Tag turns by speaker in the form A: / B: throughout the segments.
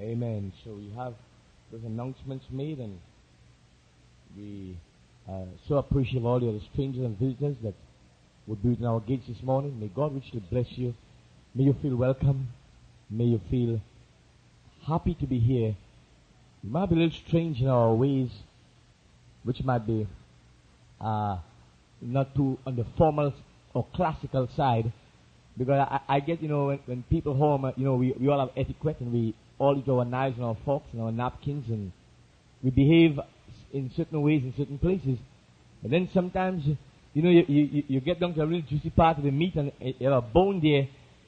A: Amen. So we have those announcements made, and we so appreciate all the strangers and visitors that would be within our gates this morning. May God richly bless you. May you feel welcome. May you feel happy to be here. We might be a little strange in our ways, which might be not too on the formal or classical side, because I get, when people home, we all have etiquette, and we all eat our knives and our forks and our napkins, and we behave in certain ways in certain places. And then sometimes, you get down to a really juicy part of the meat, and you have a bone there.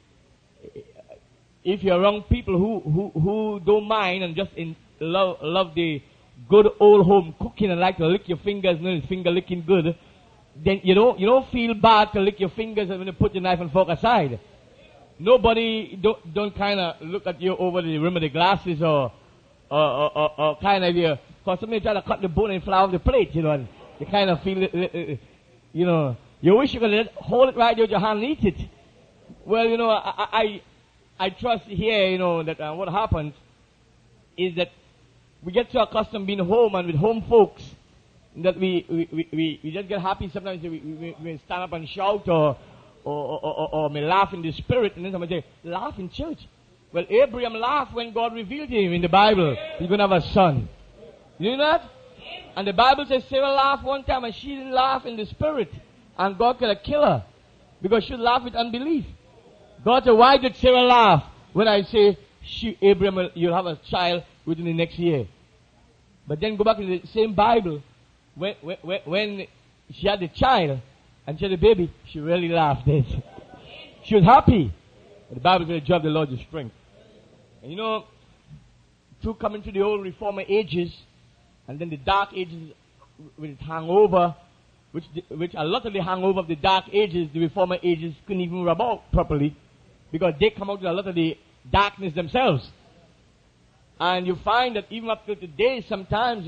A: If you're around people who don't mind and just love the good old home cooking and like to lick your fingers, finger licking good, then you don't feel bad to lick your fingers and when you put your knife and fork aside. Nobody don't kind of look at you over the rim of the glasses or kind of because somebody try to cut the bone and fly off the plate, and you kind of feel it, you wish you could hold it right there with your hand and eat it. Well, I trust here, that what happens is that we get so accustomed being home and with home folks that we just get happy. Sometimes we stand up and shout or may laugh in the spirit, and then somebody say, laugh in church. Well, Abraham laughed when God revealed to him in the Bible he's going to have a son. You know that? And the Bible says Sarah laughed one time and she didn't laugh in the spirit, and God could have killed her because she laughed with unbelief. God said, why did Sarah laugh when I say, Abraham, you'll have a child within the next year? But then go back to the same Bible. When she had the child and she had the baby, she really laughed. She was happy. But the Bible said the joy of the Lord is strength. And through coming to the old reformer ages, and then the dark ages with its hangover, which a lot of the hangover of the dark ages, the reformer ages couldn't even rub out properly, because they come out with a lot of the darkness themselves. And you find that even up to today, sometimes,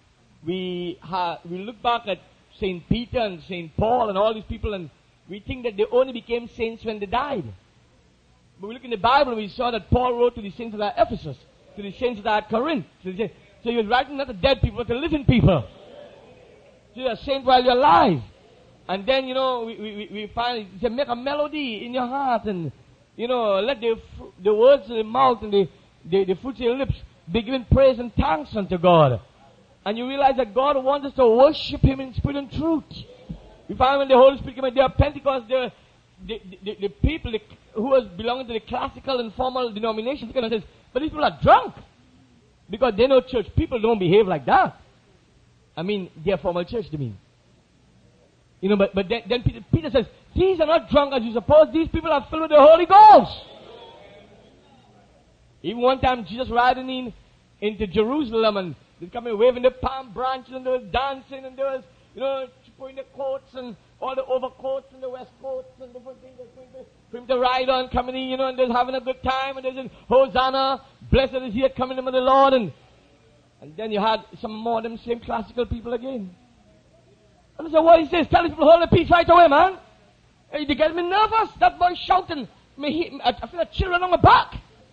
A: we look back at St. Peter and St. Paul and all these people, and we think that they only became saints when they died. But we look in the Bible, we saw that Paul wrote to the saints that are at Ephesus, to the saints that are at Corinth. So he was writing not to dead people, but to living people. So you're a saint while you're alive. And then, we find, he said, make a melody in your heart, and, let the words of the mouth and the fruits of your lips be giving praise and thanks unto God. And you realize that God wants us to worship Him in spirit and truth. We find when the Holy Spirit came in, there are Pentecost, the people who was belonging to the classical and formal denominations, says, but these people are drunk. Because they know church people don't behave like that. I mean, they're formal church, they mean. But then Peter says, these are not drunk as you suppose. These people are filled with the Holy Ghost. Even one time, Jesus riding into Jerusalem, and they're coming waving the palm branches, and they were dancing, and there was, putting the coats and all the overcoats and the waistcoats and different things for him to ride on, coming in, and they're having a good time, and they're saying, Hosanna, blessed is he that coming in the name of the Lord, and then you had some more of them same classical people again. And so what he says, tell these people, hold the peace right away, man. Hey, they get me nervous. That boy shouting. I feel a chill on my back.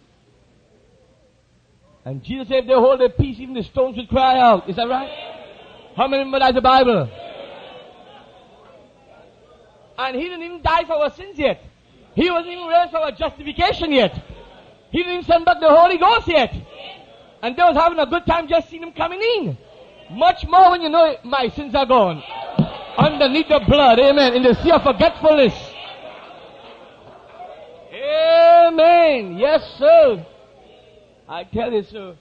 A: And Jesus said, if they hold their peace, even the stones will cry out. Is that right? How many memorize the Bible? And he didn't even die for our sins yet. He wasn't even raised for our justification yet. He didn't even send back the Holy Ghost yet. And they was having a good time just seeing him coming in. Much more when you know my sins are gone. Underneath the blood, amen, in the sea of forgetfulness. Amen. Yes, sir. I tell you, sir.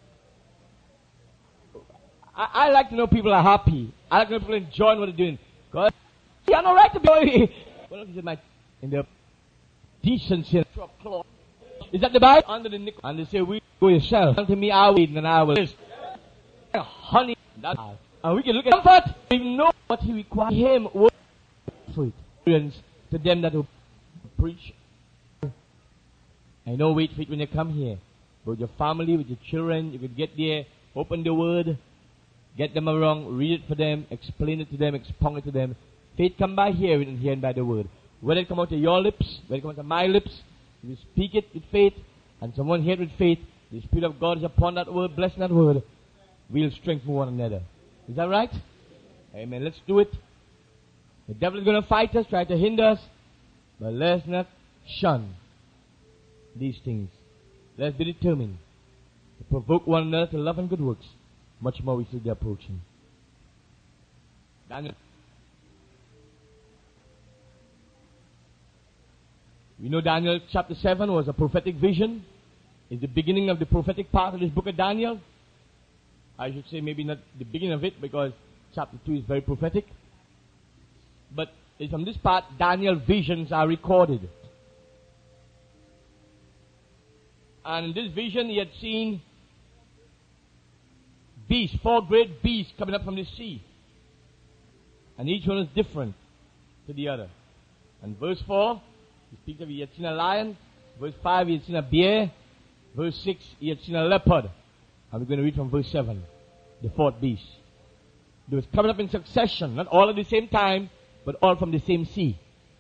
A: I like to know people are happy. I like to know people enjoying what they're doing. Because you have no right to be in the decency of cloth. Is that the Bible? Under the nickel. And they say, we go yourself. Unto me, I wait, and I will. Honey, that's how. And we can look at comfort. We know what he requires. Him for experience to them that will preach. I know wait for it when you come here. But with your family, with your children, you could get there, open the word, get them around, read it for them, explain it to them, expound it to them. Faith come by hearing and hearing by the word. Whether it come out of your lips, whether it come out of my lips, if you speak it with faith, and someone hear it with faith, the Spirit of God is upon that word, blessing that word, we'll strengthen one another. Is that right? Amen. Let's do it. The devil is going to fight us, try to hinder us, but let's not shun these things. Let's be determined to provoke one another to love and good works. Much more we see the approaching. Daniel. We know Daniel chapter 7 was a prophetic vision. It's the beginning of the prophetic part of this book of Daniel. I should say maybe not the beginning of it, because chapter 2 is very prophetic. But from this part, Daniel's visions are recorded. And in this vision, he had seen beasts, 4 great beasts coming up from the sea. And each one is different to the other. And verse 4, he speaks of he had seen a lion. Verse 5, he had seen a bear. Verse 6, he had seen a leopard. And we're going to read from verse 7, the 4th beast. They was coming up in succession, not all at the same time, but all from the same sea.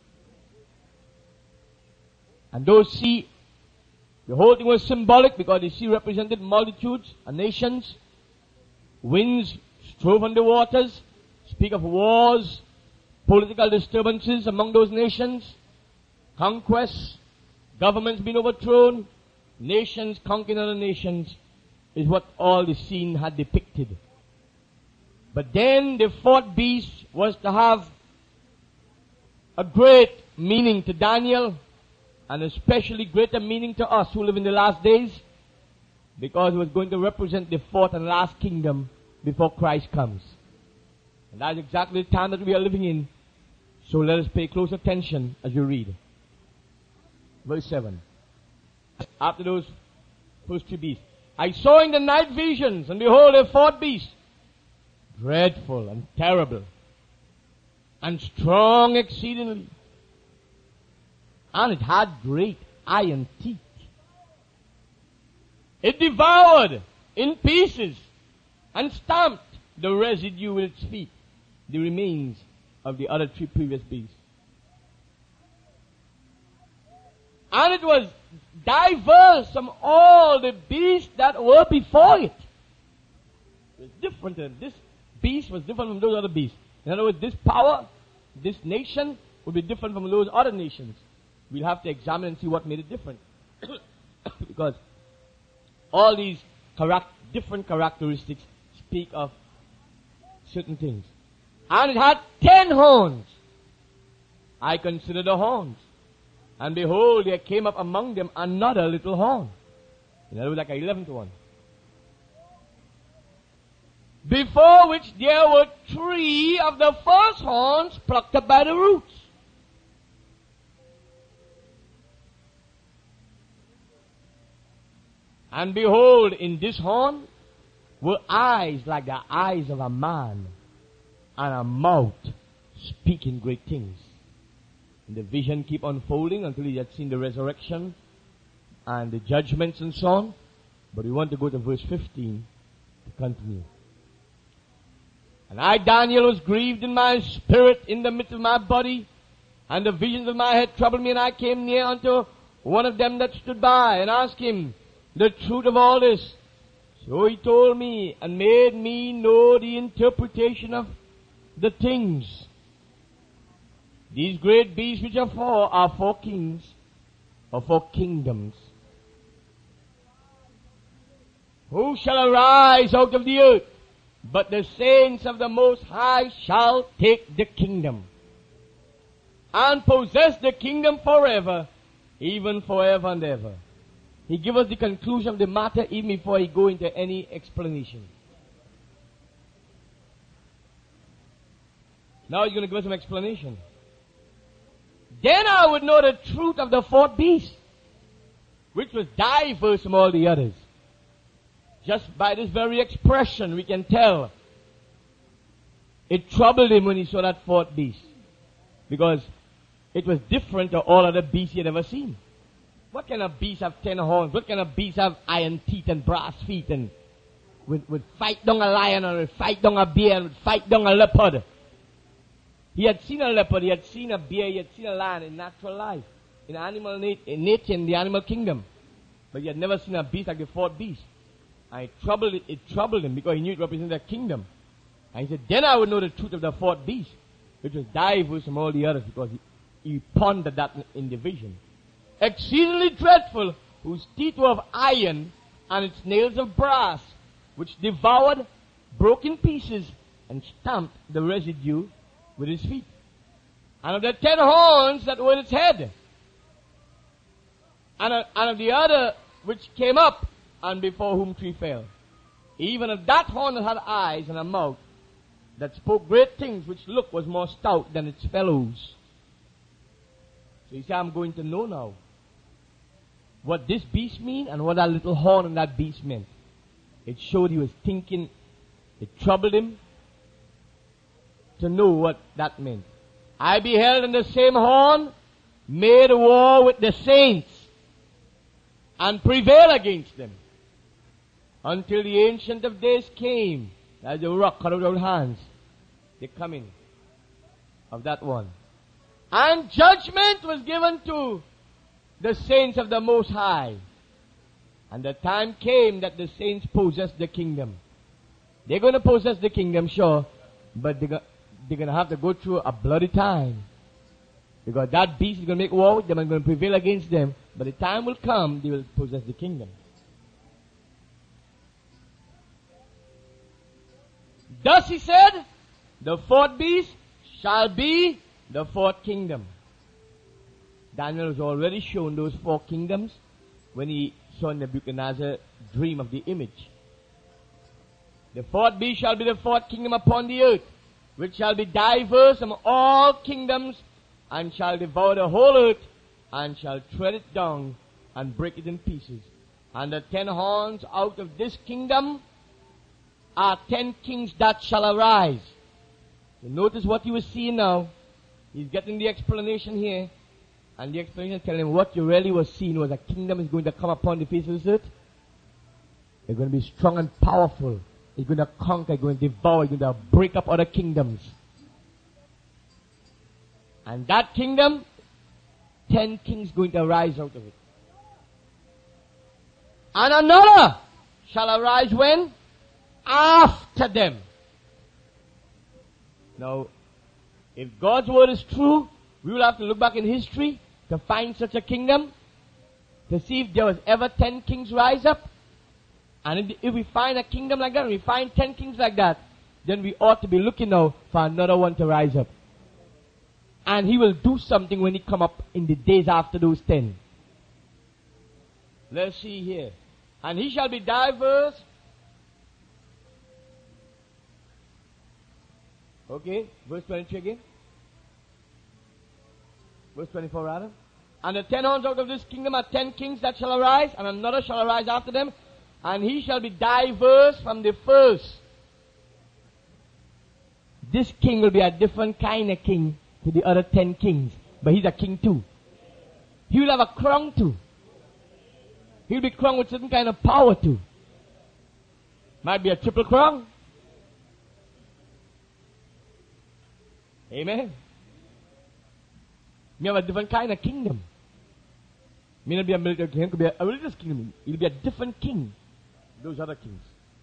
A: And those sea, the whole thing was symbolic because the sea represented multitudes and nations. Winds strove on the waters, speak of wars, political disturbances among those nations, conquests, governments being overthrown, nations conquering other nations, is what all the scene had depicted. But then the 4th beast was to have a great meaning to Daniel, and especially greater meaning to us who live in the last days, because it was going to represent the 4th and last kingdom before Christ comes. And that's exactly the time that we are living in. So let us pay close attention as we read. Verse 7. After those first 3 beasts, I saw in the night visions, and behold, a 4th beast, dreadful and terrible, and strong exceedingly. And it had great iron teeth. It devoured in pieces and stamped the residue with its feet, the remains of the other 3 previous beasts. And it was diverse from all the beasts that were before it. It was different. This beast was different from those other beasts. In other words, this power, this nation, would be different from those other nations. We'll have to examine and see what made it different. Because all these different characteristics speak of certain things. And it had 10 horns. I considered the horns. And behold, there came up among them another little horn. In other words, like an 11th one. Before which there were 3 of the first horns plucked up by the roots. And behold, in this horn were eyes like the eyes of a man, and a mouth speaking great things. And the vision keep unfolding until he had seen the resurrection and the judgments and so on. But we want to go to verse 15 to continue. And I, Daniel, was grieved in my spirit in the midst of my body, and the visions of my head troubled me, and I came near unto one of them that stood by, and asked him the truth of all this. So he told me, and made me know the interpretation of the things. These great beasts which are 4 kings, or 4 kingdoms. Who shall arise out of the earth? But the saints of the Most High shall take the kingdom, and possess the kingdom forever, even forever and ever. He gives us the conclusion of the matter even before he go into any explanation. Now he's going to give us some explanation. Then I would know the truth of the 4th beast, which was diverse from all the others. Just by this very expression, we can tell it troubled him when he saw that 4th beast, because it was different to all other beasts he had ever seen. What kind of beast have 10 horns? What kind of beast have iron teeth and brass feet and would fight down a lion and would fight down a bear and would fight down a leopard? He had seen a leopard, he had seen a bear, he had seen a lion in natural life, in animal nature, in the animal kingdom. but he had never seen a beast like the fourth beast. And it troubled him because he knew it represented a kingdom. And he said, then I would know the truth of the fourth beast, which was diverse from all the others, because he pondered that in the vision. Exceedingly dreadful, whose teeth were of iron, and its nails of brass, which devoured, broke in pieces, and stamped the residue with his feet. And of the 10 horns that were in its head, and of the other which came up, and before whom 3 fell. Even of that horn that had eyes and a mouth, that spoke great things, which looked was more stout than its fellows. So you say, I'm going to know now what this beast mean and what that little horn and that beast meant. It showed he was thinking, it troubled him to know what that meant. I beheld in the same horn made war with the saints and prevailed against them until the Ancient of Days came. As the rock cut out our hands, the coming of that one. And judgment was given to the saints of the Most High. And the time came that the saints possessed the kingdom. They're going to possess the kingdom, sure, but they're going to have to go through a bloody time. Because that beast is going to make war with them and going to prevail against them. But the time will come, they will possess the kingdom. Thus he said, the fourth beast shall be the fourth kingdom. Daniel was already shown those 4 kingdoms when he saw Nebuchadnezzar's dream of the image. The fourth beast shall be the fourth kingdom upon the earth, which shall be diverse from all kingdoms, and shall devour the whole earth, and shall tread it down, and break it in pieces. And the 10 horns out of this kingdom are 10 kings that shall arise. So notice what you were seeing now. He's getting the explanation here. And the explanation is telling him what you really were seeing was a kingdom is going to come upon the face of this earth. They're going to be strong and powerful. It's going to conquer, it's going to devour, it's going to break up other kingdoms. And that kingdom, 10 kings going to arise out of it. And another shall arise when? After them. Now, if God's word is true, we will have to look back in history to find such a kingdom, to see if there was ever 10 kings rise up. And if we find a kingdom like that, we find 10 kings like that, then we ought to be looking now for another one to rise up. And he will do something when he come up in the days after those 10. Let's see here. And he shall be diverse. Okay, verse 23 again. Verse 24 rather. And the 10 horns out of this kingdom are 10 kings that shall arise, and another shall arise after them, and he shall be diverse from the first. This king will be a different kind of king to the other 10 kings, but he's a king too. He will have a crown too. He'll be crowned with certain kind of power too. Might be a triple crown. Amen. May have a different kind of kingdom. May not be a military king, could be a religious kingdom. It'll be a different king. Those other kings.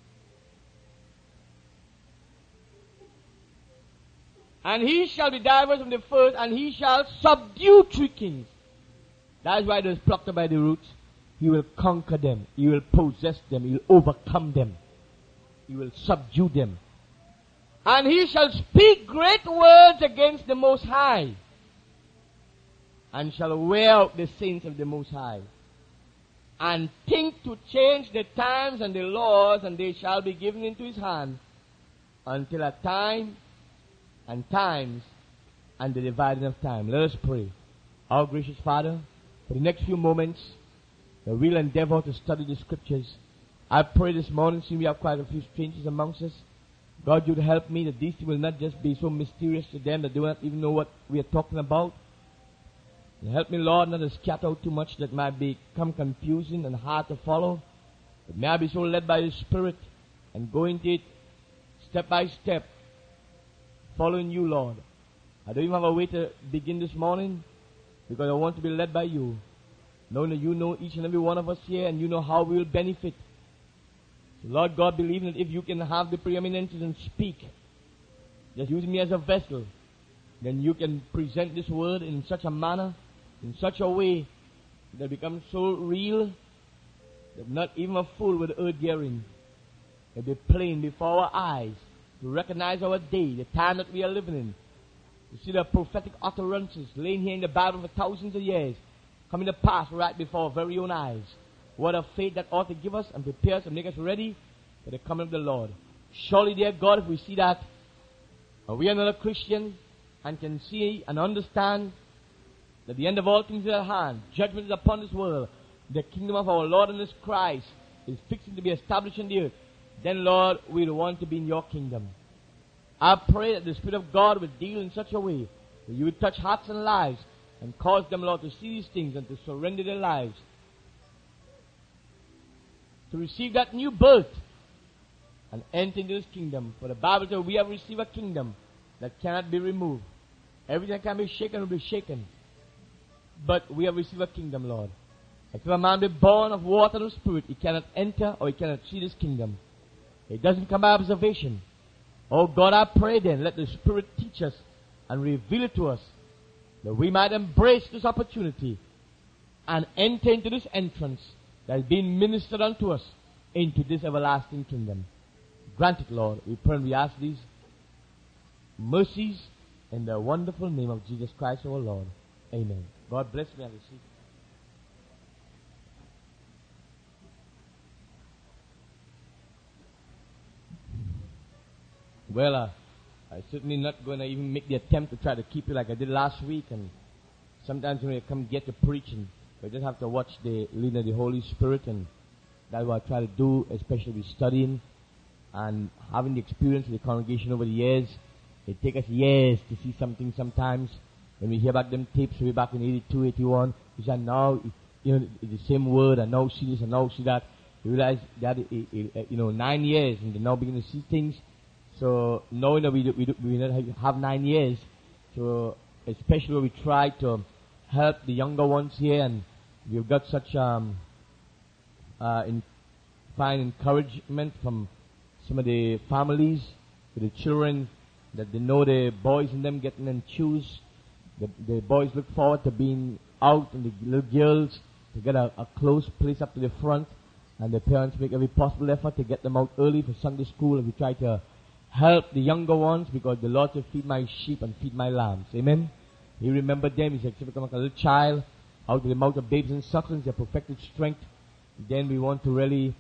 A: And he shall be diverse from the first, and he shall subdue 3 kings. That is why it was plucked up by the roots. He will conquer them. He will possess them. He will overcome them. He will subdue them. And he shall speak great words against the Most High, and shall wear out the saints of the Most High, and think to change the times and the laws, and they shall be given into his hand until a time and times and the dividing of time. Let us pray. Our gracious Father, for the next few moments, we'll endeavor to study the scriptures. I pray this morning, since we have quite a few strangers amongst us, God, you'd help me that these will not just be so mysterious to them that they don't even know what we are talking about. And help me, Lord, not to scatter out too much that might become confusing and hard to follow. But may I be so led by the Spirit and go into it step by step, following you, Lord. I don't even have a way to begin this morning because I want to be led by you. knowing that you know each and every one of us here and you know how we will benefit. So Lord God, believing that if you can have the preeminences and speak, just use me as a vessel, then you can present this word in such a manner, in such a way, that it becomes so real that not even a fool with earth hearing. It'll be plain before our eyes to recognize our day, the time that we are living in. You see the prophetic utterances laying here in the Bible for thousands of years, coming to pass right before our very own eyes. What a faith that ought to give us and prepare us and make us ready for the coming of the Lord. Surely, dear God, if we see that, we are not a Christian and can see and understand that the end of all things is at hand, judgment is upon this world, the kingdom of our Lord and His Christ is fixing to be established in the earth, then, Lord, we want to be in your kingdom. I pray that the Spirit of God would deal in such a way that you would touch hearts and lives and cause them, Lord, to see these things and to surrender their lives, to receive that new birth and enter into this kingdom. For the Bible says we have received a kingdom that cannot be removed. Everything that can be shaken will be shaken. But we have received a kingdom, Lord. If a man be born of water and of spirit, he cannot enter or he cannot see this kingdom. It doesn't come by observation. Oh God, I pray then, let the Spirit teach us and reveal it to us, that we might embrace this opportunity and enter into this entrance that is being ministered unto us into this everlasting kingdom. Grant it, Lord. We pray and we ask these mercies in the wonderful name of Jesus Christ our Lord. Amen. God bless me. I receive. Well, I'm certainly not going to even make the attempt to try to keep you like I did last week. And sometimes when I come get to preaching, I just have to watch the leading of the Holy Spirit, and that's what I try to do, especially with studying and having the experience of the congregation over the years. It takes us years to see something sometimes. When we hear back them tapes way back in 82, 81, we say, now, it's the same word, and now see this, and now see that. You realize that, 9 years, and they now begin to see things. So, knowing that we not have 9 years, so especially when we try to help the younger ones here, and we've got such fine encouragement from some of the families, with the children, that they know the boys in them getting in shoes. The boys look forward to being out, and the little girls to get a close place up to the front, and the parents make every possible effort to get them out early for Sunday school, and we try to help the younger ones, because the Lord said, feed my sheep and feed my lambs. Amen? He remembered them. He said, if you become like a little child, out of the mouth of babes and sucklings, their perfected strength. Then we want to really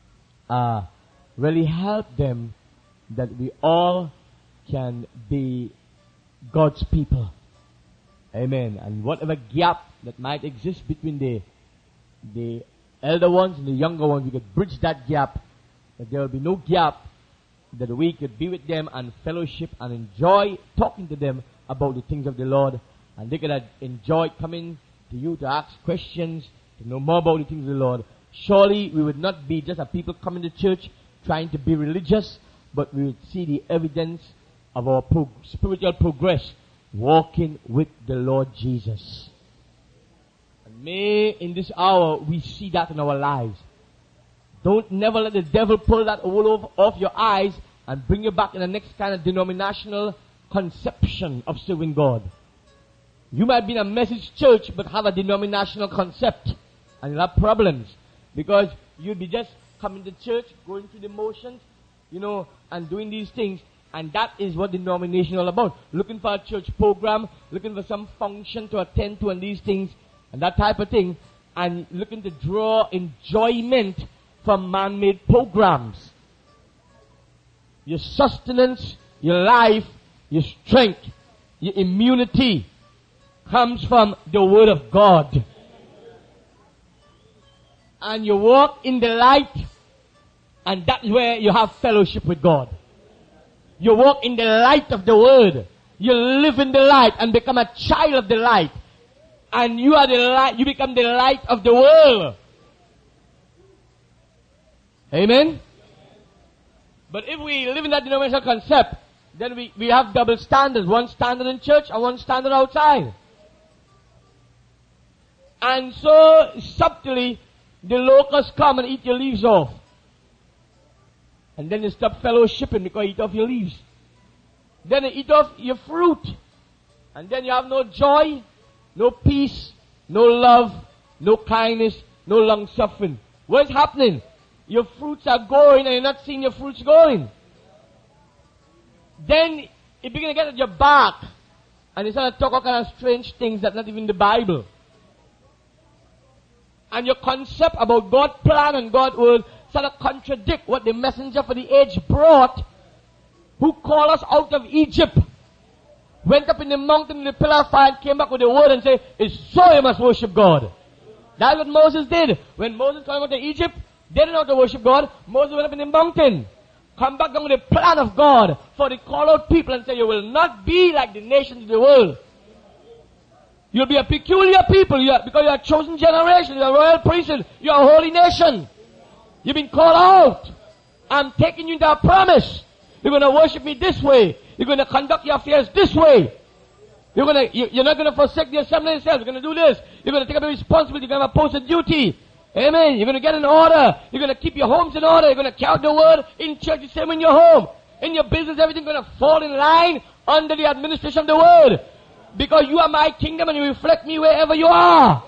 A: help them, that we all can be God's people. Amen. And whatever gap that might exist between the elder ones and the younger ones, we could bridge that gap, that there will be no gap, that we could be with them and fellowship and enjoy talking to them about the things of the Lord, and they could enjoy coming to you to ask questions, to know more about the things of the Lord. Surely we would not be just a people coming to church trying to be religious, but we would see the evidence of our spiritual progress, walking with the Lord Jesus. And may in this hour we see that in our lives. Don't never let the devil pull that wool off your eyes and bring you back in the next kind of denominational conception of serving God. You might be in a message church but have a denominational concept, and you'll have problems, because you'll be just coming to church, going through the motions, and doing these things, and that is what denomination is all about. Looking for a church program, looking for some function to attend to and these things, and that type of thing, and looking to draw enjoyment from man-made programs. Your sustenance, your life, your strength, your immunity comes from the Word of God. And you walk in the light, and that's where you have fellowship with God. You walk in the light of the Word. You live in the light and become a child of the light. And you are the light, you become the light of the world. Amen? But if we live in that denominational concept, then we have double standards. One standard in church and one standard outside. And so subtly, the locusts come and eat your leaves off. And then you stop fellowshipping because you eat off your leaves. Then they eat off your fruit. And then you have no joy, no peace, no love, no kindness, no long suffering. What's happening? Your fruits are going and you're not seeing your fruits going. Then you begin to get at your back. And you start to talk all kind of strange things that not even in the Bible. And your concept about God's plan and God's word sort of contradict what the messenger for the age brought, who called us out of Egypt, went up in the mountain in the pillar of fire and came back with the word and said, it's so you must worship God. That's what Moses did. When Moses came out of Egypt, they didn't know how to worship God. Moses went up in the mountain, come back down with the plan of God for the call out people and say, you will not be like the nations of the world. You'll be a peculiar people because you're a chosen generation, you're a royal priesthood, you're a holy nation. You've been called out. I'm taking you into a promise. You're going to worship me this way. You're going to conduct your affairs this way. You're not going to forsake the assembly of yourself. You're going to do this. You're going to take up a responsibility. You're going to have a post of duty. Amen. You're going to get in order. You're going to keep your homes in order. You're going to carry out the word in church, the same in your home. In your business, everything's going to fall in line under the administration of the word. Because you are my kingdom and you reflect me wherever you are.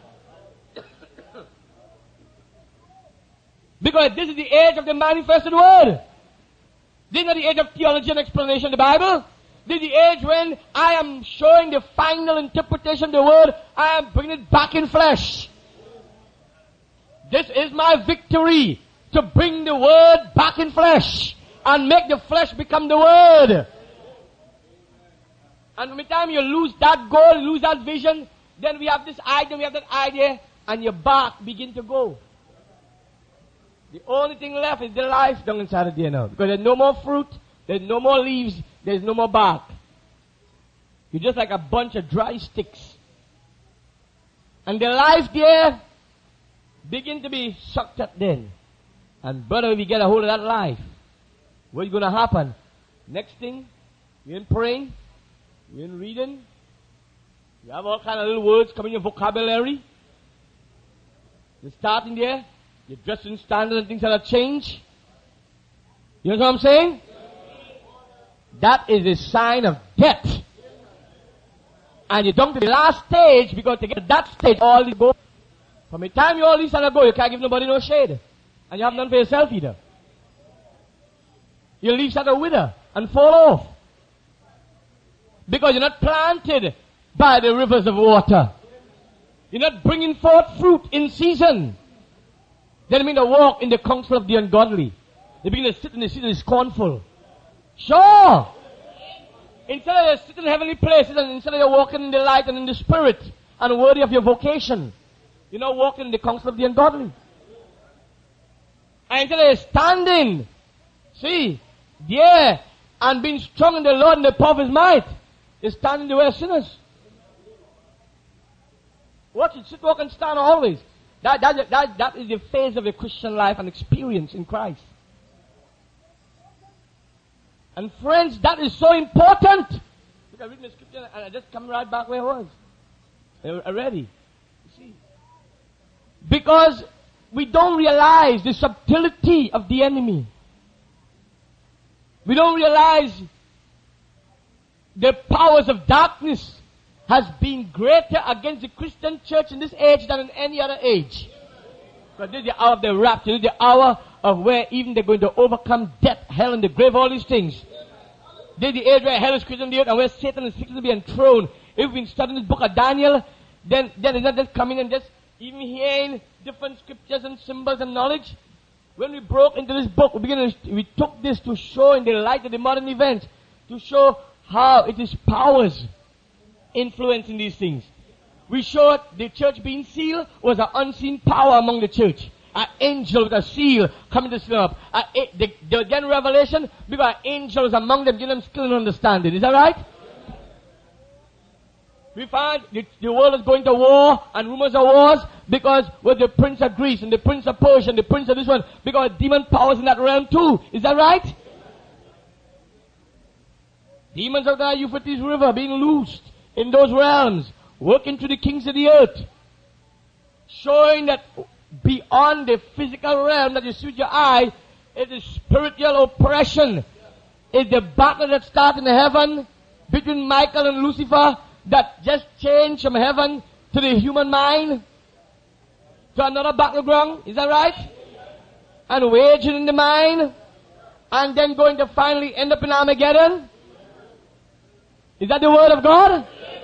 A: Because this is the age of the manifested word. This is not the age of theology and explanation of the Bible. This is the age when I am showing the final interpretation of the word. I am bringing it back in flesh. This is my victory, to bring the word back in flesh and make the flesh become the word. And from the time you lose that goal, lose that vision, then we have this idea, we have that idea, and your back begin to go. The only thing left is the life down inside of there now. Because there's no more fruit, there's no more leaves, there's no more bark. You're just like a bunch of dry sticks. And the life there begin to be sucked up then. And brother, if you get a hold of that life, what's going to happen? Next thing, you ain't praying, you ain't reading, you have all kind of little words coming in your vocabulary. You're starting there. Your dressing standards and things that change. You know what I'm saying? That is a sign of death. And you don't to the last stage, because to get to that stage, all this go. From the time you all these go, you can't give nobody no shade. And you have none for yourself either. Your leaves start to wither and fall off. Because you're not planted by the rivers of water. You're not bringing forth fruit in season. Then begin to walk in the counsel of the ungodly. They begin to sit in the seat of the scornful. Sure! Instead of you sitting in heavenly places and instead of you walking in the light and in the spirit and worthy of your vocation, you're not walking in the counsel of the ungodly. And instead of you standing, see, there, and being strong in the Lord and the power of His might, you're standing the way of sinners. Watch it, sit, walk, and stand always. That is the phase of a Christian life and experience in Christ. And friends, that is so important. Look, I read the scripture and I just come right back where I was. Already. You see. Because we don't realize the subtlety of the enemy. We don't realize the powers of darkness has been greater against the Christian church in this age than in any other age. But this is the hour of the rapture. This is the hour of where even they're going to overcome death, hell, and the grave, all these things. This is the age where hell is created on the earth and where Satan is fixing to be enthroned. If we've been studying this book of Daniel, then it's not just coming and just even hearing different scriptures and symbols and knowledge. When we broke into this book, we took this to show in the light of the modern events, to show how it is powers influencing these things. We showed the church being sealed was an unseen power among the church. An angel with a seal coming to seal up. Again, revelation, because angels among them, giving them skill and understanding. Is that right? We find the world is going to war and rumors of wars because with the prince of Greece and the prince of Persia and the prince of this one, because demon powers in that realm too. Is that right? Demons of the Euphrates River being loosed in those realms, working to the kings of the earth. showing that beyond the physical realm that you see with your eye, it is spiritual oppression. It's the battle that starts in heaven between Michael and Lucifer that just changed from heaven to the human mind to another battleground. Is that right? And waging in the mind, and then going to finally end up in Armageddon. Is that the word of God?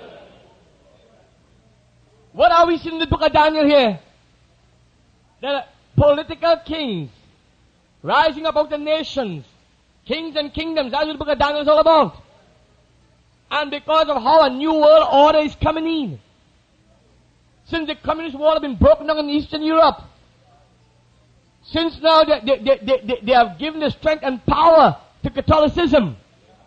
A: What are we seeing in the book of Daniel here? There are political kings rising up out the nations, kings and kingdoms. That's what the book of Daniel is all about. And because of how a new world order is coming in, since the communist wall has been broken down in Eastern Europe, since now they have given the strength and power to Catholicism,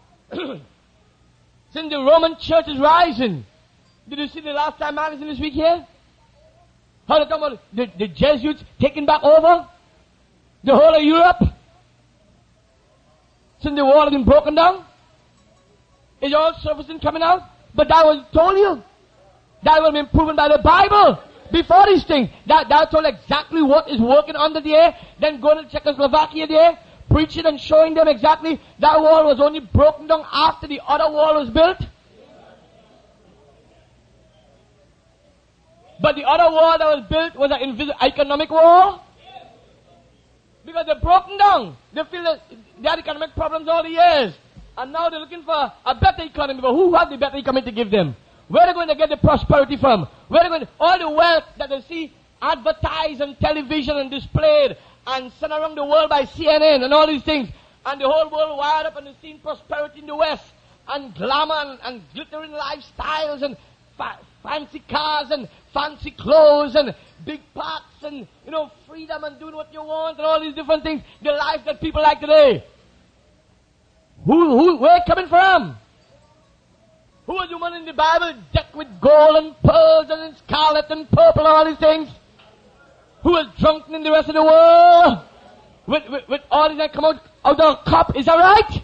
A: since the Roman Church is rising. Did you see the last time magazine this week here? How they talk about the Jesuits taking back over the whole of Europe? Since the wall has been broken down? Is all surfacing coming out? But that was told you. That will be proven by the Bible. Before these things, that told exactly what is working under the air. Then going to Czechoslovakia there, preaching and showing them exactly that wall was only broken down after the other wall was built. But the other wall that was built was an invisible economic wall. Because they're broken down. They feel that they had economic problems all the years. And now they're looking for a better economy. But who has the better economy to give them? Where are they going to get the prosperity from? Where are they going to, all the wealth that they see advertised on television and displayed and sent around the world by CNN and all these things. And the whole world wired up and they're seeing prosperity in the West. And glamour and glittering lifestyles and fancy cars and fancy clothes and big parks and, freedom and doing what you want and all these different things. The life that people like today. Where it coming from? Who was the woman in the Bible decked with gold and pearls and scarlet and purple and all these things? Who was drunken in the rest of the world? With all these that come out of the cup. Is that right?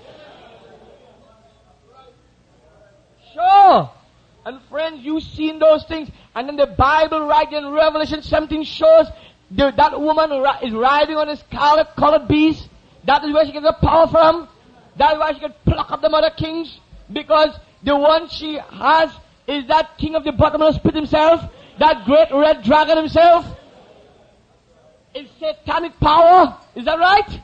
A: Sure. And friends, you've seen those things. And then the Bible right in Revelation 17 shows that woman is riding on a scarlet colored beast. That is where she gets the power from. That is why she can pluck up the other kings. Because the one she has is that king of the bottomless pit himself. That great red dragon himself. It's satanic power. Is that right?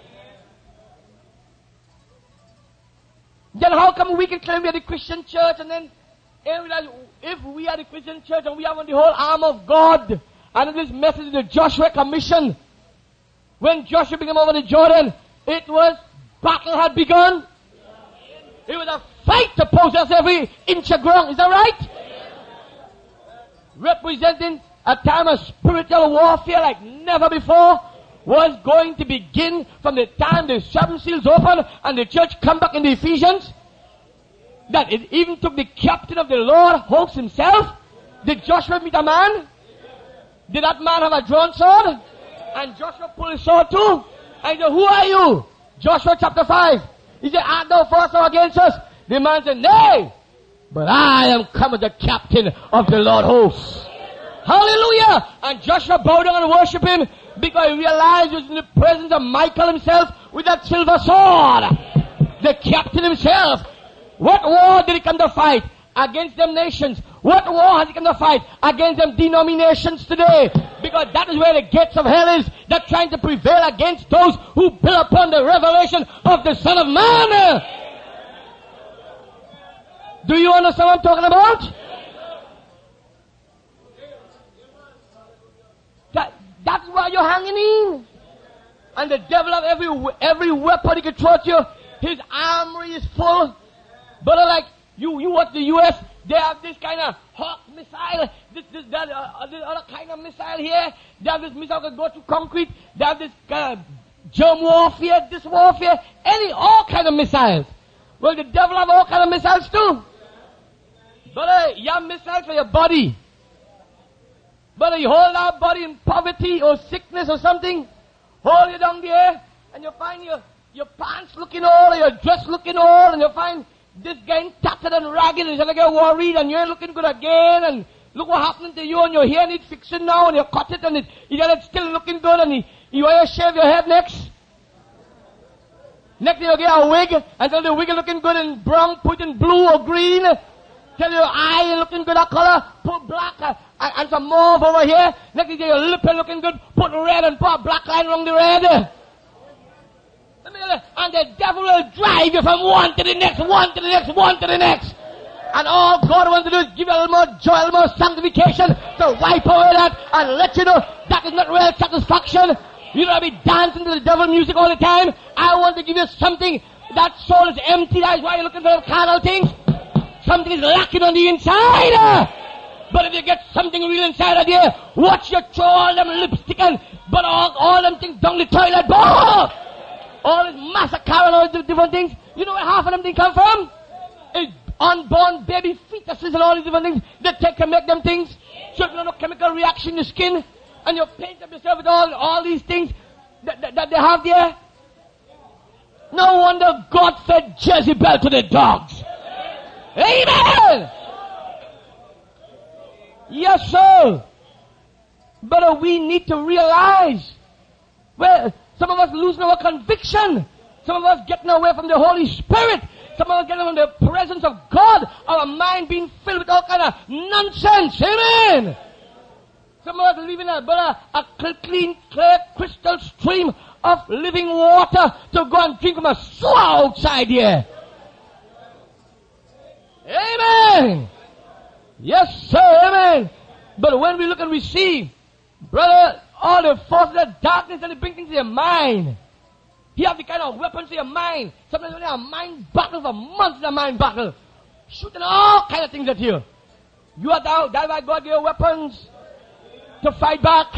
A: Then how come we can claim we are the Christian church and then if we are the Christian church and we have on the whole arm of God and this message is the Joshua commission. When Joshua began over the Jordan, it was battle had begun. It was a fight to possess every inch of ground. Is that right? Representing a time of spiritual warfare like never before was going to begin from the time the seven seals opened and the church come back in the Ephesians. That it even took the captain of the Lord host himself. Did Joshua meet a man? Did that man have a drawn sword? And Joshua pulled his sword too. And he said, who are you? Joshua chapter 5. He said, art thou for us or against us? The man said, nay, but I am come as the captain of the Lord hosts. Hallelujah! And Joshua bowed down and worshiped him because he realized he was in the presence of Michael himself with that silver sword. The captain himself. What war did he come to fight? Against them nations. What war has he come to fight? Against them denominations today. Because that is where the gates of hell is. They're trying to prevail against those who build upon the revelation of the Son of Man. Do you understand what I'm talking about? That's why you're hanging in. And the devil of every weapon he can throw at you, his armory is full. But like you watch the U.S., they have this kind of Hawk missile, this other kind of missile here. They have this missile that go through concrete. They have this kind of germ warfare, this warfare, all kind of missiles. Well, the devil have all kind of missiles too. But you have missiles for your body. But you hold our body in poverty or sickness or something, hold you down there, and you find your pants looking old, or your dress looking old, and you find this getting tattered and ragged, and you're going to get worried, and you ain't looking good again, and Look what happened to you, and your hair needs fixing now, and you cut it, and you got it still looking good, and you want to shave your head next. Next thing you get a wig, until the wig is looking good in brown, put in blue or green. Tell your eye looking good that color, put black and some mauve over here. Next thing your lip is looking good, put red and put a black line around the red. And the devil will drive you from one to the next, one to the next, one to the next. And all God wants to do is give you a little more joy, a little more sanctification to wipe away that and let you know that is not real satisfaction. You don't have to be dancing to the devil music all the time. I want to give you something. That soul is empty. That is why you're looking for carnal things. Something is lacking on the inside. But if you get something real inside of you, watch you throw all them lipstick and but all them things down the toilet bowl. All this massacre and all these different things. You know where half of them things come from? It's unborn baby fetuses and all these different things. They take and make them things. So if you know chemical reaction in the skin, and you paint up yourself with all these things that they have there. No wonder God fed Jezebel to the dogs. Amen! Yes, sir. But we need to realize, well, some of us losing our conviction. Some of us getting away from the Holy Spirit. Some of us getting from the presence of God. Our mind being filled with all kind of nonsense. Amen! Some of us living a clean, clear, crystal stream of living water to go and drink from a sewer outside here. Amen. Yes, sir. Amen. But when we look and we see, brother, all the forces of darkness and they bring things to your mind. You have the kind of weapons to your mind. Sometimes when you have a mind battle for months, a mind battle, shooting all kind of things at you. You are down. That's why God gave you weapons to fight back.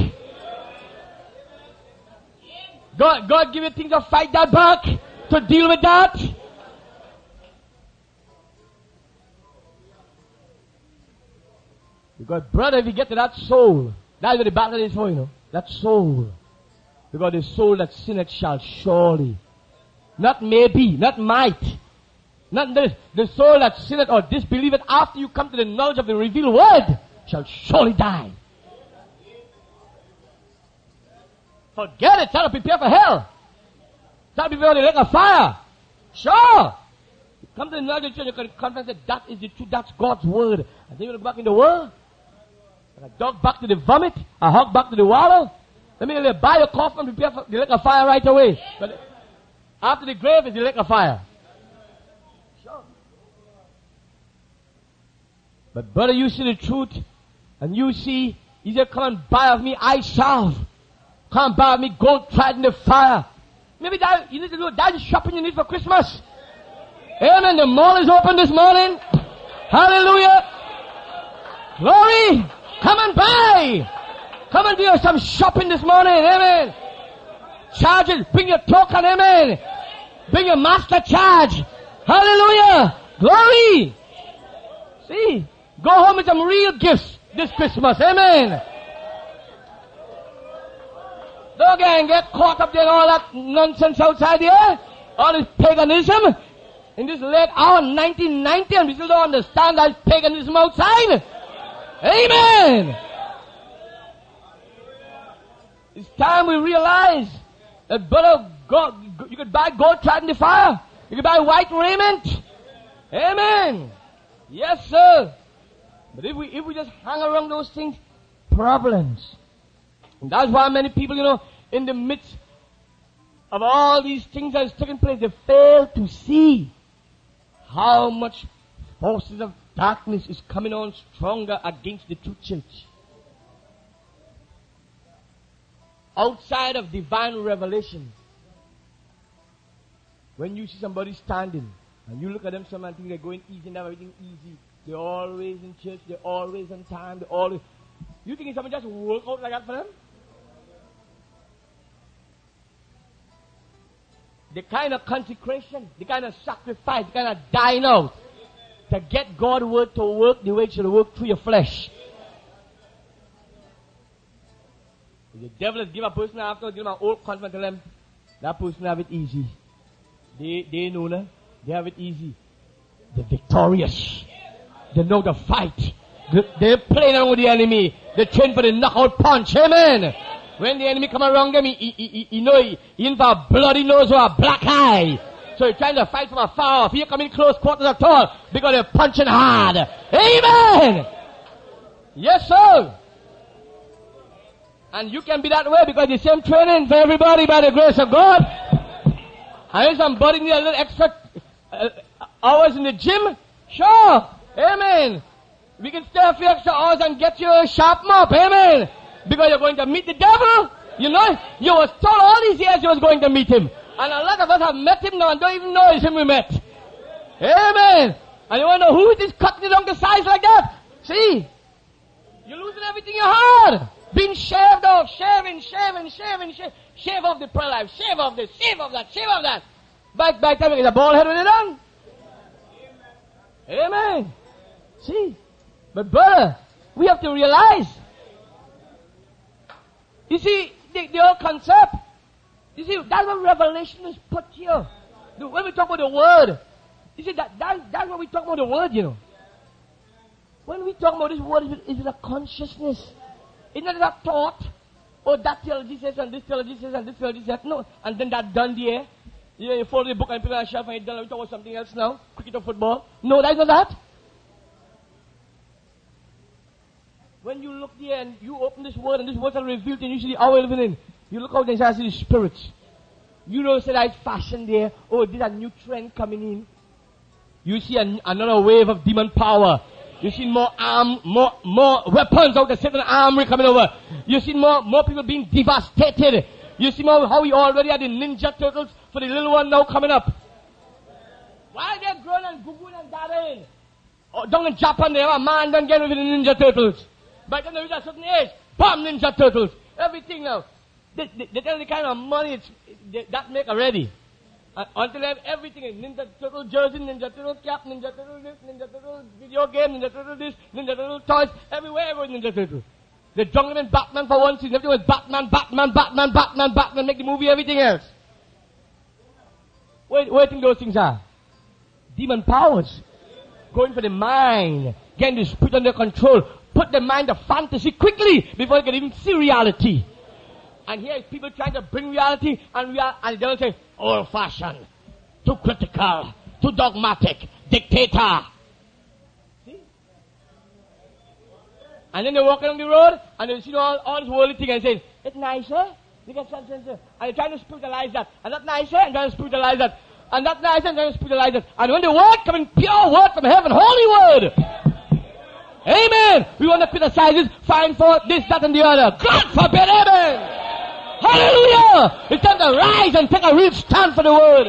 A: God give you things to fight that back, to deal with that. Because brother, if you get to that soul, that's what the battle is for, you know. That soul. Because the soul that sinneth shall surely, not maybe, not might, not this, the soul that sinneth or disbelieveth after you come to the knowledge of the revealed word shall surely die. Forget it. Try to prepare for hell. Try to prepare for the lake of fire. Sure. You come to the knowledge of the church, you can confess that that is the truth. That's God's word. And then you look back in the world. And a dog back to the vomit. A hog back to the water. Let me buy a coffin and prepare for the lake of fire right away. But after the grave is the lake of fire. Sure. But brother, you see the truth. And you see, he said, come and buy of me, I shall. Come buy me gold tried in the fire. Maybe that you need to do that shopping you need for Christmas. Amen. The mall is open this morning. Hallelujah. Glory. Come and buy. Come and do some shopping this morning. Amen. Charge it. Bring your token. Amen. Bring your master charge. Hallelujah. Glory. See. Go home with some real gifts this Christmas. Amen. Don't get caught up there in all that nonsense outside here. All this paganism. In this late hour, 1990, and we still don't understand that paganism outside. Amen. It's time we realize that, brother, God, you could buy gold tried in the fire. You could buy white raiment. Amen. Yes, sir. But if we just hang around those things, problems. And that's why many people, you know, in the midst of all these things that is taking place, they fail to see how much forces of darkness is coming on stronger against the true church. Outside of divine revelation, when you see somebody standing, and you look at them, sometimes think they're going easy and everything easy. They're always in church, they're always on time, they're always... You think someone just work out like that for them? The kind of consecration, the kind of sacrifice, the kind of dying out to get God's word to work the way it should work through your flesh. If the devil has given a person after, give them an old convert to them, that person have it easy. They know, they have it easy. They're victorious. They know the fight. They're playing around with the enemy. They train for the knockout punch. Amen. When the enemy come around them, he know he in for a bloody nose or a black eye. So he's trying to fight from afar off. He come in close quarters at all because they're punching hard. Amen. Yes, sir. And you can be that way because the same training for everybody by the grace of God. And if somebody need a little extra hours in the gym, sure. Amen. We can stay a few extra hours and get you sharpen up. Amen. Because you're going to meet the devil. You know, you was told all these years you was going to meet him. And a lot of us have met him now and don't even know it's him we met. Amen. And you want to know who it is cutting it on the sides like that? See? You're losing everything you had. Being shaved off, shaving. Shave off the prayer life, shave off this, shave off that. By the time you get a bald head when you're done. Amen. See? But brother, we have to realize. You see, the whole concept. You see, that's what Revelation is put here. When we talk about the word, you see, that's what we talk about the word, you know. When we talk about this word, is it a consciousness? It's not a thought. Oh, that theology says, and this theology says, and this theology says. No. And then that's done there. You fold the book and put it on the shelf and you're done. We talk about something else now. Cricket or football. No, that's not that. When you look there and you open this word and this word is revealed and you see the hour living in, you look out and you see the spirits. You know, say that fashion there. Oh, there's a new trend coming in. You see another wave of demon power. You see more weapons out there, Satan armory coming over. You see more people being devastated. You see more how we already had the Ninja Turtles for the little one now coming up. Why are they growing and googling and dabbing? Oh, down in Japan they have a man done getting with the Ninja Turtles. By the time they reach a certain age, bam, Ninja Turtles. Everything now. They tell the kind of money that make already. Until they have everything in Ninja Turtle jersey, Ninja Turtle cap, Ninja Turtle this, Ninja Turtle video game, Ninja Turtle this, Ninja Turtle toys, everywhere was Ninja Turtle. They drunk them in Batman for one season. Everything was Batman, make the movie everything else. Where do you think those things are? Demon powers. Going for the mind. Getting the spirit under control. Put the mind to fantasy quickly before you can even see reality. And here is people trying to bring reality and the devil say, old-fashioned, too critical, too dogmatic, dictator. See? And then they walk along the road and they see all this worldly thing and say, it's nice, eh? They get sense. And they're trying to spiritualize that. And that's nice, eh? And trying to spiritualize that. And that's nice, and trying to spiritualize that. And when the word comes in, pure word from heaven, holy word. Amen. We want to criticize it, find fault, this, that, and the other. God forbid, amen. Hallelujah! It's time to rise and take a real stand for the word.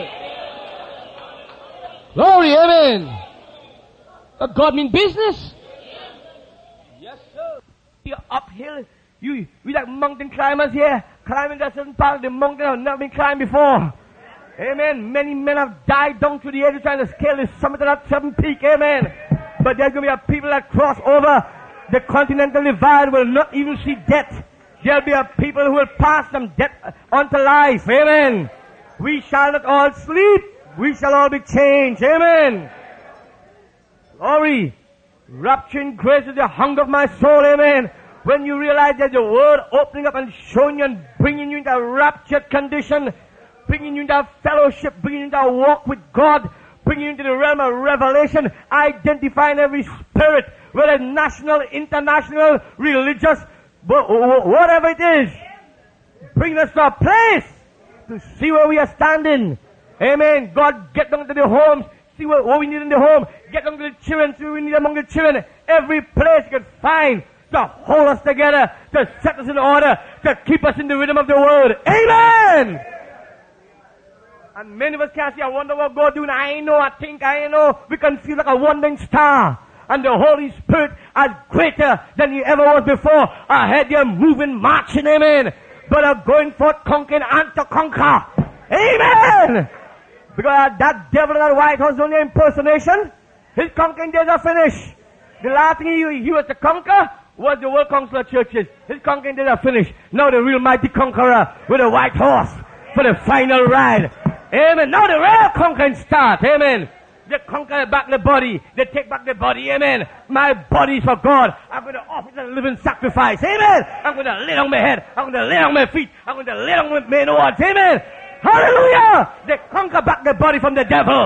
A: Glory, amen. But God mean business. Yes, sir. You're uphill. We like mountain climbers here, climbing that certain part of the mountain have never been climbed before. Amen. Many men have died down through the ages trying to scale the summit of that seven peak. Amen. But there's going to be a people that cross over the continental divide will not even see death. There'll be a people who will pass from death unto life. Amen. We shall not all sleep. We shall all be changed. Amen. Glory. Rapturing grace is the hunger of my soul. Amen. When you realize that the word opening up and showing you and bringing you into a raptured condition, bringing you into a fellowship, bringing you into a walk with God, bringing you into the realm of revelation, identifying every spirit, whether national, international, religious, whatever it is, bring us to a place to see where we are standing. Amen. God, get down to the homes, see what we need in the home, get down to the children, see what we need among the children. Every place you can find to hold us together, to set us in order, to keep us in the rhythm of the word. Amen. And many of us can't say, I wonder what God doing. I know. We can feel like a wandering star. And the Holy Spirit is greater than you ever was before. Ahead you're moving, marching, amen. But are going forth, conquering and to conquer. Amen! Because that devil in that White House is only an impersonation. His conquering days are finished. The last thing he was to conquer was the World Council of Churches. His conquering days are finished. Now the real mighty conqueror with a white horse for the final ride. Amen. Now the real conquering starts. Amen.
B: They conquer back the body. They take back the body. Amen. My body is for God. I'm going to offer it as a living sacrifice. Amen. I'm going to lay down my head. I'm going to lay down my feet. I'm going to lay down my main words. Amen. Hallelujah. They conquer back the body from the devil.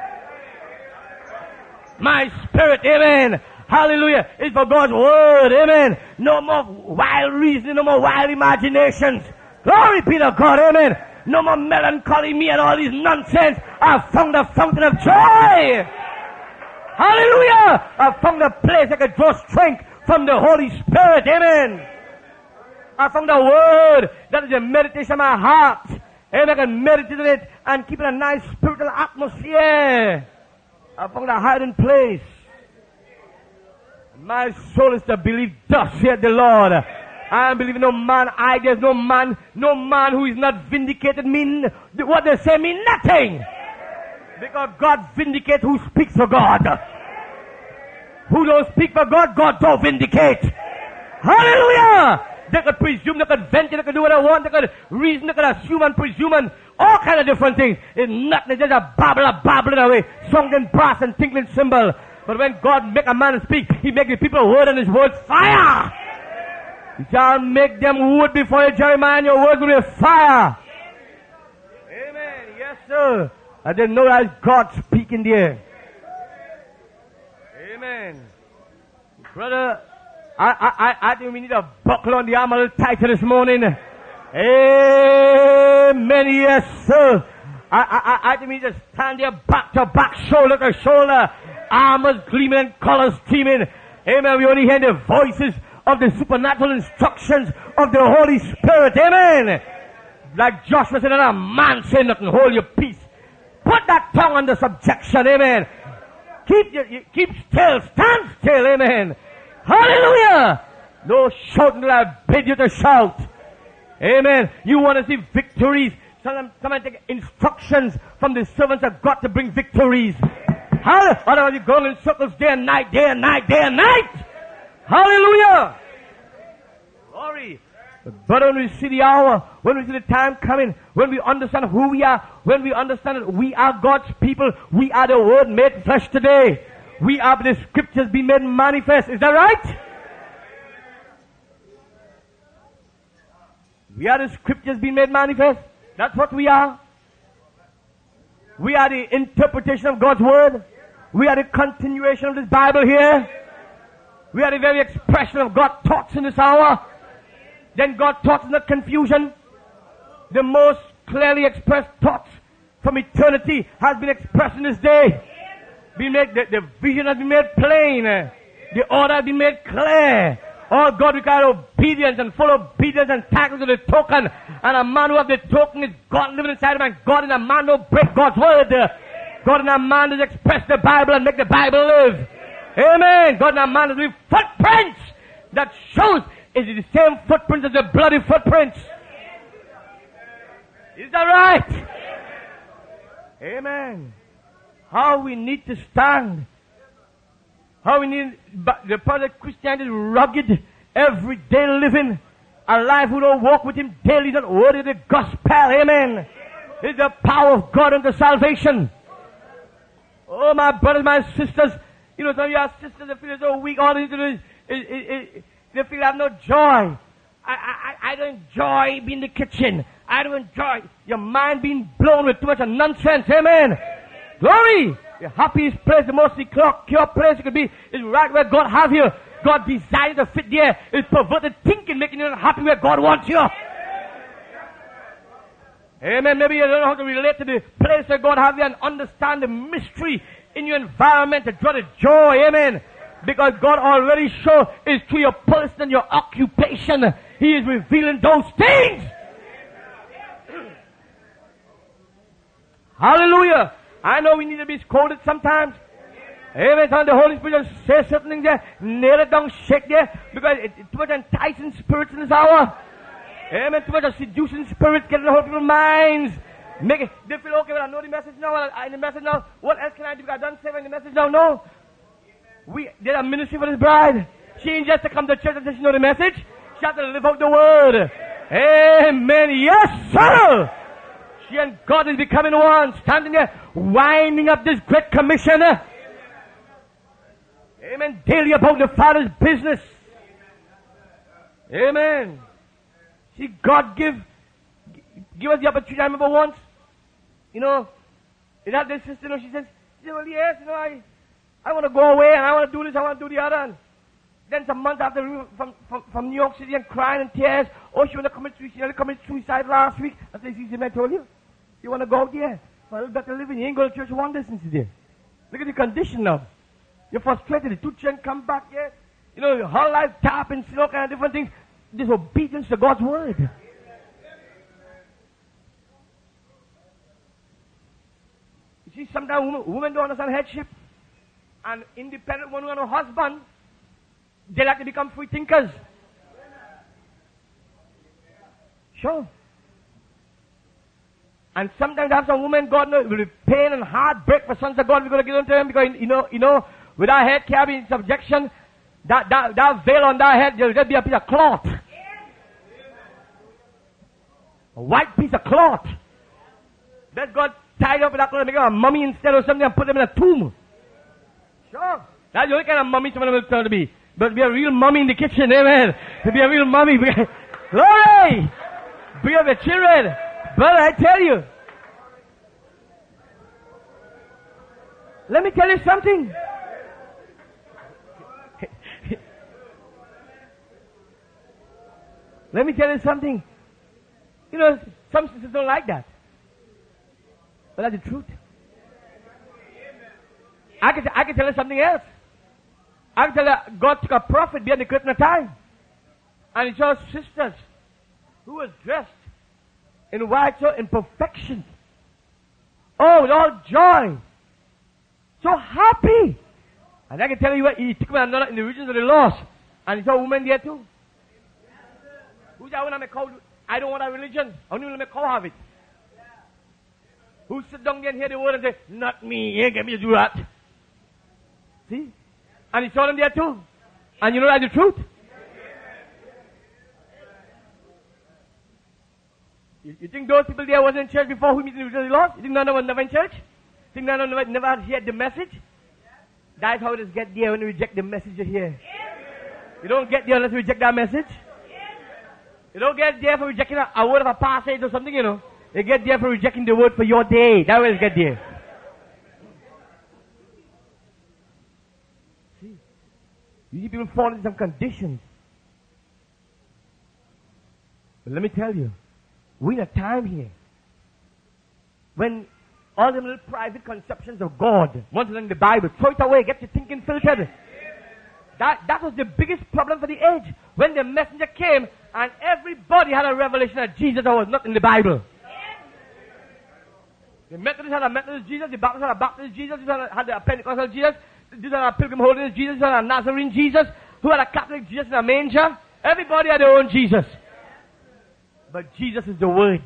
B: My spirit, amen. Hallelujah. It's for God's word. Amen. No more wild reasoning. No more wild imaginations. Glory be to God. Amen. No more melancholy, me and all these nonsense. I've found a fountain of joy. Hallelujah. I've found a place that can draw strength from the Holy Spirit. Amen. I found a word that is a meditation of my heart. Amen. I can meditate on it and keep it a nice spiritual atmosphere. I found a hiding place. My soul is to believe, thus saith the Lord. I believe no man, there's no man who is not vindicated mean, what they say mean nothing. Because God vindicates who speaks for God. Who don't speak for God, God don't vindicate. Hallelujah! They could presume, they could venture, they could do what they want, they could reason, they could assume and presume and all kind of different things. It's nothing, it's just a babbling away, sung in brass and tinkling cymbal. But when God make a man speak, He make the people word and His word fire. He shall make them wood before you, Jeremiah, and your words will be fire. Amen. Yes, sir. I didn't know that God speaking there. Amen. Brother, I think we need to buckle on the arm a little tighter this morning. Amen. Yes, sir. I think we need to stand there back to back, shoulder to shoulder, armors gleaming and colors streaming. Amen. We only hear the voices of the supernatural instructions of the Holy Spirit. Amen. Like Joshua said, a man say nothing, hold your peace. Put that tongue under subjection. Amen. Keep still, stand still. Amen. Hallelujah. No shouting till I bid you to shout. Amen. You want to see victories? Come and take instructions from the servants of God to bring victories. Otherwise you're going in circles day and night, day and night, day and night. Hallelujah. Glory. But when we see the hour, when we see the time coming, when we understand who we are, when we understand that we are God's people, we are the Word made flesh today. We are the Scriptures being made manifest. Is that right? We are the Scriptures being made manifest. That's what we are. We are the interpretation of God's Word. We are the continuation of this Bible here. We are the very expression of God's thoughts in this hour. Then God's thoughts is not confusion. The most clearly expressed thoughts from eternity has been expressed in this day. The vision has been made plain. The order has been made clear. All God requires obedience and full obedience and tackles to the token. And a man who has the token is God living inside him, and God in a man don't break God's word. God in a man does express the Bible and make the Bible live. Amen. God in a man does leave footprints that shows is the same footprints as the bloody footprints. Is that right? Amen. How we need to stand. How we need, the product Christianity is rugged, everyday living. A life who don't walk with Him daily is not worthy of the gospel. Amen. It's the power of God unto salvation. Oh, my brothers, my sisters. You know, some of your sisters, they feel so weak. All they do is they feel I have no joy. I don't enjoy being in the kitchen. I don't enjoy your mind being blown with too much of nonsense. Amen. Glory. The happiest place, the most secure place you could be is right where God have you. God designed to fit there. It's perverted thinking making you not happy where God wants you. Amen. Maybe you don't know how to relate to the place where God have you and understand the mystery in your environment to draw the joy. Amen. Because God already showed is through your person and your occupation. He is revealing those things. Hallelujah. I know we need to be scolded sometimes. Amen. The Holy Spirit will say certain things there, nail it down, shake there, because it's too much enticing spirits in this hour. Amen. Too much of seducing spirits getting the whole people's minds. Make it, they feel okay, well, I know the message now, the message now. What else can I do? Because I done say the message now. No. We did a ministry for this bride. She ain't just to come to church and she know the message. She has to live out the word. Amen. Yes, sir. She and God is becoming one, standing there, winding up this great commission. Amen. Daily about the Father's business. Amen. See, God give us the opportunity. I remember once, it had this sister, she said, well, yes, I want to go away and I want to do this, I want to do the other. And then some months after, from New York City and crying and tears, she want to commit suicide. She committed suicide last week. I said, see, I told you, you want to go out there for a little better living. You ain't going to church one distance today. Look at the condition now. You're frustrated. The two children come back here. Your whole life tapping, all kind of different things. Disobedience to God's word. You see, sometimes women don't understand headship. And independent women who have a husband, they like to become free thinkers. Sure. And sometimes have some women, God knows, will be pain and heartbreak for sons of God. We're going to give them to them because, with our head carrying in subjection, that veil on that head, there'll just be a piece of cloth. A white piece of cloth. Let God tie up with that cloth and make a mummy instead of something and put them in a tomb. Sure. That's the only kind of mummy some of them will turn to be. But be a real mummy in the kitchen, amen. To be a real mummy. Glory! Bring up your children. Brother, I tell you. Let me tell you something. Let me tell you something. Some sisters don't like that. But that's the truth. I can tell you something else. I can tell you God took a prophet behind the curtain of time. And he saw sisters who was dressed in white, so in perfection. Oh, with all joy. So happy. And I can tell you what, he took me another in the regions of the lost. And he saw women there too. Who's that one call? I don't want a religion. I only want to call have it. Who sit down there and hear the word and say, not me, you ain't get me to do that. See? And he saw them there too. And you know that's the truth. You think those people there wasn't in church before who meet in the lost? You think none of them was never in church? You think none of them never heard the message? That's how it is get there when you reject the message you hear. You don't get there unless you reject that message. You don't get there for rejecting a word of a passage or something, You get there for rejecting the word for your day. That's where you get there. See? You see people fall into some conditions. But let me tell you, we're in a time here when all the little private conceptions of God, once in the Bible, throw it away, get your thinking filtered. That was the biggest problem for the age. When the messenger came and everybody had a revelation of Jesus that was not in the Bible. The Methodists had a Methodist Jesus, the Baptists had a Baptist Jesus, the had a Pentecostal Jesus, these had a Pilgrim Holiness Jesus, these had a Nazarene Jesus, who had a Catholic Jesus in a manger. Everybody had their own Jesus. But Jesus is the Word.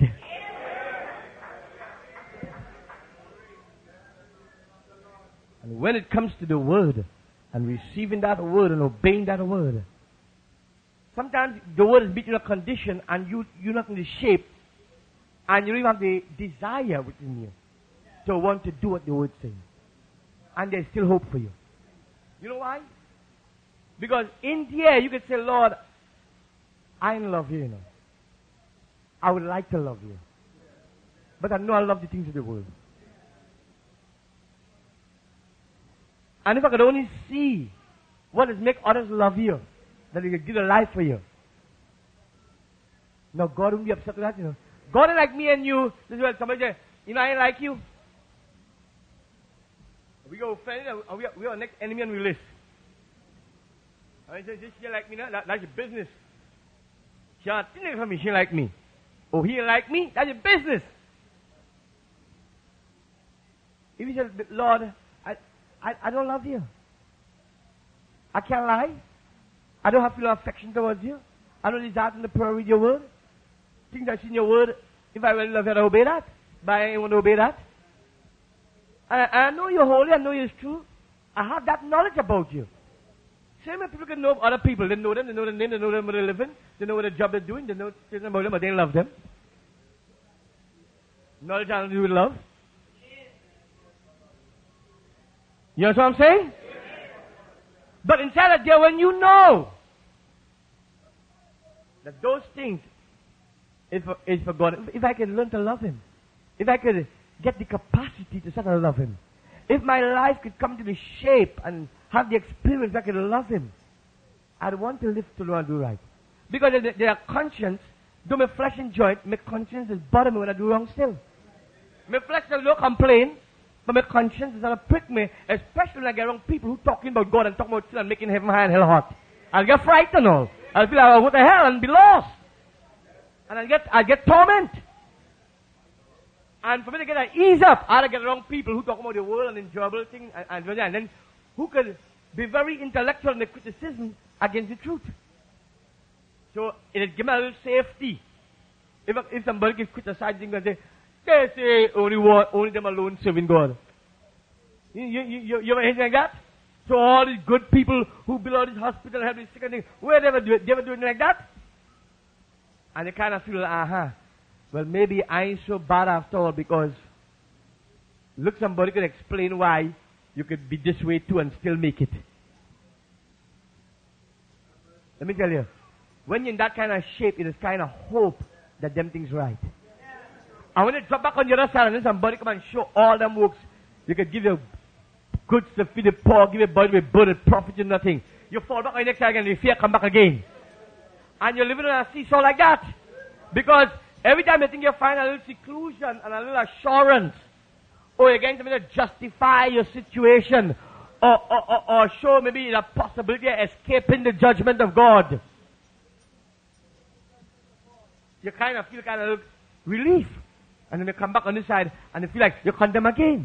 B: And when it comes to the Word, and receiving that Word and obeying that Word, sometimes the Word is beating a condition and you're not in the shape, and you don't even have the desire within you to want to do what the Word says. And there's still hope for you. You know why? Because in the air you could say, Lord, I love you, I would like to love you. But I know I love the things of the world. And if I could only see what is make others love you, that He could give a life for you. No, God won't be upset with that, God ain't like me and you. This is what somebody say, I ain't like you. We go friends and we are next enemy on the list. And I say, she like me now, that's your business. She not thinking for me, she like me. Oh, he like me? That's your business. If you say, Lord, I don't love you. I can't lie. I don't have no affection towards you. I don't desire to pray with your word. Things I see in your word, if I really love you, I obey that. But I ain't want to obey that. I know you're holy, I know you're true. I have that knowledge about you. Same way people can know other people. They know them, they know their name, they know them where they're living, they know what their job they're doing, they know about them, but they don't love them. Knowledge has to do with love. You know what I'm saying? But inside of there, when you know that those things is for God, if I can learn to love Him, if I could get the capacity to start to love Him, if my life could come to the shape and have the experience I could love Him, I'd want to live to know and do right. Because their conscience, though my flesh enjoy it, my conscience is bother me when I do wrong still. My flesh does not complain, but my conscience is going to prick me, especially when I get around people who talking about God and talking about sin and making heaven high and hell hot. I'll get frightened all. I'll feel like I'll go to hell and be lost. And I'll get torment. And for me to get that ease up, I'll get around people who talk about the world and enjoyable things and then who could be very intellectual in their criticism against the truth. So it'll give me a little safety. If somebody is criticizing and say, they say only them alone serving God. You ever hear anything like that? So all these good people who build all these hospitals, have these sick and things, where they ever do anything like that? And they kind of feel, well maybe I ain't so bad after all, because look, somebody could explain why you could be this way too and still make it. Let me tell you, when you're in that kind of shape, it is kind of hope that them things right. And when you drop back on the other side and then somebody come and show all them works, you could give your goods to feed the poor, give your body with blood, profit you nothing. You fall back on the next side again, and you fear come back again. And you're living on a seesaw like that. Because every time you think you find a little seclusion and a little assurance, or you're getting something to justify your situation, or show maybe the possibility of escaping the judgment of God, you kind of feel relief. And then you come back on this side and you feel like you're condemned again.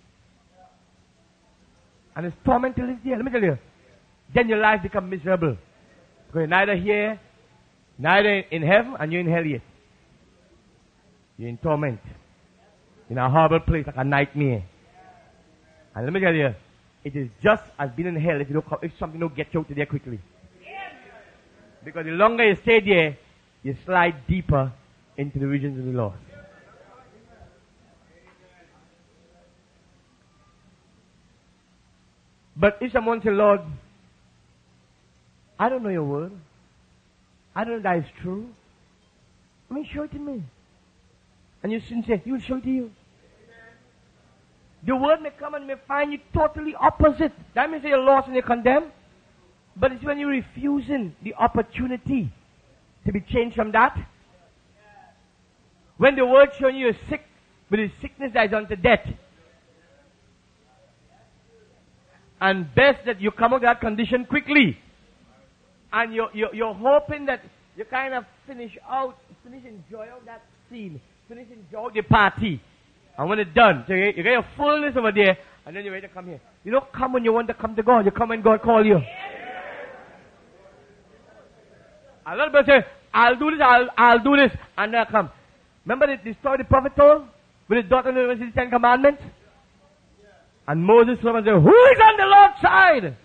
B: And it's torment till this day. Let me tell you. Then your life becomes miserable. Because you're neither here, neither in heaven, and you're in hell yet. You're in torment. In a horrible place, like a nightmare. And let me tell you, it is just as being in hell if something don't get you out of there quickly. Because the longer you stay there, you slide deeper into the regions of the lost. But if someone says, Lord, I don't know your word. I don't know that is true. I mean, show it to me. And you sincere, He will show it to you. The word may come and may find you totally opposite. That means you're lost and you're condemned. But it's when you're refusing the opportunity to be changed from that. When the word showing you you're sick, but the sickness that is unto death. And best that you come out of that condition quickly. And you're hoping that you kind of finish enjoy out that scene. Finish enjoy the party. And when it's done, so you get your fullness over there, and then you're ready to come here. You don't come when you want to come to God. You come when God calls you. A lot of people say, I'll do this, and then I come. Remember the story the prophet told? With his daughter in the 10 Commandments? And Moses came and said, who is on the Lord's side?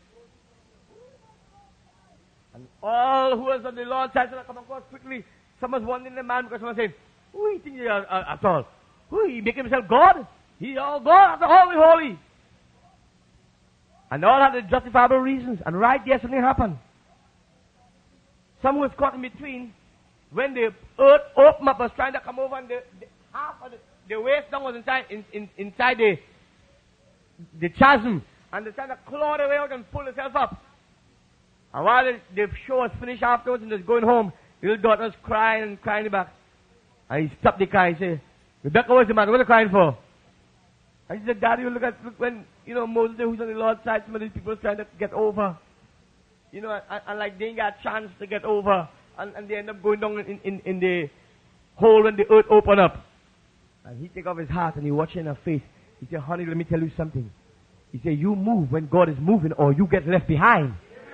B: And all who was on the Lord's side said, come across quickly. Someone's wanting the man because someone said, who do you think you are at all? Who he make himself God? He's all God, the holy, holy. And they all had the justifiable reasons. And right there something happened. Someone was caught in between. When the earth opened up, was trying to come over, and the half of the waist down was inside the chasm, and they're trying to claw their way out and pull themselves up. And while the show was finished afterwards and they're going home, the little daughter was crying and crying back. And he stopped the car and said, Rebecca, what's the matter? What are you crying for? And she said, Daddy, look when, Moses, who's on the Lord's side, some of these people are trying to get over. And like they ain't got a chance to get over. And they end up going down in the hole when the earth opened up. And he take off his hat and he watch in her face. He said, honey, let me tell you something. He said, you move when God is moving or you get left behind.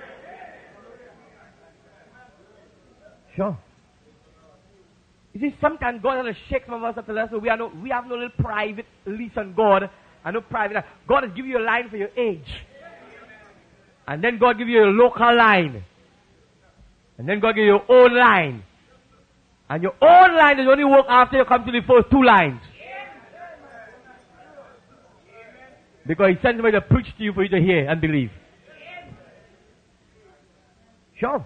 B: Sure. You see, sometimes God has to shake some of us up to us, so we have no little private lease on God, and no private. God has given you a line for your age. And then God give you a local line. And then God give you your own line. And your own line is only work after you come to the first two lines. Because he sent somebody to preach to you for you to hear and believe. Sure.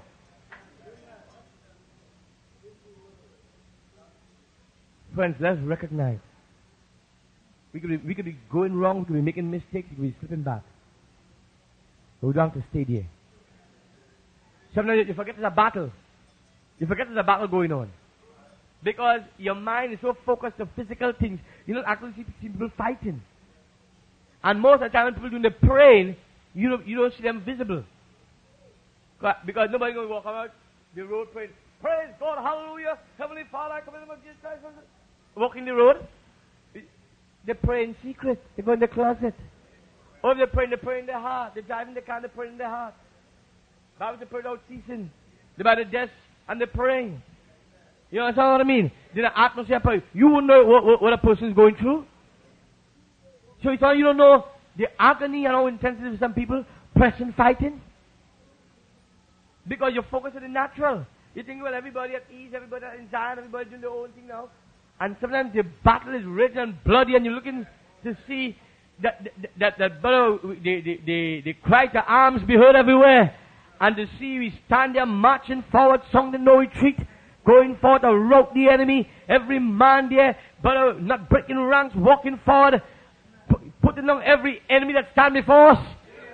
B: Friends, let's recognize. We could be going wrong, we could be making mistakes, we could be slipping back. But we don't have to stay there. Sometimes you forget there's a battle. You forget there's a battle going on. Because your mind is so focused on physical things, you don't actually see people fighting. And most of the time when people doing the praying, you don't see them visible. Because nobody's going to walk out the road praying, praise God, hallelujah, Heavenly Father, I come in the name of Jesus Christ. Walking the road. They pray in secret. They go in the closet. Or they pray in their heart. They're driving the car, they pray in their heart. Bible they pray without ceasing. They're by the desk and they're praying. You understand what I mean? There's an atmosphere prayer. You won't know what a person is going through. So it's all you don't know the agony and how intense it is for some people, pressing, fighting. Because you're focused on the natural. You think, well, everybody at ease, everybody in Zion, everybody doing their own thing now. And sometimes the battle is rich and bloody, and you're looking to see that brother, they cry to arms be heard everywhere. And to see we stand there marching forward, song the no retreat, going forward to rout the enemy. Every man there, brother, not breaking ranks, walking forward, putting down every enemy that stand before us.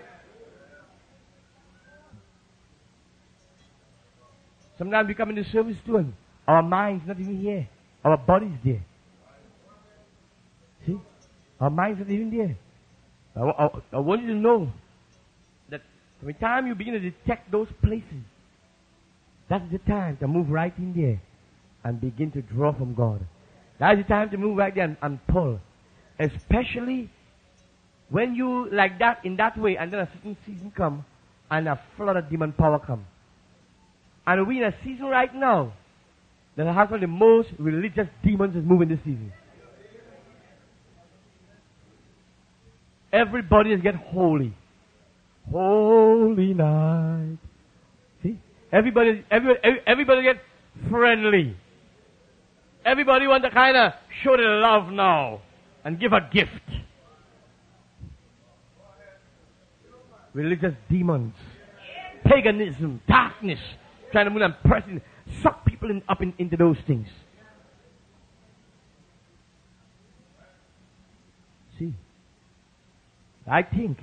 B: Sometimes we come into service to him. Our mind's not even here. Our body's there. See? Our mind's not even there. I want you to know that every time you begin to detect those places, that's the time to move right in there and begin to draw from God. That's the time to move right there and pull. Especially when you like that, in that way, and then a certain season come and a flood of demon power come. And we're in a season right now that has one of the most religious demons is moving this season. Everybody is getting holy. Holy night. See? Everybody get friendly. Everybody want to kind of show their love now and give a gift. Religious demons. Paganism. Darkness. Trying to move and pressing. Suck people into those things. See? I think,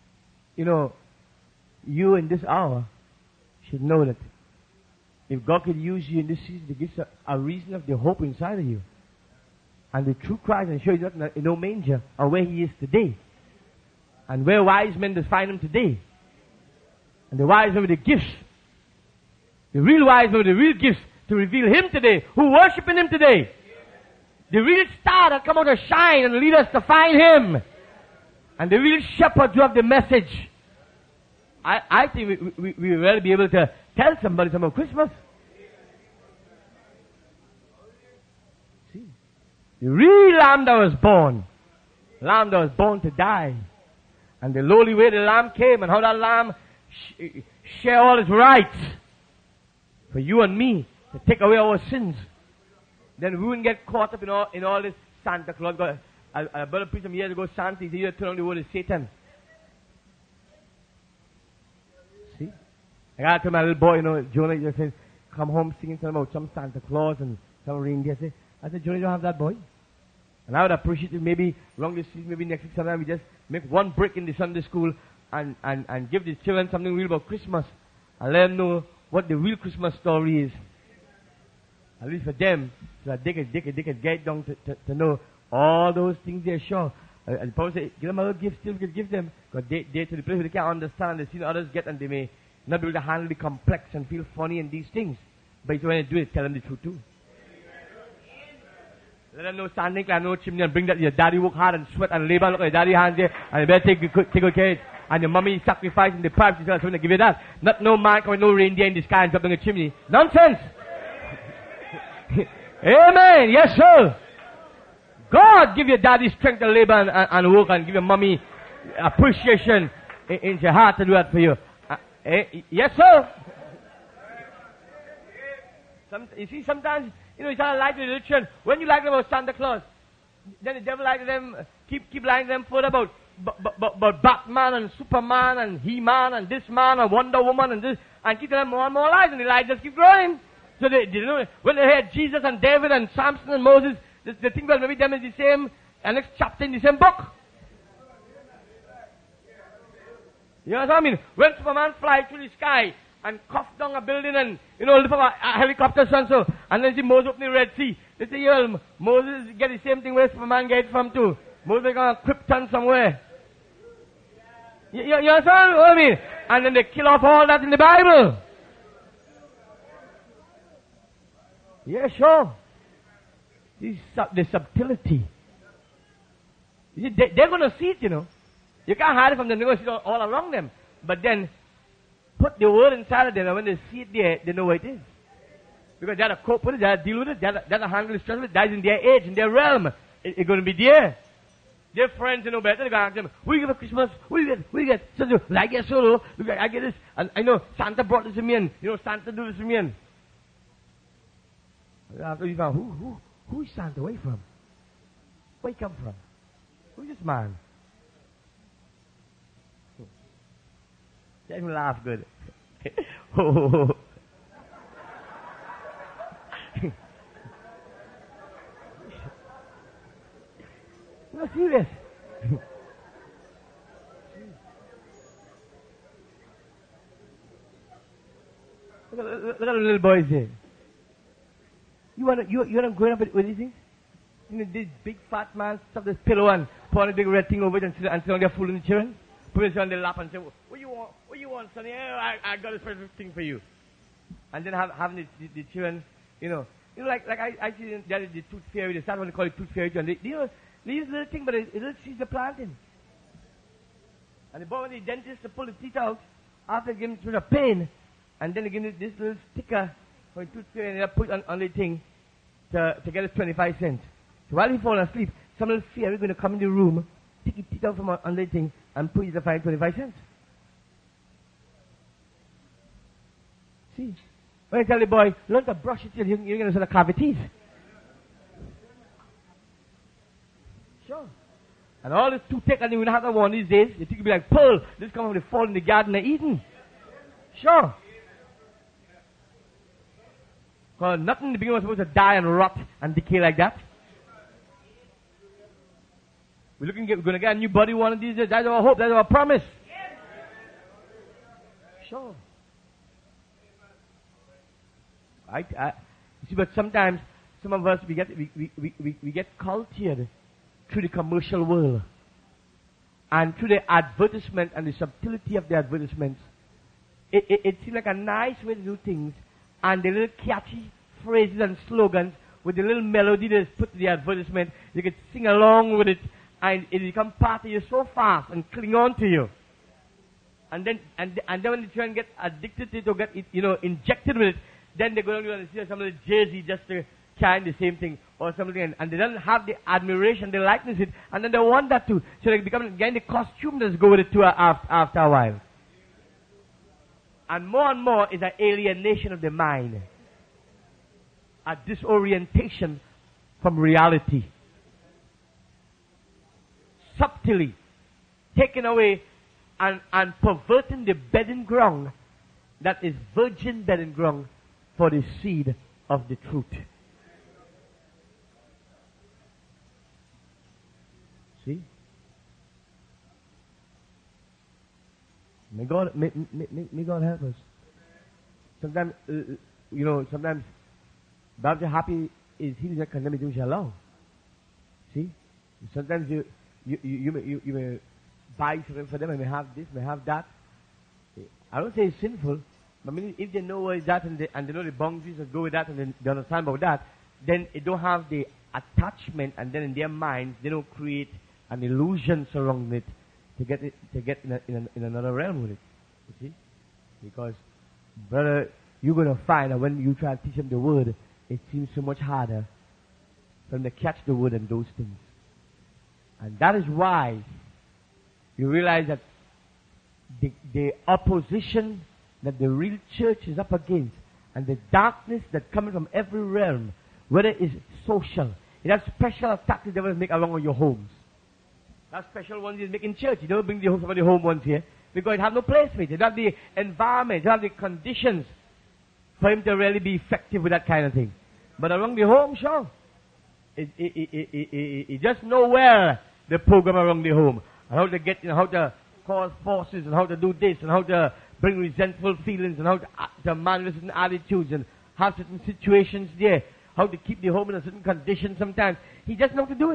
B: you in this hour should know that if God could use you in this season to give a reason of the hope inside of you, and the true Christ, and show you that in no manger, or where he is today, and where wise men to find him today, and the wise men with the gifts, the real wise men with the real gifts to reveal him today, who worshiping him today, the real star that come out to shine and lead us to find him. And the real shepherds who have the message. I think we will really be able to tell somebody about Christmas. See? The real lamb that was born. Lamb that was born to die. And the lowly way the lamb came and how that lamb share all his rights for you and me to take away our sins. Then we wouldn't get caught up in all this Santa Claus. I brother preached some years ago, Santa, he said, you turn on the word of Satan. See? I got to tell my little boy, Jonah, he said, come home singing something about some Santa Claus and some reindeer. I said, Jonah, you don't have that, boy? And I would appreciate it maybe along this season, maybe next week sometime we just make one break in the Sunday school and give the children something real about Christmas and let them know what the real Christmas story is. At least for them, so that they can get down to know all those things they're sure. And Paul said, give them a little gift, still we can give them. Because they're to the place where they can't understand, they've seen others get and they may not be able to handle the complex and feel funny and these things. But when they do it, tell them the truth too. Let them know standing like no chimney and bring that your daddy work hard and sweat and labor, look at your daddy hands there, and you better take good care of it. And your mommy sacrificing the pipes, she's going to give you that. Not no man coming, no reindeer in the sky and dropping a chimney. Nonsense! Amen! Yes, sir! God give your daddy strength to labor and work and give your mommy appreciation in your heart to do that for you. Yes, sir. You see, sometimes, it's not like religion. When you like them about Santa Claus, then the devil like them, keep lying to them further about but Batman and Superman and He-Man and this man and Wonder Woman and this, and keep telling them more and more lies, and the lies just keep growing. So they you know, when they heard Jesus and David and Samson and Moses, they think, well, maybe them is the same, and next chapter in the same book. You know what I mean? When Superman flies through the sky and cough down a building and, you know, lift up a helicopter so, and then see Moses open the Red Sea. They say, well, Moses get the same thing where Superman gets from too. Moses got a Krypton somewhere. You understand what I mean? And then they kill off all that in the Bible. Yeah, sure. The subtlety. You see, they're going to see it, you know. You can't hide it from them. They're going to see it all around them. But then, put the word inside of them, and when they see it there, they know what it is. Because they have to cope with it, they have to deal with it, they have to handle the stress of it. That is in their age, in their realm. It's going to be there. Their friends, you know better. They're going to ask them, what do you get for Christmas? What do you get? What do you get? So, well, I get solo. Look, I get this. And I know Santa brought this to me, and, you know, Santa do this to me, and after you found, who is Santa? Where from? Where he come from? Who's this man? Let him laugh good. No, serious. Look at the little boys here. You wanna growing up with these things? You know, this big fat man stuff this pillow and put on a big red thing over it and sit on their fooling the children. Put it on their lap and say, what you want? What you want, sonny? I got a special thing for you. And then having the children, you know like I see the tooth fairy. They start when they call it tooth fairy, and they use a little thing, but a little seeds are planted. And they bought the dentist to pull the teeth out after giving it a pain, and then they give it this little sticker for the tooth fairy, and they put it on the thing to get us 25 cents. So while he falls asleep, some little fairy is going to come in the room, take his teeth out from on the thing, and put it to find 25 cents. See? When I tell the boy, learn to brush your teeth, you're going to sort of cavities. Sure. And all this toothache, and you will have that one these days. You think it'll be like pearl. This comes from the fall in the Garden of Eden. Sure. Because nothing in the beginning was supposed to die and rot and decay like that. We're going to get a new body one of these days. That's our hope. That's our promise. Sure. You see, but sometimes some of us we get cultured through the commercial world and through the advertisement and the subtlety of the advertisements. It seems like a nice way to do things, and the little catchy phrases and slogans with the little melody that's put to the advertisement, you can sing along with it, and it becomes part of you so fast and cling on to you. And then when the children get addicted to it or get it, injected with it, then they go down and see some of the jersey just to carry the same thing or something, and they don't have the admiration, the likeness it, and then they want that too. So they become again the costume that's go with it too after a while. And more is an alienation of the mind, a disorientation from reality, subtly taken away and perverting the bedding ground that is virgin bedding ground for the seed of the truth. See? May God help us. Sometimes, sometimes Bible happy is he that condemns him shall love. See? Sometimes you may buy something for them and may have this, may have that. I don't say it's sinful, but I mean, if they know where it's at and they know the boundaries that go with that and they understand about that, then they don't have the attachment, and then in their minds they don't create an illusion surrounding it to get in another realm with it. You see? Because, brother, you're going to find that when you try to teach them the word, it seems so much harder for them to catch the word and those things. And that is why you realize that the opposition that the real church is up against and the darkness that coming from every realm, whether it's social, it has special attacks the devil make along with your homes. That special ones you make in church. You don't bring somebody home once here because it have no place for it. You don't have the environment, you don't have the conditions for him to really be effective with that kind of thing. But around the home, sure. He just know well the program around the home and how to get, how to cause forces and how to do this and how to bring resentful feelings and how to manage certain attitudes and have certain situations there, how to keep the home in a certain condition sometimes. He just knows how to do it.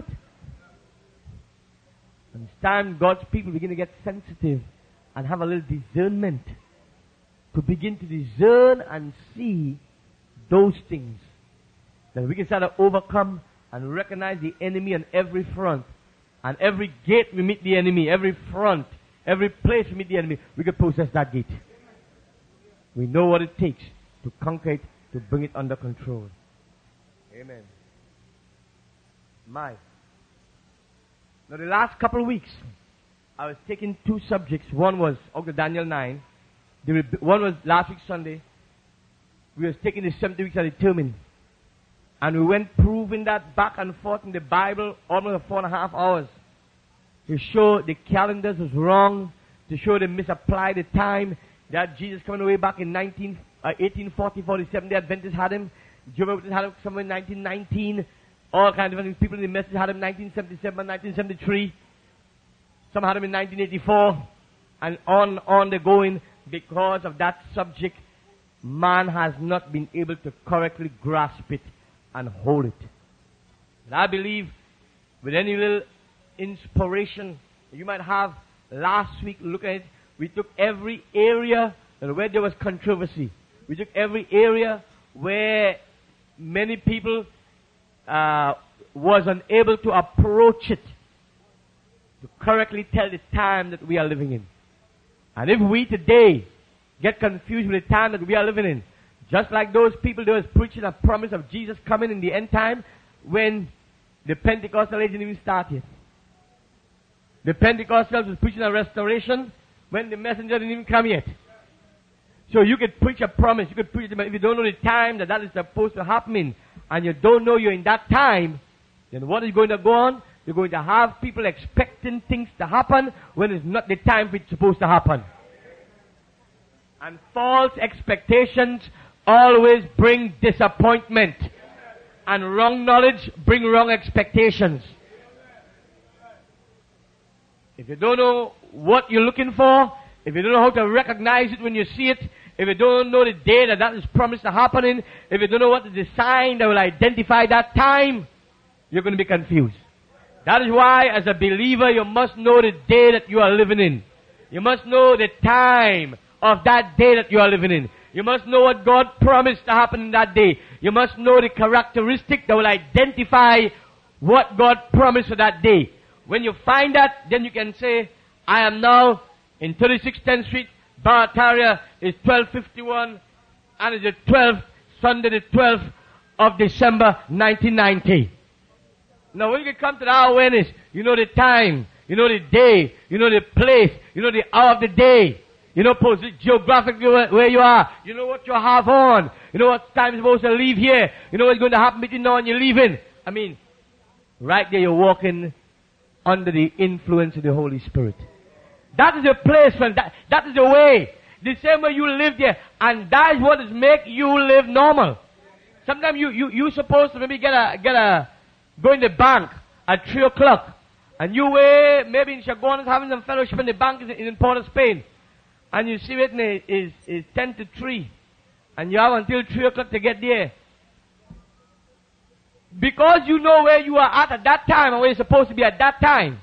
B: And it's time God's people begin to get sensitive and have a little discernment to begin to discern and see those things. That we can start to overcome and recognize the enemy on every front. And every gate we meet the enemy, every front, every place we meet the enemy, we can possess that gate. We know what it takes to conquer it, to bring it under control. Amen. Now the last couple of weeks, I was taking two subjects. One was out of Daniel 9. One was last week Sunday. We was taking the 70 weeks are determined. And we went proving that back and forth in the Bible almost 4.5 hours. To show the calendars was wrong. To show they misapplied the time. That Jesus coming away back in 1840, 47, the Adventists had him. Jehovah's Witnesses had him somewhere in 1919. All kinds of different people in the message had him in 1977, 1973. Some had him in 1984. And on the going. Because of that subject, man has not been able to correctly grasp it and hold it. And I believe with any little inspiration you might have last week, look at it, we took every area where there was controversy. We took every area where many people was unable to approach it to correctly tell the time that we are living in. And if we today get confused with the time that we are living in, just like those people that was preaching a promise of Jesus coming in the end time when the Pentecostal age didn't even start yet. The Pentecostals was preaching a restoration when the messenger didn't even come yet. So you could preach a promise, you could preach it, but if you don't know the time that is supposed to happen in, and you don't know you're in that time, then what is going to go on? You're going to have people expecting things to happen when it's not the time it's supposed to happen. And false expectations always bring disappointment. And wrong knowledge bring wrong expectations. If you don't know what you're looking for, if you don't know how to recognize it when you see it, if you don't know the day that is promised to happen in, if you don't know what is the sign that will identify that time, you're going to be confused. That is why, as a believer, you must know the day that you are living in. You must know the time of that day that you are living in. You must know what God promised to happen in that day. You must know the characteristic that will identify what God promised for that day. When you find that, then you can say, I am now in 36 10th Street, Barataria, is 12:51, and it's the 12th, Sunday the 12th of December 1990. Now when you come to that awareness, you know the time, you know the day, you know the place, you know the hour of the day, you know geographically where you are, you know what you have on, you know what time you're supposed to leave here, you know what's going to happen between now and you're leaving. I mean, right there you're walking under the influence of the Holy Spirit. That is the place, friend. That is the way. The same way you live there. And that is what is make you live normal. Sometimes you supposed to maybe go in the bank at 3 o'clock. And you wait, maybe in Chaguanas having some fellowship in the bank in Port of Spain. And you see it is 10 to 3. And you have until 3 o'clock to get there. Because you know where you are at that time and where you're supposed to be at that time.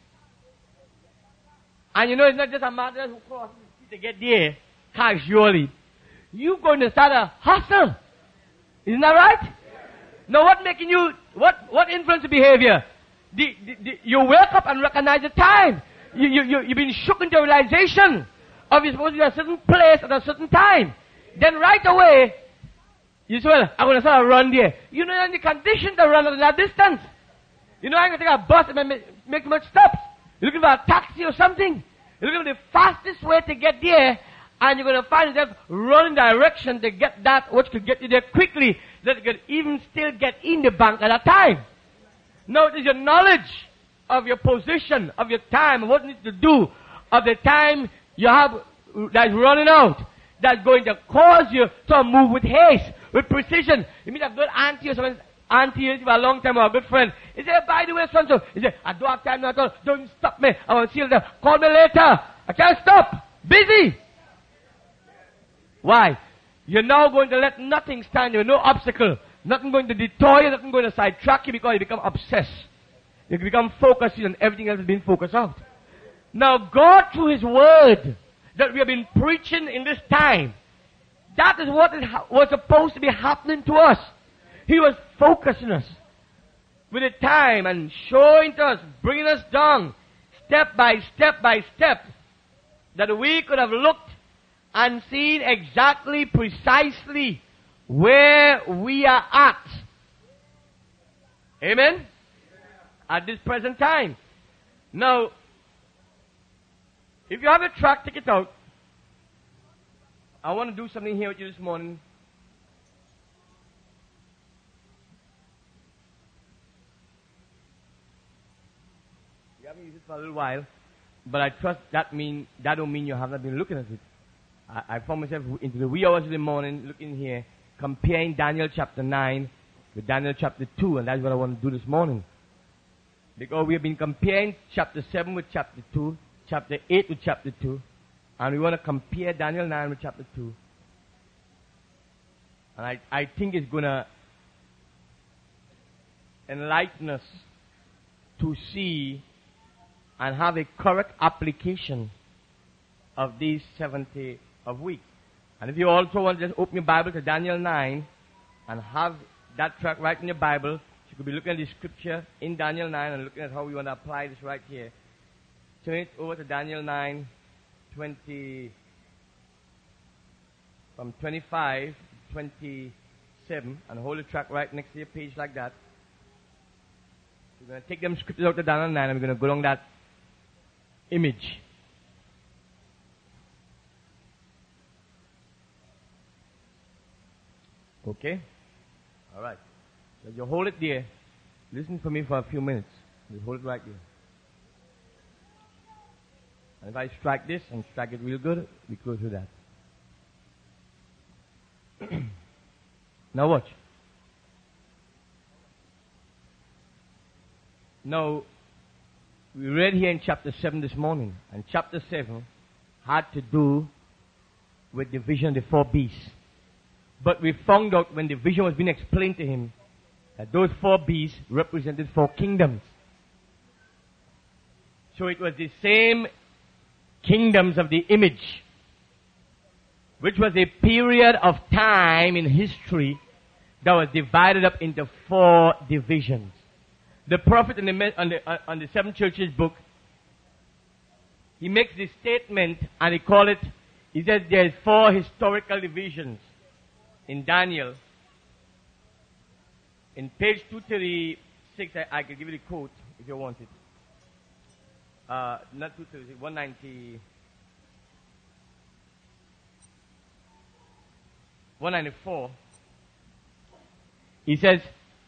B: And you know it's not just a matter who crosses the street to get there casually. You're going to start a hustle. Isn't that right? Now what making you, what influence the behavior? You wake up and recognize the time. You've been shook into realization of you're supposed to be at a certain place at a certain time. Then right away, you say, well, I'm going to start a run there. You know you're in the condition to run at that distance. You know I'm going to take a bus and make much stops. You're looking for a taxi or something. You're looking for the fastest way to get there, and you're going to find yourself running direction to get that which could get you there quickly, that you could even still get in the bank at that time. Now it is your knowledge of your position, of your time, what you need to do, of the time you have that's running out, that's going to cause you to move with haste, with precision. You meet a good auntie or someone, auntie for a long time or a good friend. He said, by the way, so he said, I don't have time now at all. Don't stop me. I want to see you later. Call me later. I can't stop. Busy. Why? You're now going to let nothing stand you, no obstacle. Nothing going to detour you, nothing going to sidetrack you because you become obsessed. You become focused and everything else has been focused out. Now God, through His Word that we have been preaching in this time, that is what was supposed to be happening to us. He was focusing us with the time and showing to us, bringing us down step by step by step, that we could have looked and seen exactly, precisely where we are at. Amen? At this present time. Now, if you have a track, take it out. I want to do something here with you this morning. You haven't used it for a little while, but I trust that don't mean you have not been looking at it. I found myself into the wee hours of the morning looking here, comparing Daniel chapter 9 with Daniel chapter 2, and that's what I want to do this morning. Because we have been comparing chapter 7 with chapter 2, chapter 8 with chapter 2, and we want to compare Daniel 9 with chapter 2. And I think it's going to enlighten us to see and have a correct application of these 70 of weeks. And if you also want to just open your Bible to Daniel 9 and have that track right in your Bible, you could be looking at the scripture in Daniel 9 and looking at how we want to apply this right here. Turn it over to Daniel 9, from 25 to 27, and hold the track right next to your page like that. We're going to take them scriptures out to Daniel 9 and we're going to go along that image. Okay? Alright. So you hold it there. Listen for me for a few minutes. Just hold it right there. And if I strike this and strike it real good, we close with that. Now watch. Now, we read here in chapter 7 this morning, and chapter 7 had to do with the vision of the 4 beasts. But we found out when the vision was being explained to him that those 4 beasts represented 4 kingdoms. So it was the same kingdoms of the image, which was a period of time in history that was divided up into 4 divisions. The prophet on the 7 churches book, he makes this statement and he says there's 4 historical divisions in Daniel. In page 236, I can give you the quote if you want it. Not 236, 194. He says,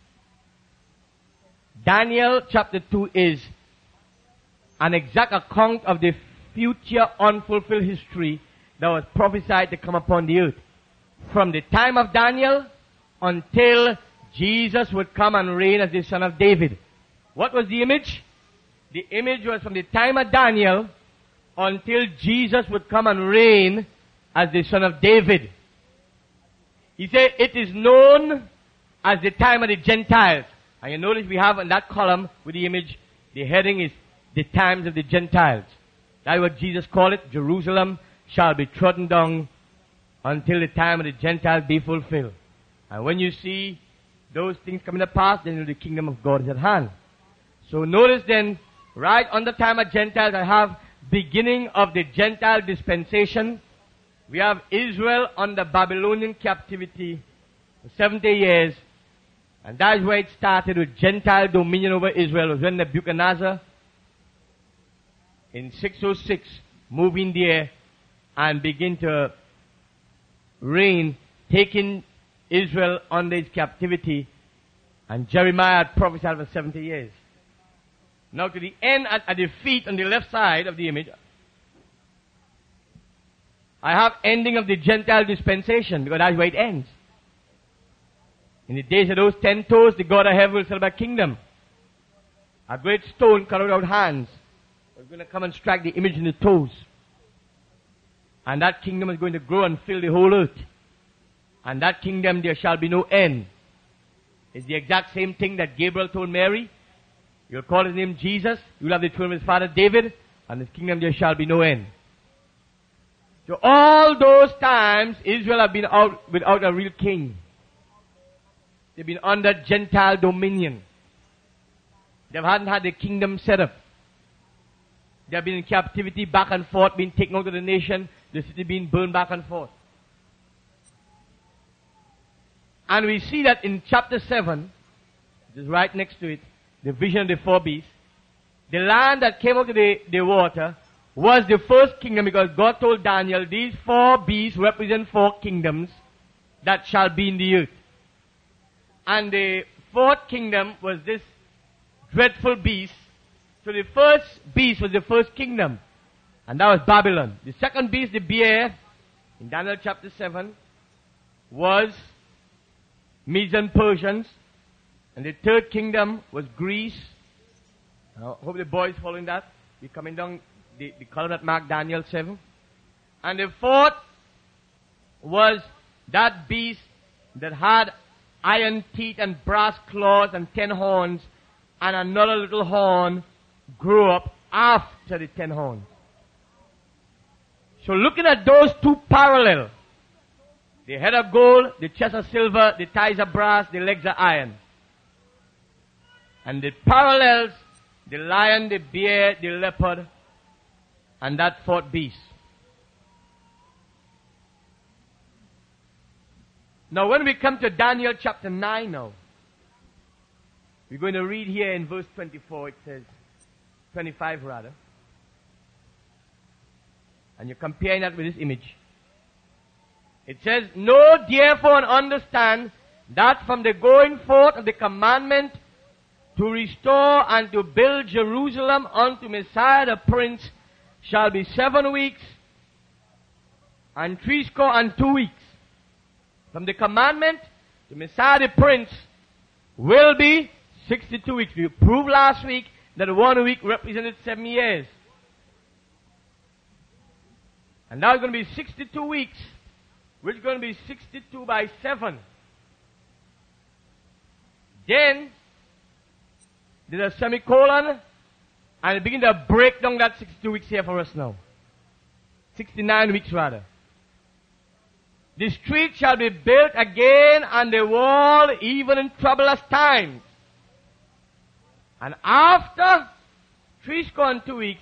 B: Daniel chapter 2 is an exact account of the future unfulfilled history that was prophesied to come upon the earth. From the time of Daniel until Jesus would come and reign as the son of David. What was the image? The image was from the time of Daniel until Jesus would come and reign as the son of David. He said it is known as the time of the Gentiles. And you notice we have in that column with the image, the heading is the times of the Gentiles. That's what Jesus called it. Jerusalem shall be trodden down until the time of the Gentiles be fulfilled. And when you see those things coming to pass, then the kingdom of God is at hand. So notice then, right on the time of Gentiles, I have beginning of the Gentile dispensation. We have Israel under Babylonian captivity for 70 years. And that's where it started with Gentile dominion over Israel. It was when Nebuchadnezzar in 606 moved in there and begin to reign, taking Israel under his captivity. And Jeremiah had prophesied for 70 years. Now to the end at the feet on the left side of the image, I have ending of the Gentile dispensation, because that's where it ends. In the days of those 10 toes, the God of heaven will set up a kingdom. A great stone cut without hands is going to come and strike the image in the toes. And that kingdom is going to grow and fill the whole earth. And that kingdom there shall be no end. It's the exact same thing that Gabriel told Mary. You'll call his name Jesus. You'll have the throne of his father David. And his kingdom there shall be no end. So all those times, Israel have been out without a real king. They've been under Gentile dominion. They hadn't had the kingdom set up. They have been in captivity back and forth, being taken out of the nation, the city being burned back and forth. And we see that in chapter 7, which is right next to it, the vision of the 4 beasts, the land that came out of the water was the first kingdom, because God told Daniel, these 4 beasts represent 4 kingdoms that shall be in the earth. And the 4th kingdom was this dreadful beast. So the first beast was the first kingdom, and that was Babylon. The second beast, the bear, in Daniel chapter 7, was Medes and Persians. And the 3rd kingdom was Greece. I hope the boys following that. We're coming down the column that marked Daniel 7. And the 4th was that beast that had iron teeth and brass claws and 10 horns, and another little horn grew up after the 10 horns. So looking at those 2 parallel, the head of gold, the chest of silver, the thighs of brass, the legs of iron. And the parallels, the lion, the bear, the leopard, and that 4th beast. Now when we come to Daniel chapter 9 now, we're going to read here in verse 24, it says, 25 rather. And you're comparing that with this image. It says, know therefore and understand that from the going forth of the commandment to restore and to build Jerusalem unto Messiah the Prince shall be 7 weeks and 62 weeks. From the commandment to Messiah the Prince will be 62 weeks. We proved last week that 1 week represented 7 years. And now it's going to be 62 weeks, which is going to be 62 by 7. Then, there's a semicolon, and it begins to break down that 62 weeks here for us now. 69 weeks rather. The street shall be built again, and the wall even in troublous times. And after 62 weeks,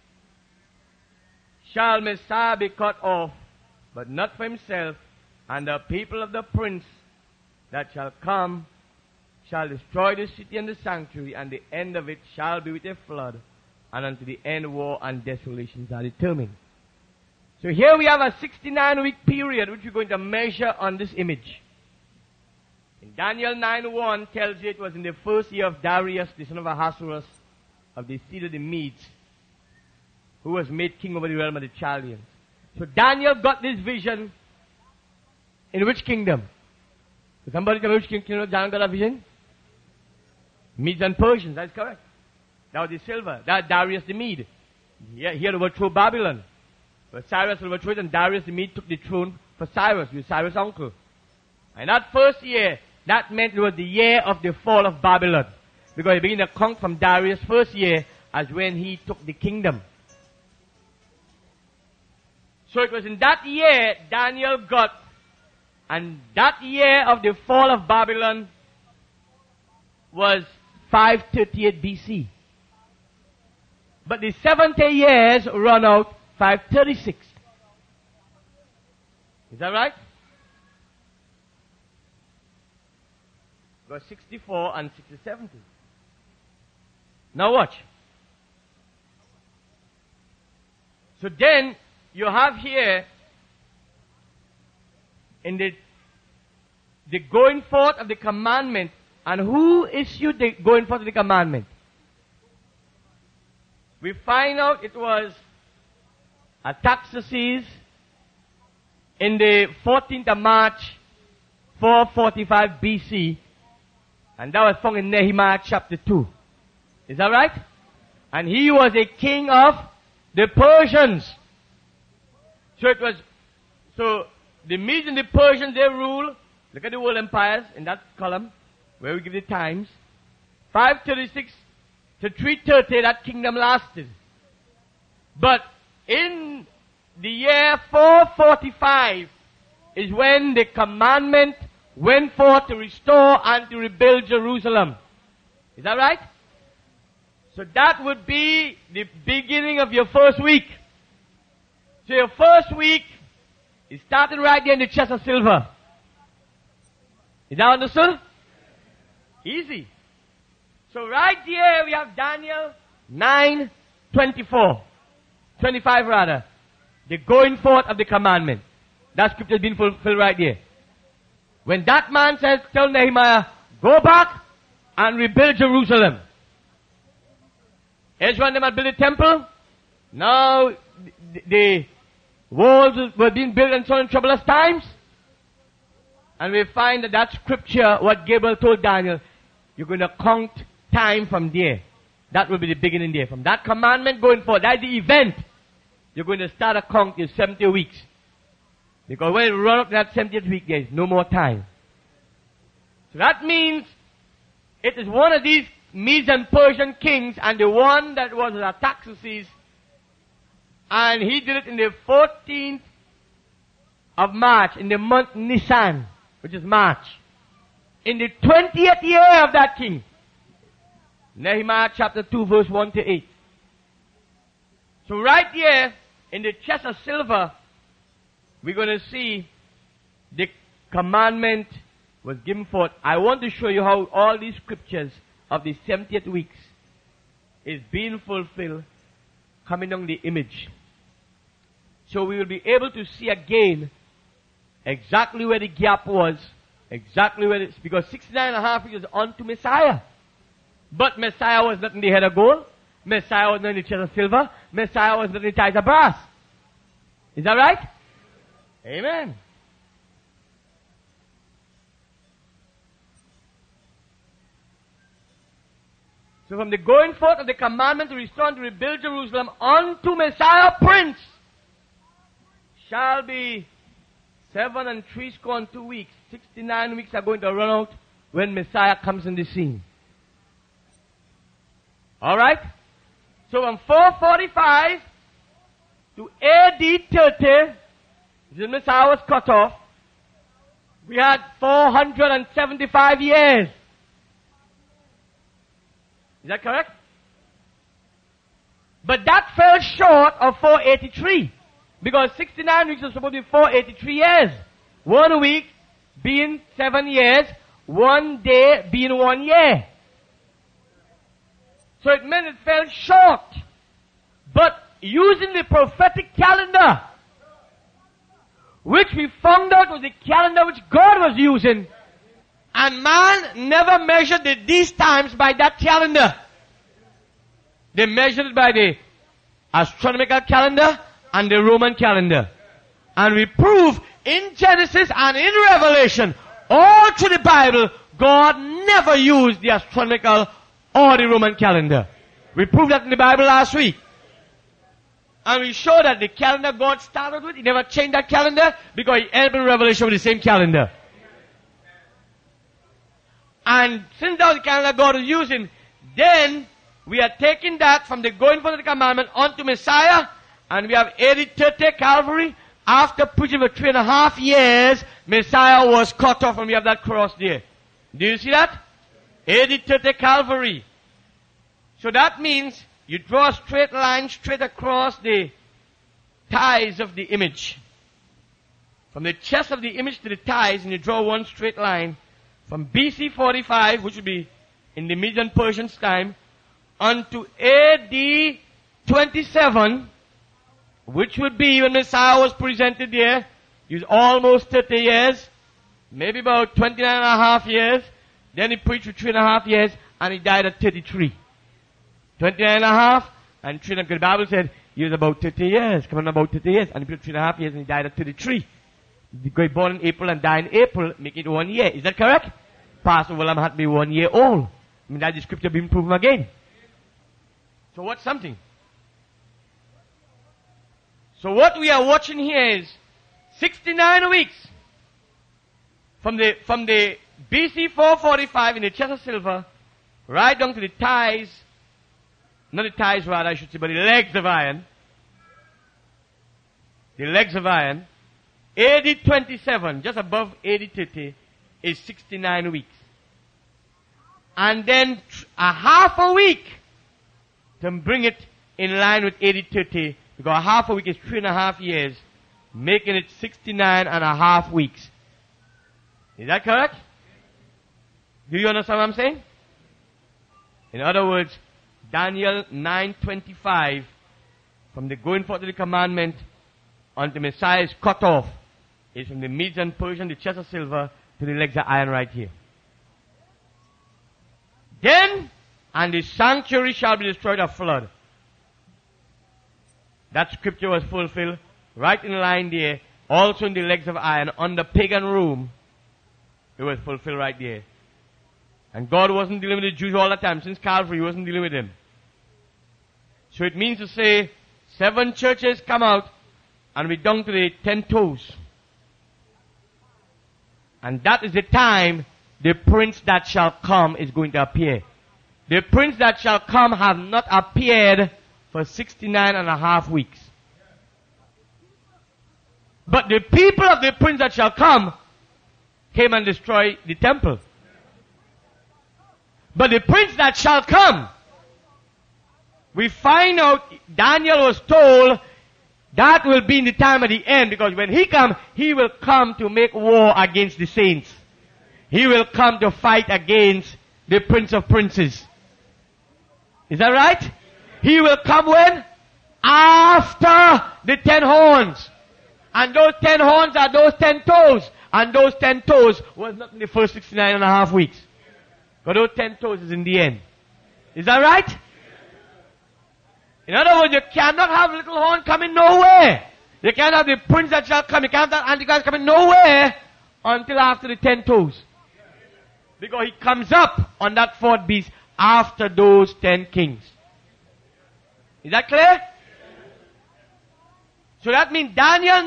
B: shall Messiah be cut off, but not for himself, and the people of the prince that shall come shall destroy the city and the sanctuary, and the end of it shall be with a flood, and unto the end war and desolations are determined. So here we have a 69-week period which we're going to measure on this image. In Daniel 9:1 tells you it was in the first year of Darius, the son of Ahasuerus, of the seed of the Medes, who was made king over the realm of the Chaldeans. So Daniel got this vision in which kingdom? Somebody tell me which kingdom Daniel got a vision? Medes and Persians, that's correct. That was the silver. That Darius the Mede. He had overthrown Babylon. But Cyrus overthrew it, and Darius the Mede took the throne for Cyrus. He was Cyrus' uncle. And that first year, that meant it was the year of the fall of Babylon. Because he began to count from Darius' first year as when he took the kingdom. So it was in that year Daniel got, and that year of the fall of Babylon was 538 BC. But the 70 years run out 536. Is that right? Got 64 and 60-70. Now watch. So then you have here in the going forth of the commandment. And who issued the going forth of the commandment? we find out it was Artaxerxes in the 14th of March, 445 BC, and that was found in Nehemiah chapter 2. Is that right? And he was a king of the Persians. So the Medes and the Persians, they rule. Look at the world empires in that column, where we give the times. 536 to 330, that kingdom lasted. But in the year 445 is when the commandment went forth to restore and to rebuild Jerusalem. Is that right? So that would be the beginning of your first week. So your first week is starting right there in the chest of silver. Is that understood? Easy. So right here we have Daniel 9:24. 25 rather. The going forth of the commandment. That scripture has been fulfilled right there. When that man says, tell Nehemiah, go back and rebuild Jerusalem. Ezra and them had built a temple. Now the walls were being built in some troublous times. And we find that scripture, what Gabriel told Daniel, you're going to count time from there. That will be the beginning there. From that commandment going forward, that's the event. You're going to start a count in 70 weeks. Because when you run up to that 70th week, there is no more time. So that means it is one of these Medes and Persian kings, and the one that was Artaxerxes, and he did it in the 14th of March, in the month Nisan, which is March. In the 20th year of that king. Nehemiah chapter 2 verse 1 to 8. So right here, in the chest of silver, we're going to see the commandment was given forth. I want to show you how all these scriptures of the 70th weeks is being fulfilled, coming on the image. So we will be able to see again exactly where the gap was, exactly where it's, because 69.5 years on to Messiah. But Messiah was not in the head of gold. Messiah was not in the chest of silver. Messiah was not in the ties of brass. Is that right? Amen. So from the going forth of the commandment to restore and to rebuild Jerusalem unto Messiah Prince shall be 7 3 weeks. 69 weeks are going to run out when Messiah comes in the scene. Alright? So from 445 to AD 30, when Messiah was cut off, we had 475 years. Is that correct? But that fell short of 483. Because 69 weeks was supposed to be 483 years. 1 week being 7 years, 1 day being 1 year. So it meant it fell short. But using the prophetic calendar, which we found out was the calendar which God was using, and man never measured these times by that calendar. They measured it by the astronomical calendar and the Roman calendar. And we prove in Genesis and in Revelation, all through the Bible, God never used the astronomical or the Roman calendar. We proved that in the Bible last week. And we show that the calendar God started with, He never changed that calendar because He ended in Revelation with the same calendar. And since that was the calendar God was using, then we are taking that from the going forth of the commandment onto Messiah, and we have AD 30 Calvary. After preaching for 3.5 years, Messiah was cut off, and we have that cross there. Do you see that? AD 30 Calvary. So that means you draw a straight line straight across the ties of the image. From the chest of the image to the ties, and you draw one straight line from BC 45, which would be in the Median Persians' time, unto AD 27, which would be when Messiah was presented there. He was almost 30 years, maybe about 29.5 years. Then he preached for 3.5 years, and he died at 33. 29.5 And the Bible said he was about 30 years, coming about 30 years, and he put 3.5 years and he died at 33. He got born in April and died in April, make it 1 year. Is that correct? Pastor William had to be 1 year old. I mean, that the scripture being proven again. So what's something? So what we are watching here is 69 weeks from the BC 445 in the chest of silver, right down to the thighs, not the thighs rather I should say, but the legs of iron. The legs of iron. AD 27, just above AD 30, is 69 weeks. And then a half a week to bring it in line with AD 30, because half a week is 3.5 years, making it 69.5 weeks. Is that correct? Do you understand what I'm saying? In other words, Daniel 9:25, from the going forth of the commandment until Messiah is cut off, is from the Medes and Persian, the chest of silver, to the legs of iron right here. Then, and the sanctuary shall be destroyed of flood. That scripture was fulfilled right in line there, also in the legs of iron, under pagan Rome. It was fulfilled right there. And God wasn't dealing with the Jews all the time. Since Calvary, He wasn't dealing with them. So it means to say, 7 churches come out, and we're down to the 10 toes. And that is the time the prince that shall come is going to appear. The prince that shall come have not appeared for 69.5 weeks. But the people of the prince that shall come came and destroyed the temple. But the prince that shall come, we find out Daniel was told that will be in the time of the end, because when he comes, he will come to make war against the saints. He will come to fight against the Prince of Princes. Is that right? He will come when? After the 10 horns. And those 10 horns are those 10 toes. And those 10 toes was not in the first 69.5 weeks. But those 10 toes is in the end. Is that right? In other words, you cannot have little horn coming nowhere. You can't have the prince that shall come. You can't have Antichrist coming nowhere until after the 10 toes. Because he comes up on that 4th beast after those 10 kings. Is that clear? So that means Daniel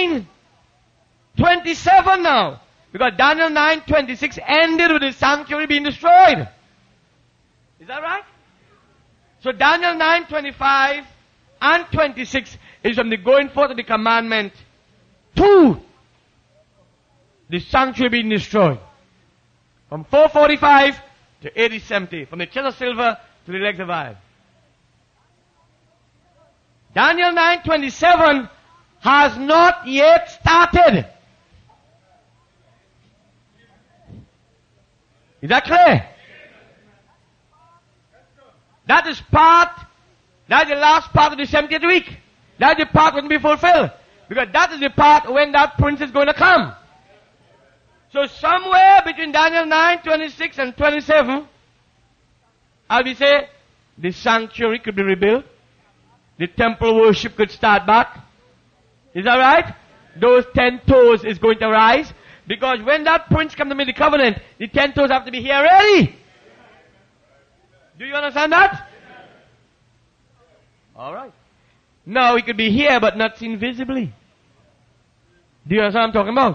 B: 9:27 now. Because Daniel 9:26 ended with the sanctuary being destroyed. Is that right? So Daniel 9:25 and 26 is from the going forth of the commandment to the sanctuary being destroyed. From 445 to AD 70. From the chest of silver to the legs of iron. Daniel 9:27 has not yet started. Is that clear? That is the last part of the 70th week. That is the part when be fulfilled. Because that is the part when that prince is going to come. So somewhere between Daniel 9:26 and 27, as we say, the sanctuary could be rebuilt. The temple worship could start back. Is that right? Those 10 toes is going to rise. Because when that prince comes to make the covenant, the 10 toes have to be here already. Do you understand that? Alright. Now he could be here but not seen visibly. Do you understand what I'm talking about?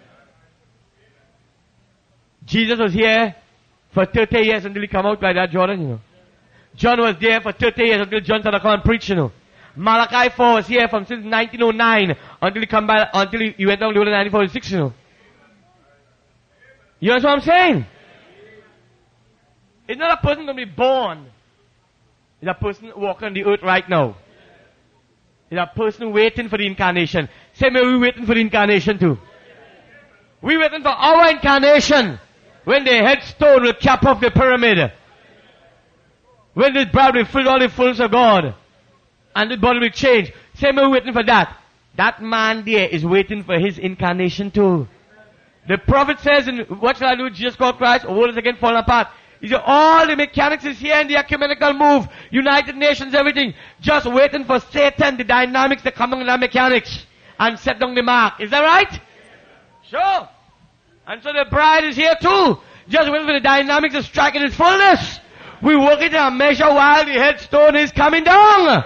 B: Jesus was here for 30 years until he came out by that Jordan, you know. John was there for 30 years until John started to come and preach, you know. Malachi 4 was here from since 1909 until he come back, until he went down to 1946, you know. You understand what I'm saying? It's not a person going to be born. It's a person walking on the earth right now. It's a person waiting for the incarnation. Same way we're waiting for the incarnation too. We're waiting for our incarnation. When the headstone will cap off the pyramid. When the bride will fill all the fullness of God. And the body will change. Same way we're waiting for that. That man there is waiting for his incarnation too. The prophet says, in what shall I do with Jesus called Christ? Or world is again falling apart. He said, all the mechanics is here in the ecumenical move. United Nations, everything. Just waiting for Satan, the dynamics, to come on the mechanics and set down the mark. Is that right? Sure. And so the bride is here too. Just waiting for the dynamics to strike in its fullness. We work it in a measure while the headstone is coming down.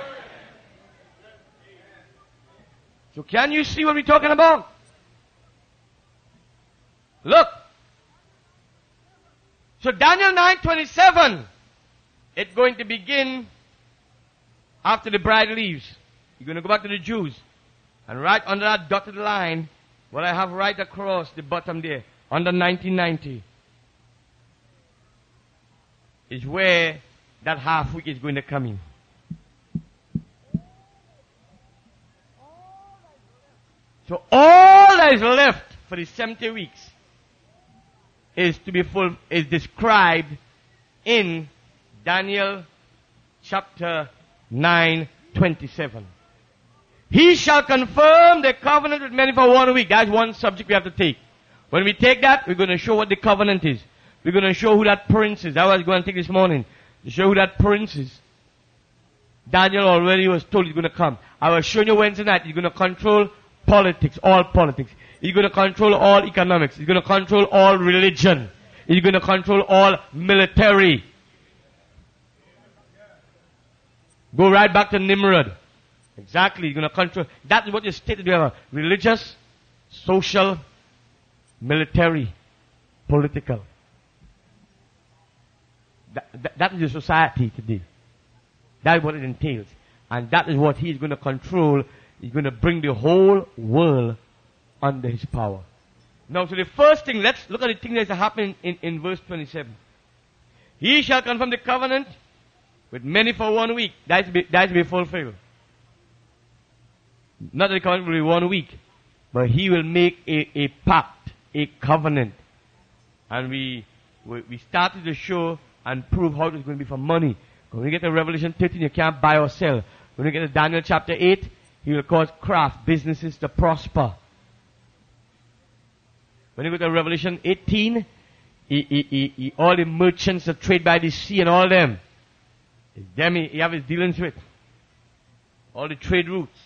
B: So can you see what we're talking about? Look. So Daniel 9:27, it's going to begin after the bride leaves. You're going to go back to the Jews. And right under that dotted line, what I have right across the bottom there, under 1990, is where that half week is going to come in. So all that is left for the 70 weeks is described in Daniel chapter 9:27. He shall confirm the covenant with many for 1 week. That's one subject we have to take. When we take that, we're going to show what the covenant is. We're going to show who that prince is. That was going to take this morning. To show who that prince is. Daniel already was told he's going to come. I was showing you Wednesday night. He's going to control politics, all politics. He's going to control all economics. He's going to control all religion. He's going to control all military. Go right back to Nimrod. Exactly. He's going to control. That is what is stated there. Religious, social, military, political. That is the society today. That is what it entails. And that is what he is going to control. He's going to bring the whole world under his power. Now, so the first thing, let's look at the thing that's happening in verse 27. He shall confirm the covenant with many for 1 week. That is to be fulfilled. Not that the covenant will be 1 week, but he will make a pact, a covenant. And we started to show and prove how it's going to be for money. When we get to Revelation 13, you can't buy or sell. When we get to Daniel chapter 8, he will cause craft, businesses to prosper. When you go to Revelation 18, all the merchants that trade by the sea and all them, it's them he have his dealings with. All the trade routes.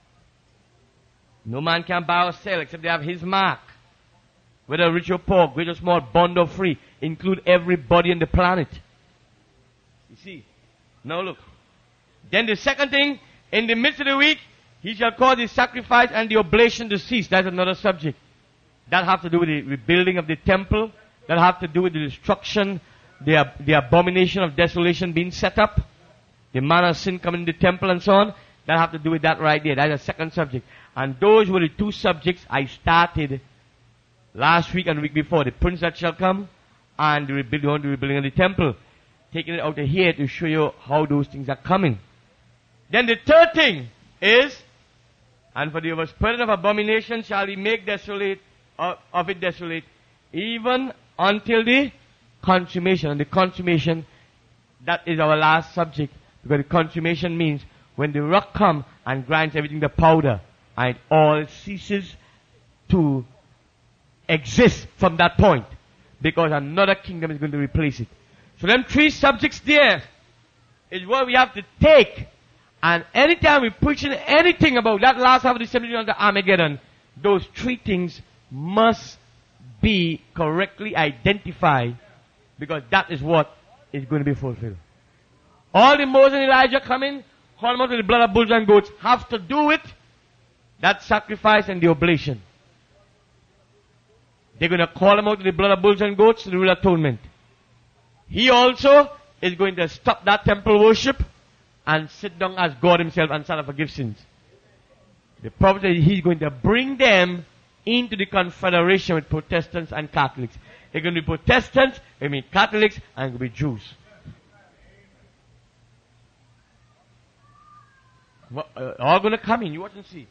B: No man can buy or sell except they have his mark. Whether rich or poor, great or small, bond or free, include everybody on the planet. You see? Now look. Then the second thing, in the midst of the week, he shall cause the sacrifice and the oblation to cease. That's another subject. That have to do with the rebuilding of the temple. That have to do with the destruction, the abomination of desolation being set up. The manner of sin coming in the temple and so on. That have to do with that right there. That's a second subject. And those were the two subjects I started last week and the week before. The prince that shall come and the rebuilding of the temple. Taking it out of here to show you how those things are coming. Then the third thing is, and for the overspreading of abomination shall he make desolate, of it desolate, even until the consummation. And the consummation, that is our last subject. Because the consummation means when the rock comes and grinds everything to powder, and it all ceases to exist from that point. Because another kingdom is going to replace it. So them three subjects there is what we have to take. And anytime we preaching anything about that last half of the 70 on the Armageddon, those three things must be correctly identified, because that is what is going to be fulfilled. All the Moses and Elijah coming, call them out with the blood of bulls and goats, have to do with that sacrifice and the oblation. They're going to call them out with the blood of bulls and goats to do atonement. He also is going to stop that temple worship and sit down as God himself and start to forgive sins. The prophet said he's going to bring them into the confederation with Protestants and Catholics. They're going to be Protestants, they mean Catholics, and going to be Jews. All going to come in, you watch and see.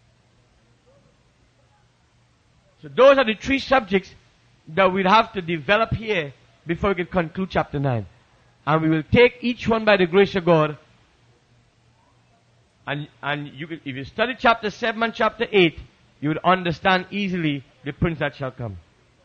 B: So those are the three subjects that we'll have to develop here before we can conclude chapter 9. And we will take each one by the grace of God. And you could, if you study chapter 7 and chapter 8, you would understand easily the prince that shall come.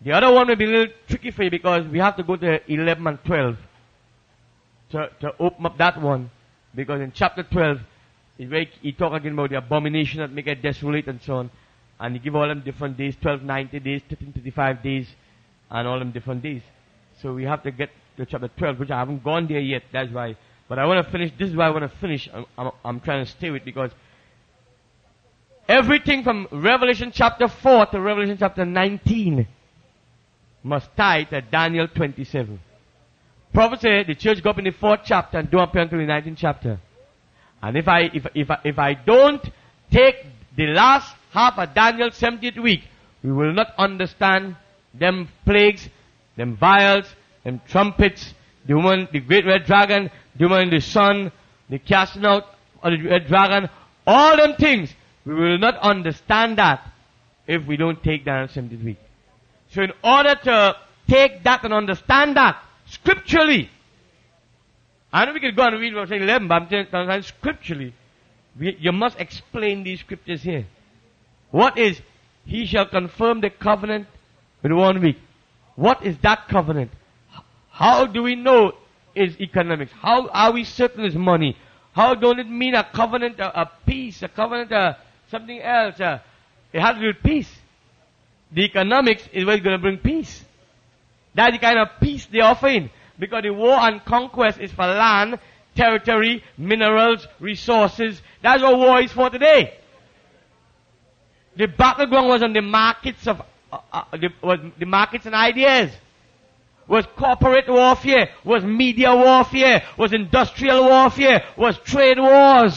B: The other one will be a little tricky for you because we have to go to 11 and 12 to open up that one. Because in chapter 12, he talk again about the abomination that make it desolate and so on. And he give all them different days, 12, 90 days, 13, 35 days, and all them different days. So we have to get to chapter 12, which I haven't gone there yet, that's why. But I want to finish, this is why I want to finish, I'm trying to stay with, because everything from Revelation chapter 4 to Revelation chapter 19 must tie to Daniel 27. Prophecy, the church go up in the 4th chapter and don't appear until the 19th chapter. And if I don't take the last half of Daniel's 70th week, we will not understand them plagues, them vials, them trumpets, the woman, the great red dragon, the woman in the sun, the casting out of the red dragon, all them things. We will not understand that if we don't take Daniel's 70th week. So in order to take that and understand that scripturally, I know we can go and read verse 11, but I'm saying scripturally, you must explain these scriptures here. What is, he shall confirm the covenant with 1 week. What is that covenant? How do we know is economics? How are we certain is money? How don't it mean a covenant, a peace, a covenant, something else? It has to do with peace. The economics is what's going to bring peace. That's the kind of peace they're offering. Because the war and conquest is for land, territory, minerals, resources. That's what war is for today. The battleground was on the markets of the markets and ideas. Was corporate warfare, was media warfare, was industrial warfare, was trade wars.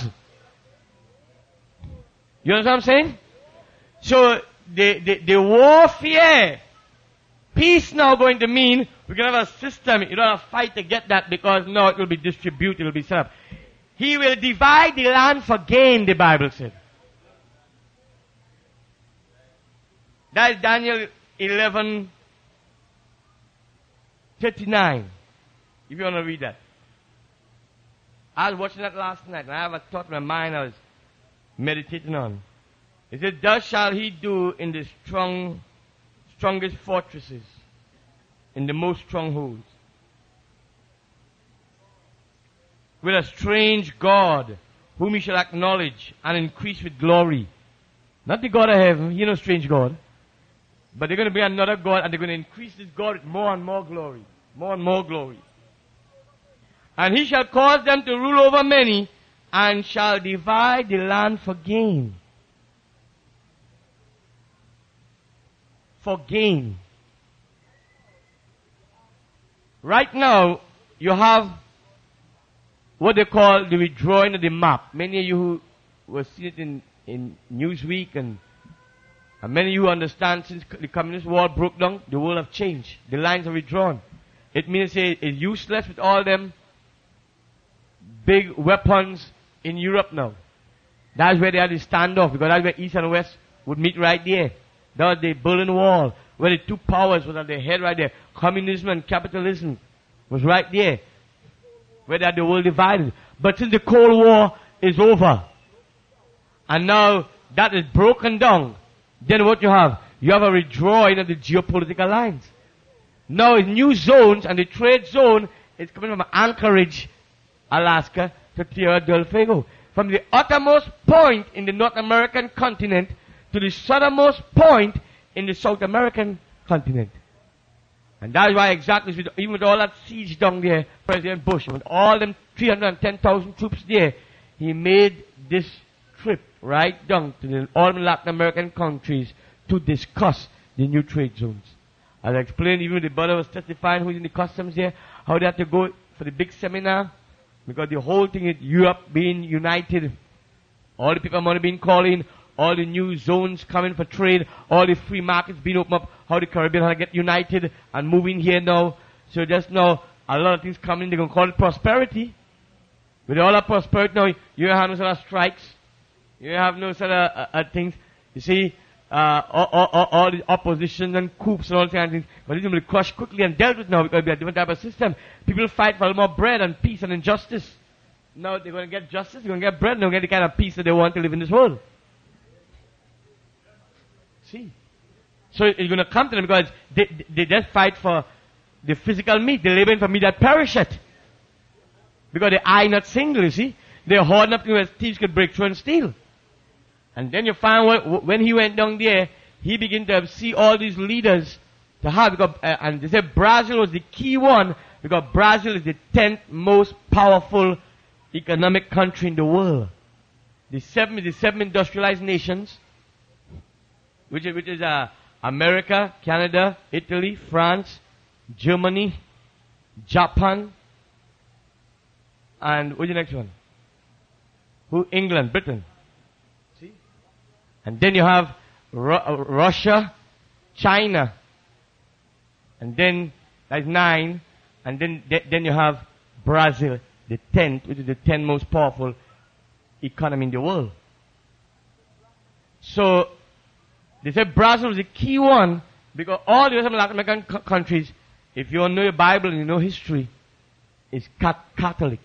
B: You understand what I'm saying? So the warfare, peace now going to mean we're going to have a system. You don't have to fight to get that because no, it will be distributed, it will be set up. He will divide the land for gain, the Bible said. That is Daniel 11:39. If you want to read that. I was watching that last night and I have a thought in my mind I was meditating on. It said, thus shall he do in the strongest fortresses, in the most strongholds. With a strange God, whom he shall acknowledge and increase with glory. Not the God of heaven, you know, strange God. But they're going to be another God, and they're going to increase this God with more and more glory. More and more glory. And he shall cause them to rule over many, and shall divide the land for gain. For gain. Right now, you have what they call the withdrawing of the map. Many of you who were seeing it in Newsweek and many of you understand since the communist war broke down, the world have changed. The lines are withdrawn. It means it's useless with all them big weapons in Europe now. That's where they had the standoff, because that's where East and West would meet right there. That was the Berlin Wall, where the two powers was at their head right there. Communism and capitalism was right there, where they had the world divided. But since the Cold War is over, and now that is broken down, then what you have? You have a withdrawing of the geopolitical lines. Now in new zones, and the trade zone is coming from Anchorage, Alaska, to Tierra del Fuego. From the uttermost point in the North American continent to the southernmost point in the South American continent. And that's why exactly, even with all that siege down there, President Bush, with all them 310,000 troops there, he made this trip right down to all the Latin American countries to discuss the new trade zones. As I explained, even the brother was testifying who's in the customs there, how they had to go for the big seminar, because the whole thing is Europe being united, all the people money being called in, all the new zones coming for trade, all the free markets being opened up, how the Caribbean had to get united and moving here now. So just now, a lot of things coming, they're going to call it prosperity. With all that prosperity now, you have no sort of strikes. You have no sort of things. You see, all the opposition and coups and all kinds of things. But it's going to be crushed quickly and dealt with now because it'll be a different type of system. People fight for a little more bread and peace and injustice. Now they're going to get justice, they're going to get bread, and they're going to get the kind of peace that they want to live in this world. See? So it's going to come to them because they just fight for the physical meat. They laboring for meat that perisheth. Because the eye not single, you see. They're hoarding up where thieves could break through and steal. And then you find when he went down there, he began to see all these leaders to have, because, and they said Brazil was the key one, because Brazil is the 10th most powerful economic country in the world. The seven industrialized nations, which is America, Canada, Italy, France, Germany, Japan, and what's the next one? England, Britain. See? And then you have Russia, China, and then that's 9, and then you have Brazil, the 10th, which is the 10th most powerful economy in the world. So they said Brazil is the key one because all the other Latin American countries, if you know your Bible and you know history, is Catholic.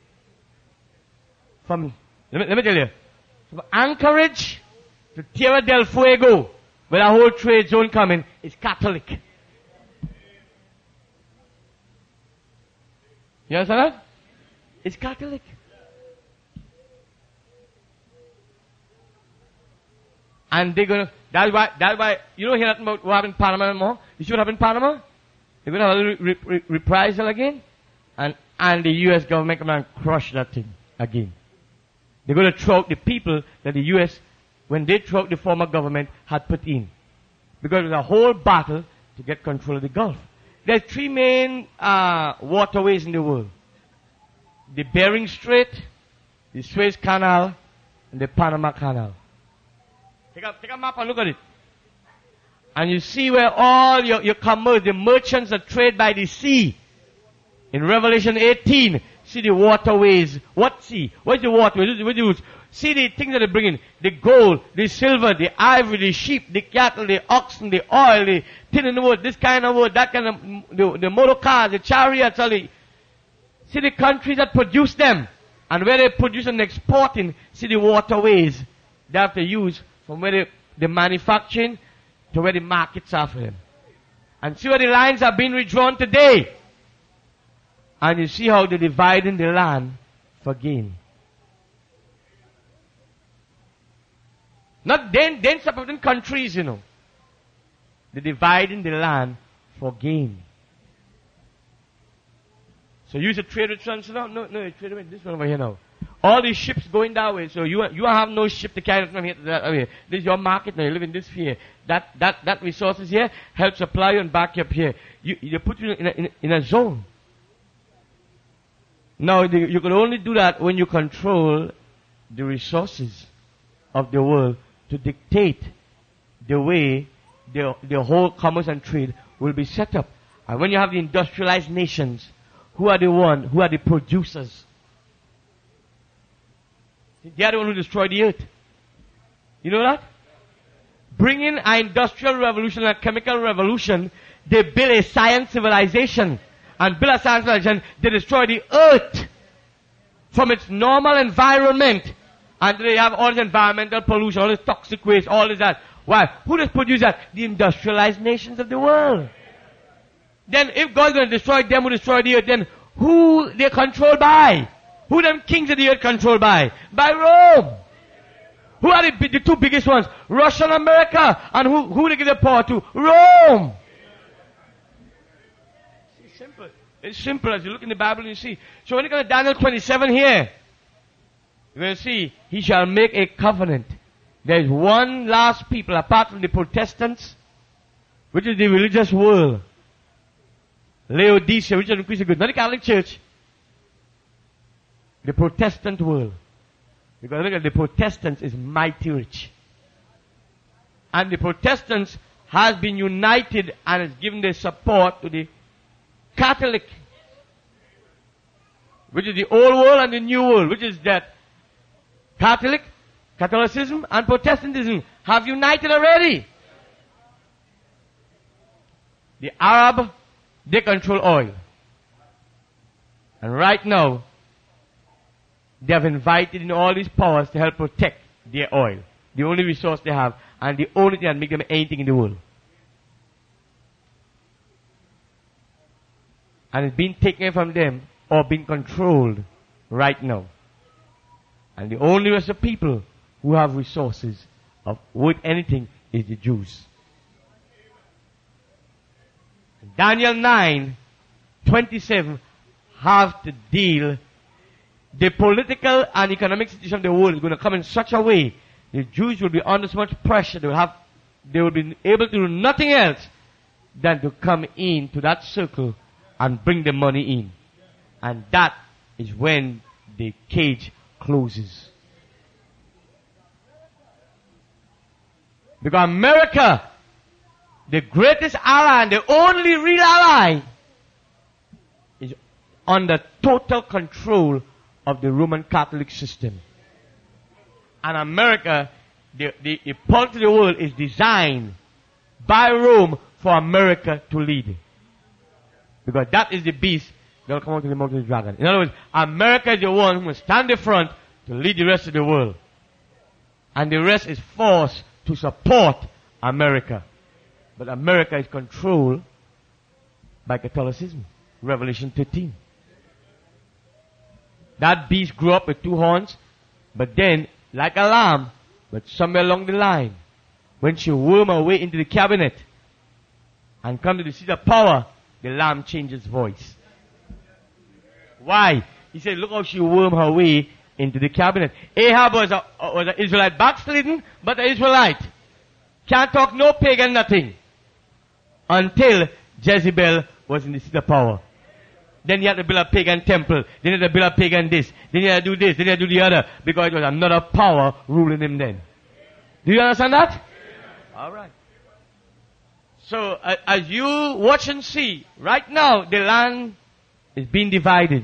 B: Let me tell you, from Anchorage to Tierra del Fuego, where the whole trade zone coming, is Catholic. You understand that? It's Catholic. And they're gonna, that's why, you don't hear nothing about what happened in Panama anymore. You see what happened in Panama? They're gonna have a little reprisal again. And the US government come and crush that thing again. They're gonna throw out the people that the US, when they throw out the former government, had put in. Because it was a whole battle to get control of the Gulf. There's 3 main waterways in the world. The Bering Strait, the Suez Canal, and the Panama Canal. Take a map and look at it. And you see where all your commerce, the merchants that trade by the sea. In Revelation 18, see the waterways. What sea? What's the waterways? What do you use? See the things that they bring in. The gold, the silver, the ivory, the sheep, the cattle, the oxen, the oil, the tin in the wood, this kind of wood, that kind of, the motor cars, the chariots, all the, see the countries that produce them. And where they produce and exporting, see the waterways they have to use from where the manufacturing to where the markets are for them. And see where the lines are being redrawn today. And you see how they're dividing the land for gain. Not then separating countries, you know. They're dividing the land for gain. So you should trade with France. No, trade with this one over here now. All these ships going that way, so you have no ship to carry from here to that way. This is your market now, you live in this sphere. That resources here help supply you and back you up here. You put you in a zone. Now, you can only do that when you control the resources of the world to dictate the way the whole commerce and trade will be set up. And when you have the industrialized nations, who are the producers? They are the one who destroyed the earth. You know that? Bringing an industrial revolution, a chemical revolution, they build a science civilization. And build a science civilization, they destroy the earth from its normal environment. And they have all this environmental pollution, all this toxic waste, all this that. Why? Who does produce that? The industrialized nations of the world. Then if God's going to destroy them who destroy the earth, then who they're controlled by? Who them kings of the earth controlled by? By Rome. Who are the 2 biggest ones? Russia and America. And who they give their power to? Rome. It's simple. It's simple as you look in the Bible and you see. So when you go to Daniel 27 here, you're going to see, he shall make a covenant. There is one last people apart from the Protestants, which is the religious world. Laodicea, which is the Christian good, not the Catholic Church. The Protestant world. Because look at the Protestants is mighty rich. And the Protestants has been united and has given their support to the Catholic, which is the old world and the new world, which is that Catholicism and Protestantism have united already. The Arab, they control oil. And right now, they have invited in all these powers to help protect their oil. The only resource they have, and the only thing that makes them anything in the world. And it's being taken from them or being controlled right now. And the only rest of people who have resources of worth anything is the Jews. Daniel 9:27 have to deal. The political and economic situation of the world is going to come in such a way the Jews will be under so much pressure they will be able to do nothing else than to come into that circle and bring the money in. And that is when the cage closes. Because America, the greatest ally and the only real ally, is under total control of the Roman Catholic system. And America, the politics of the world is designed by Rome for America to lead. Because that is the beast that will come out of the mouth of the dragon. In other words, America is the one who will stand in front to lead the rest of the world. And the rest is forced to support America. But America is controlled by Catholicism. Revelation 13. That beast grew up with two horns, but then, like a lamb, but somewhere along the line, when she wormed her way into the cabinet and come to the seat of power, the lamb changed its voice. Why? He said, look how she wormed her way into the cabinet. Ahab was an Israelite backslidden, but an Israelite. Can't talk no pagan nothing. Until Jezebel was in the seat of power. Then you had to build a pagan temple. Then you had to build a pagan this. Then you had to do this. Then you had to do the other. Because it was another power ruling him then. Do you understand that? Alright. So, as you watch and see, right now, the land is being divided.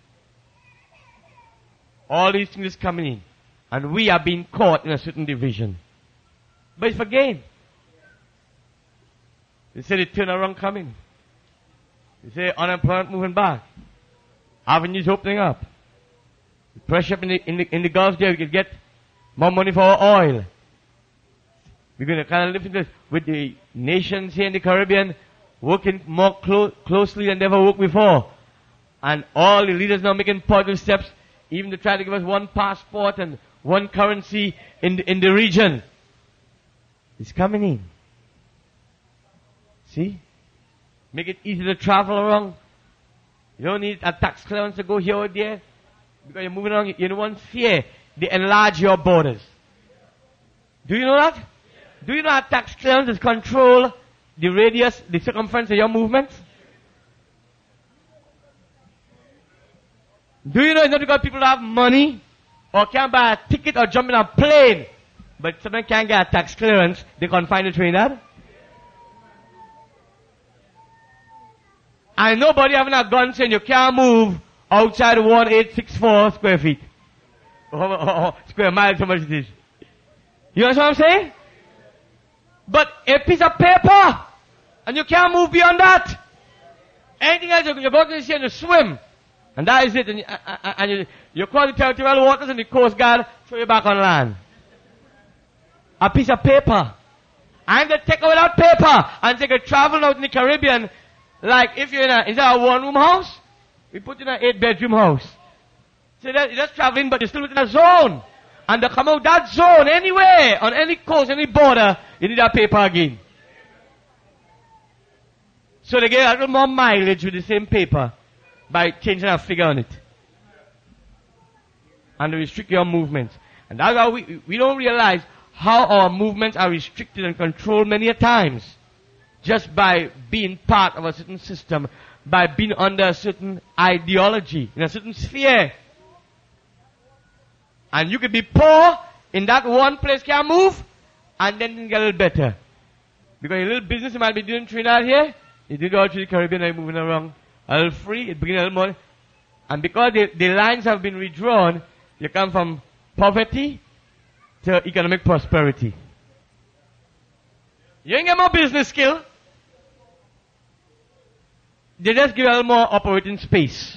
B: All these things coming in. And we are being caught in a certain division. But it's for gain. They say the turnaround coming. They say unemployment moving back. Avenues opening up. The pressure up in the Gulf there, we could get more money for our oil. We're going to kind of live in this with the nations here in the Caribbean working more closely than they ever worked before. And all the leaders now making positive steps, even to try to give us one passport and one currency in the region. It's coming in. See? Make it easy to travel around. You don't need a tax clearance to go here or there. Because you're moving around, you don't want fear. They enlarge your borders. Do you know that? Do you know that tax clearance control the radius, the circumference of your movements? Do you know it's not because people have money or can't buy a ticket or jump in a plane, but someone can't get a tax clearance, they confine the Trinidad? And nobody having a gun saying you can't move outside 1864 square feet. Square miles, how much it is. You understand what I'm saying? But a piece of paper, and you can't move beyond that. Anything else, you're going to see and you swim. And that is it. And you cross the territorial waters and the Coast Guard throw you back on land. A piece of paper. I'm going to take away that paper and take a travel out in the Caribbean. Like if you're instead of a one-room house, we put you in an 8-bedroom house. So you're just traveling, but you're still within a zone. And to come out that zone anywhere, on any coast, any border, you need that paper again. So they get a little more mileage with the same paper by changing a figure on it. And they restrict your movements. And that's how we don't realize how our movements are restricted and controlled many a times. Just by being part of a certain system, by being under a certain ideology, in a certain sphere. And you could be poor in that one place, can't move, and then get a little better. Because a little business you might be doing in Trinidad here, you do go out to the Caribbean and you're moving around a little free, it brings a little more. And because the lines have been redrawn, you come from poverty to economic prosperity. You ain't get more business skill. They just give you a little more operating space.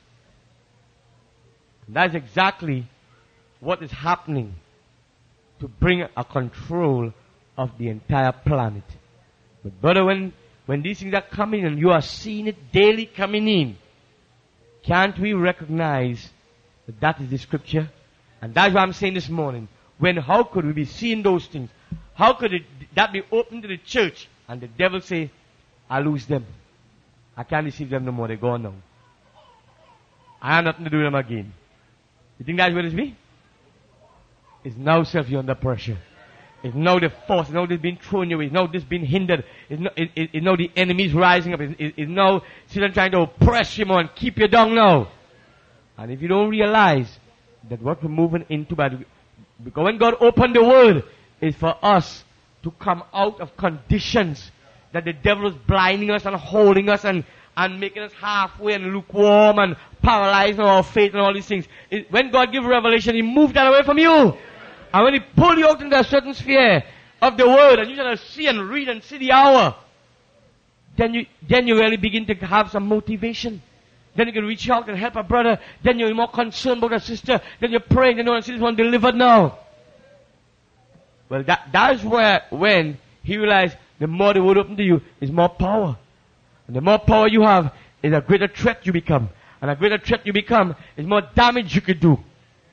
B: That's exactly what is happening to bring a control of the entire planet. But brother, when when these things are coming and you are seeing it daily coming in, can't we recognize that that is the scripture? And that's what I'm saying this morning. How could we be seeing those things? How could that be open to the church and the devil say, I lose them. I can't receive them no more. They're gone now. I have nothing to do with them again. You think that's what it's me? It's now self you're under pressure. It's now the force. It's now this being thrown away. It's now this being hindered. It's now the enemies rising up. It's now Satan trying to oppress you more and keep you down now. And if you don't realize that what we're moving into, because when God opened the word, it's for us to come out of conditions that the devil is blinding us and holding us and making us halfway and lukewarm and paralyzing our faith and all these things. When God gives revelation, He moves that away from you. And when He pulls you out into a certain sphere of the word and you start to see and read and see the hour, then you really begin to have some motivation. Then you can reach out and help a brother. Then you're more concerned about a sister. Then you're praying, you know, and see this one delivered now. Well, that's when he realized the more the word open to you is more power. And the more power you have is a greater threat you become. And a greater threat you become is more damage you could do.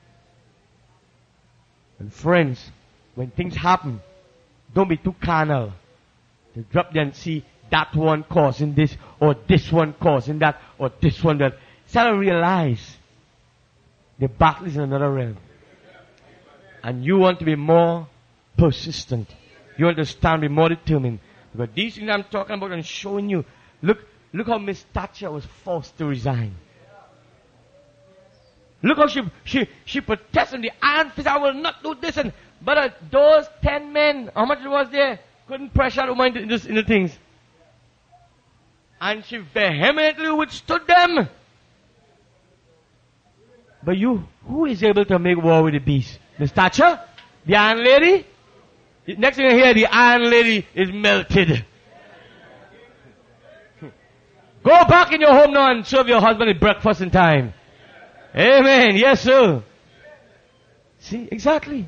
B: And friends, when things happen, don't be too carnal. To drop there and see that one causing this, or this one causing that, or this one that. Start to realize the battle is in another realm. And you want to be more persistent. You want to stand, be more determined. Because these things I'm talking about and showing you, look how Miss Thatcher was forced to resign. Look how she protested the iron fist, I will not do this. But those 10 men, how much was there, couldn't pressure the woman into the things. And she vehemently withstood them. But who is able to make war with the beast? Miss Thatcher? The Iron Lady? Next thing you hear, the Iron Lady is melted. Go back in your home now and serve your husband at breakfast in time. Amen. Yes, sir. See, exactly.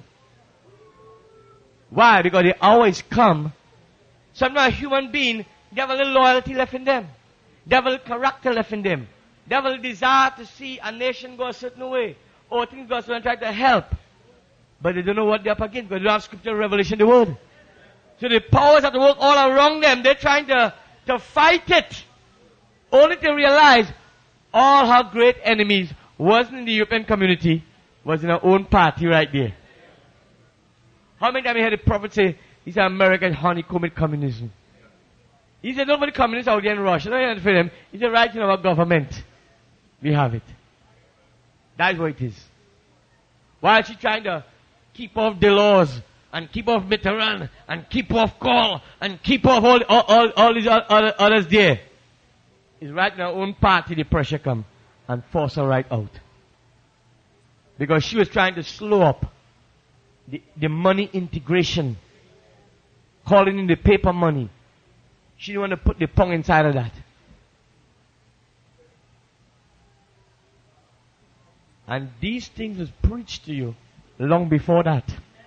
B: Why? Because they always come. Sometimes a human being, they have a little loyalty left in them. They have a little character left in them. They have a little desire to see a nation go a certain way. Or things go so and try to help. But they don't know what they're up against because they don't have scripture revelation, the word. So the powers have to work all around them. They're trying to fight it. Only to realize all our great enemies wasn't in the European community, was in our own party right there. How many times you heard the prophet say, he said America honeycombed with communism. He said nobody communists out there in Russia. Don't for them. He said right in our government. We have it. That's what it is. Why is she trying to keep off Delors and keep off Mitterrand and keep off Kohl and keep off all these others there? It's right in our own party the pressure come and force her right out. Because she was trying to slow up the money integration. Calling in the paper money. She didn't want to put the pong inside of that. And these things was preached to you long before that.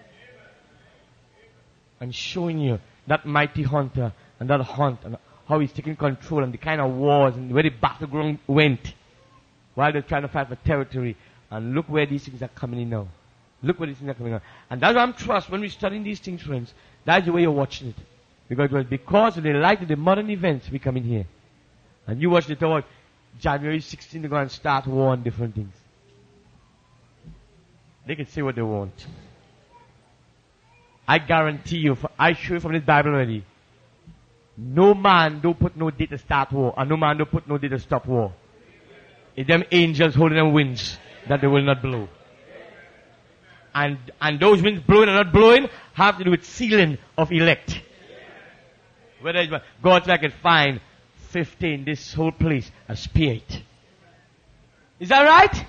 B: And showing you that mighty hunter and that hunt and how he's taking control and the kind of wars and where the battleground went while they're trying to fight for territory. And look where these things are coming in now. Look where these things are coming in. And that's why I'm trust when we're studying these things, friends. That's the way you're watching it. Because it was because of the light of the modern events we come in here. And you watch the talk January 16 to go and start war on different things. They can say what they want. I guarantee you, I show you from this Bible already. No man don't put no day to start war, and no man don't put no day to stop war. It's them angels holding them winds that they will not blow. And those winds blowing and not blowing have to do with sealing of elect. Whether it's God's like it fine 15, this whole place a spirit. Is that right?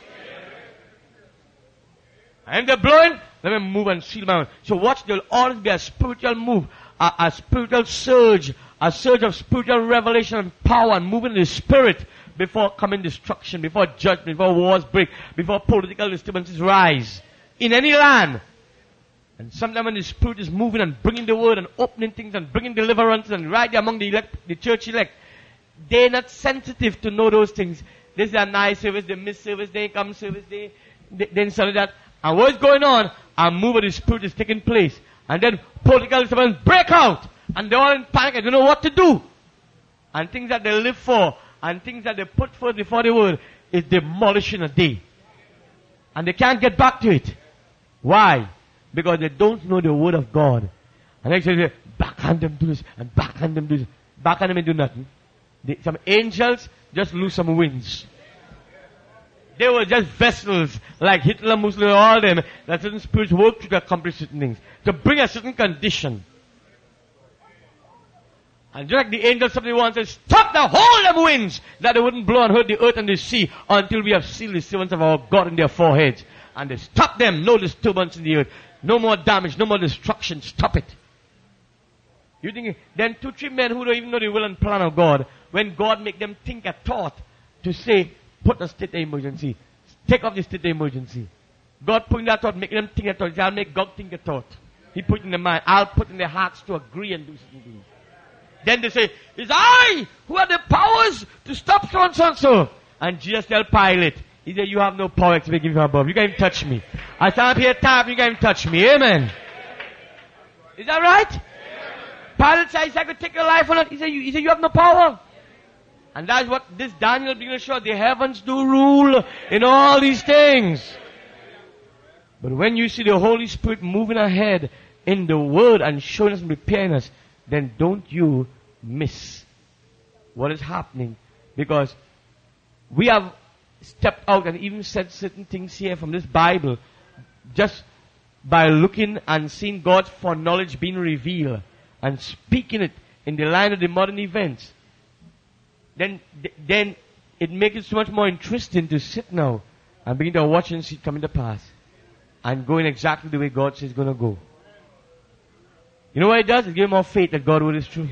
B: And they're blowing, let me move and seal my own. So watch, there'll always be a spiritual move, a spiritual surge, a surge of spiritual revelation and power and moving in the spirit before coming destruction, before judgment, before wars break, before political disturbances rise. In any land. And sometimes when the Spirit is moving and bringing the word and opening things and bringing deliverance and right there among the church elect, they're not sensitive to know those things. This is a nice service, they miss service day, come service day, then suddenly that. And what's going on? A move of the Spirit is taking place. And then political disturbance break out. And they're all in panic. They don't know what to do. And things that they live for and things that they put forth before the word is demolished in a day. And they can't get back to it. Why? Because they don't know the word of God. And they say, backhand them do this and backhand them do this. Backhand them and do nothing. Some angels just lose some wings. They were just vessels like Hitler, Muslim, all them. That certain spirits work to accomplish certain things. To bring a certain condition. And just like the angels, somebody wants to stop the whole them winds, that they wouldn't blow and hurt the earth and the sea until we have sealed the servants of our God in their foreheads. And they stop them, no disturbance in the earth. No more damage, no more destruction, stop it. You think, then 2-3 men who don't even know the will and plan of God, when God make them think a thought to say, put a state of emergency, take off the state of emergency. God put in that thought, making them think a thought. He said, I'll make God think a thought. He put in the mind, I'll put in their hearts to agree and do certain things. Then they say, it's I who have the powers to stop so and so and so. And Jesus tell Pilate, he said, you have no power to give you above. You can't even touch me. I stand up here tap, you can't even touch me. Amen. Is that right? Pilate says, I could take your life or not. He said, you have no power. And that's what this Daniel began to show. The heavens do rule in all these things. But when you see the Holy Spirit moving ahead in the Word and showing us and preparing us, then don't you miss what is happening. Because we have stepped out and even said certain things here from this Bible just by looking and seeing God's foreknowledge being revealed and speaking it in the line of the modern events. Then it makes it so much more interesting to sit now and begin to watch and see it coming to pass and going exactly the way God says it's going to go. You know what it does? It gives you more faith that God's word is true.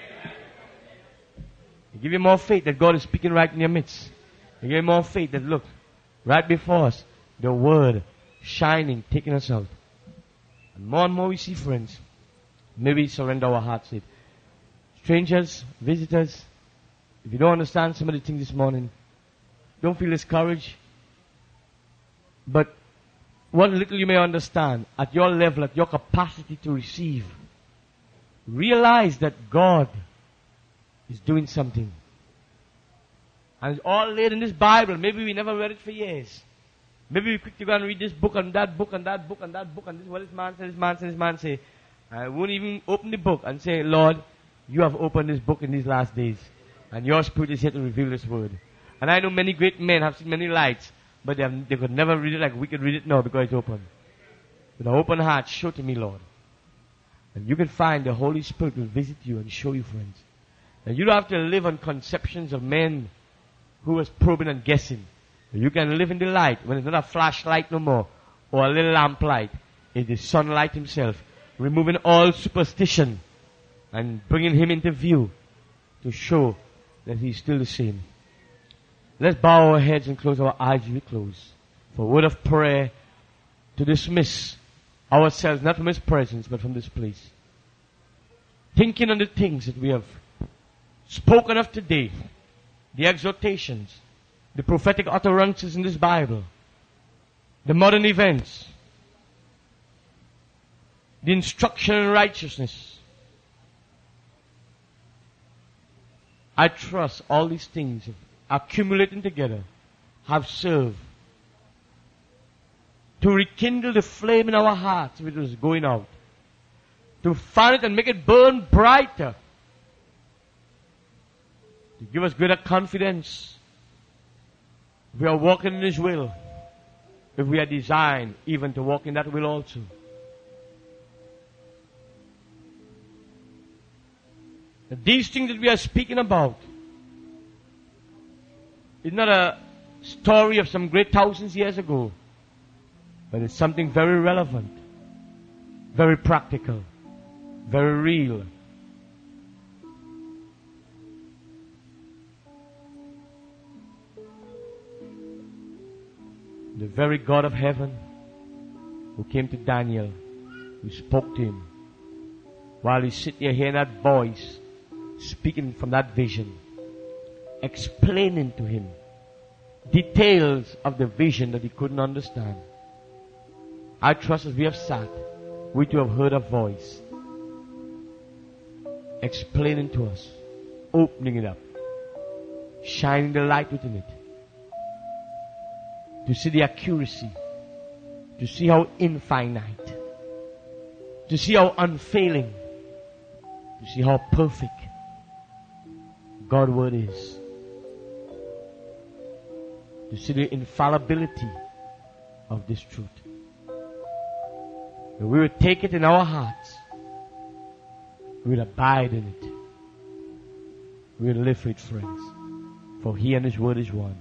B: It gives you more faith that God is speaking right in your midst. It gives you more faith that, look, right before us, the word shining, taking us out. And more we see, friends, maybe surrender our hearts to it. Strangers, visitors, if you don't understand some of the things this morning, don't feel discouraged. But what little you may understand, at your level, at your capacity to receive, realize that God is doing something. And it's all laid in this Bible. Maybe we never read it for years. Maybe we quick to go and read this book and that book and that book and that book and this, what this man said, this man said, this man say. I won't even open the book and say, Lord, you have opened this book in these last days. And your Spirit is here to reveal this word. And I know many great men have seen many lights, but they could never read it like we could read it now because it's open. With an open heart, show to me, Lord. And you can find the Holy Spirit will visit you and show you, friends. And you don't have to live on conceptions of men who was probing and guessing. You can live in the light when it's not a flashlight no more or a little lamp light. It's the sunlight himself, removing all superstition and bringing him into view to show that he's still the same. Let's bow our heads and close our eyes as we close for a word of prayer to dismiss ourselves, not from his presence, but from this place. Thinking on the things that we have spoken of today, the exhortations, the prophetic utterances in this Bible, the modern events, the instruction in righteousness. I trust all these things accumulating together have served to rekindle the flame in our hearts which was going out, to fan it and make it burn brighter, to give us greater confidence if we are walking in His will, if we are designed even to walk in that will also. These things that we are speaking about is not a story of some great thousands years ago, but it's something very relevant, very practical, very real. The very God of heaven who came to Daniel You spoke to him while you sit there hearing that voice speaking from that vision, explaining to him details of the vision that he couldn't understand. I trust as we have sat, we too have heard a voice explaining to us, opening it up, shining the light within it, to see the accuracy, to see how infinite, to see how unfailing, to see how perfect God's word is, to see the infallibility of this truth. And we will take it in our hearts. We will abide in it. We will live for it, friends. For He and His word is one.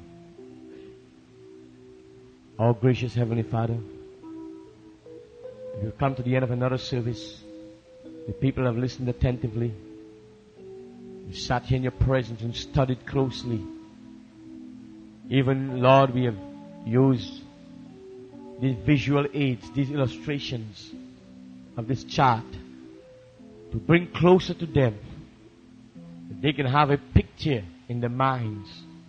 B: Our gracious Heavenly Father, we have come to the end of another service. The people have listened attentively. We sat here in your presence and studied closely. Even, Lord, we have used these visual aids, these illustrations of this chart to bring closer to them, that they can have a picture in their minds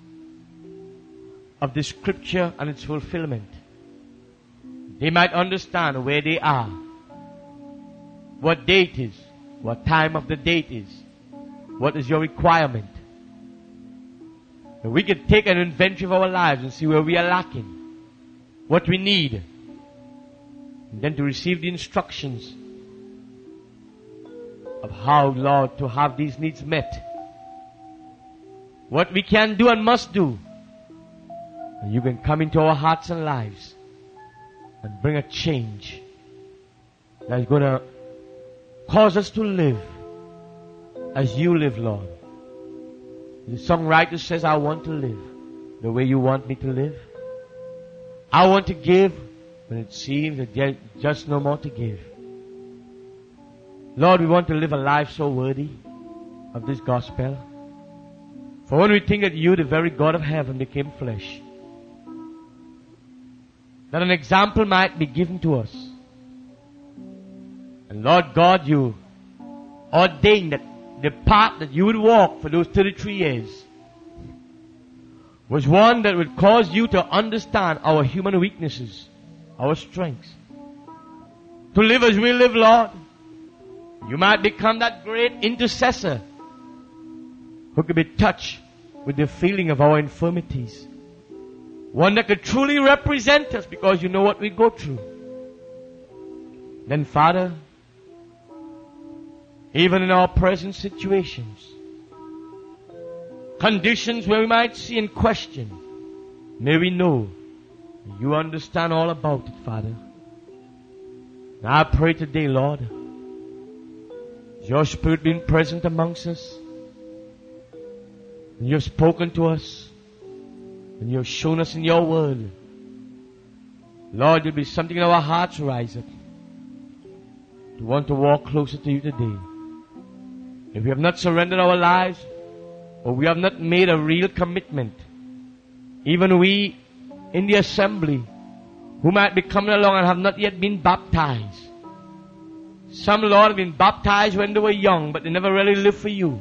B: of the scripture and its fulfillment. They might understand where they are, what date is, what time of the date is, what is your requirement. And we can take an inventory of our lives and see where we are lacking, what we need, and then to receive the instructions of how, Lord, to have these needs met. What we can do and must do. And you can come into our hearts and lives and bring a change that is going to cause us to live as you live, Lord. The songwriter says, I want to live the way you want me to live. I want to give when it seems that there's just no more to give. Lord, we want to live a life so worthy of this gospel. For when we think that you, the very God of heaven, became flesh, that an example might be given to us. And Lord God, you ordained that the path that you would walk for those 33 years was one that would cause you to understand our human weaknesses, our strengths. To live as we live, Lord, you might become that great intercessor who could be touched with the feeling of our infirmities. One that could truly represent us because you know what we go through. Then, Father, even in our present situations, conditions where we might see and question, may we know you understand all about it, Father. And I pray today, Lord, your Spirit being present amongst us, and you have spoken to us, and you have shown us in your word. Lord, there'll be something in our hearts rise up to want to walk closer to you today. If we have not surrendered our lives, or we have not made a real commitment, even we in the assembly who might be coming along and have not yet been baptized. Some, Lord, have been baptized when they were young, but they never really lived for you.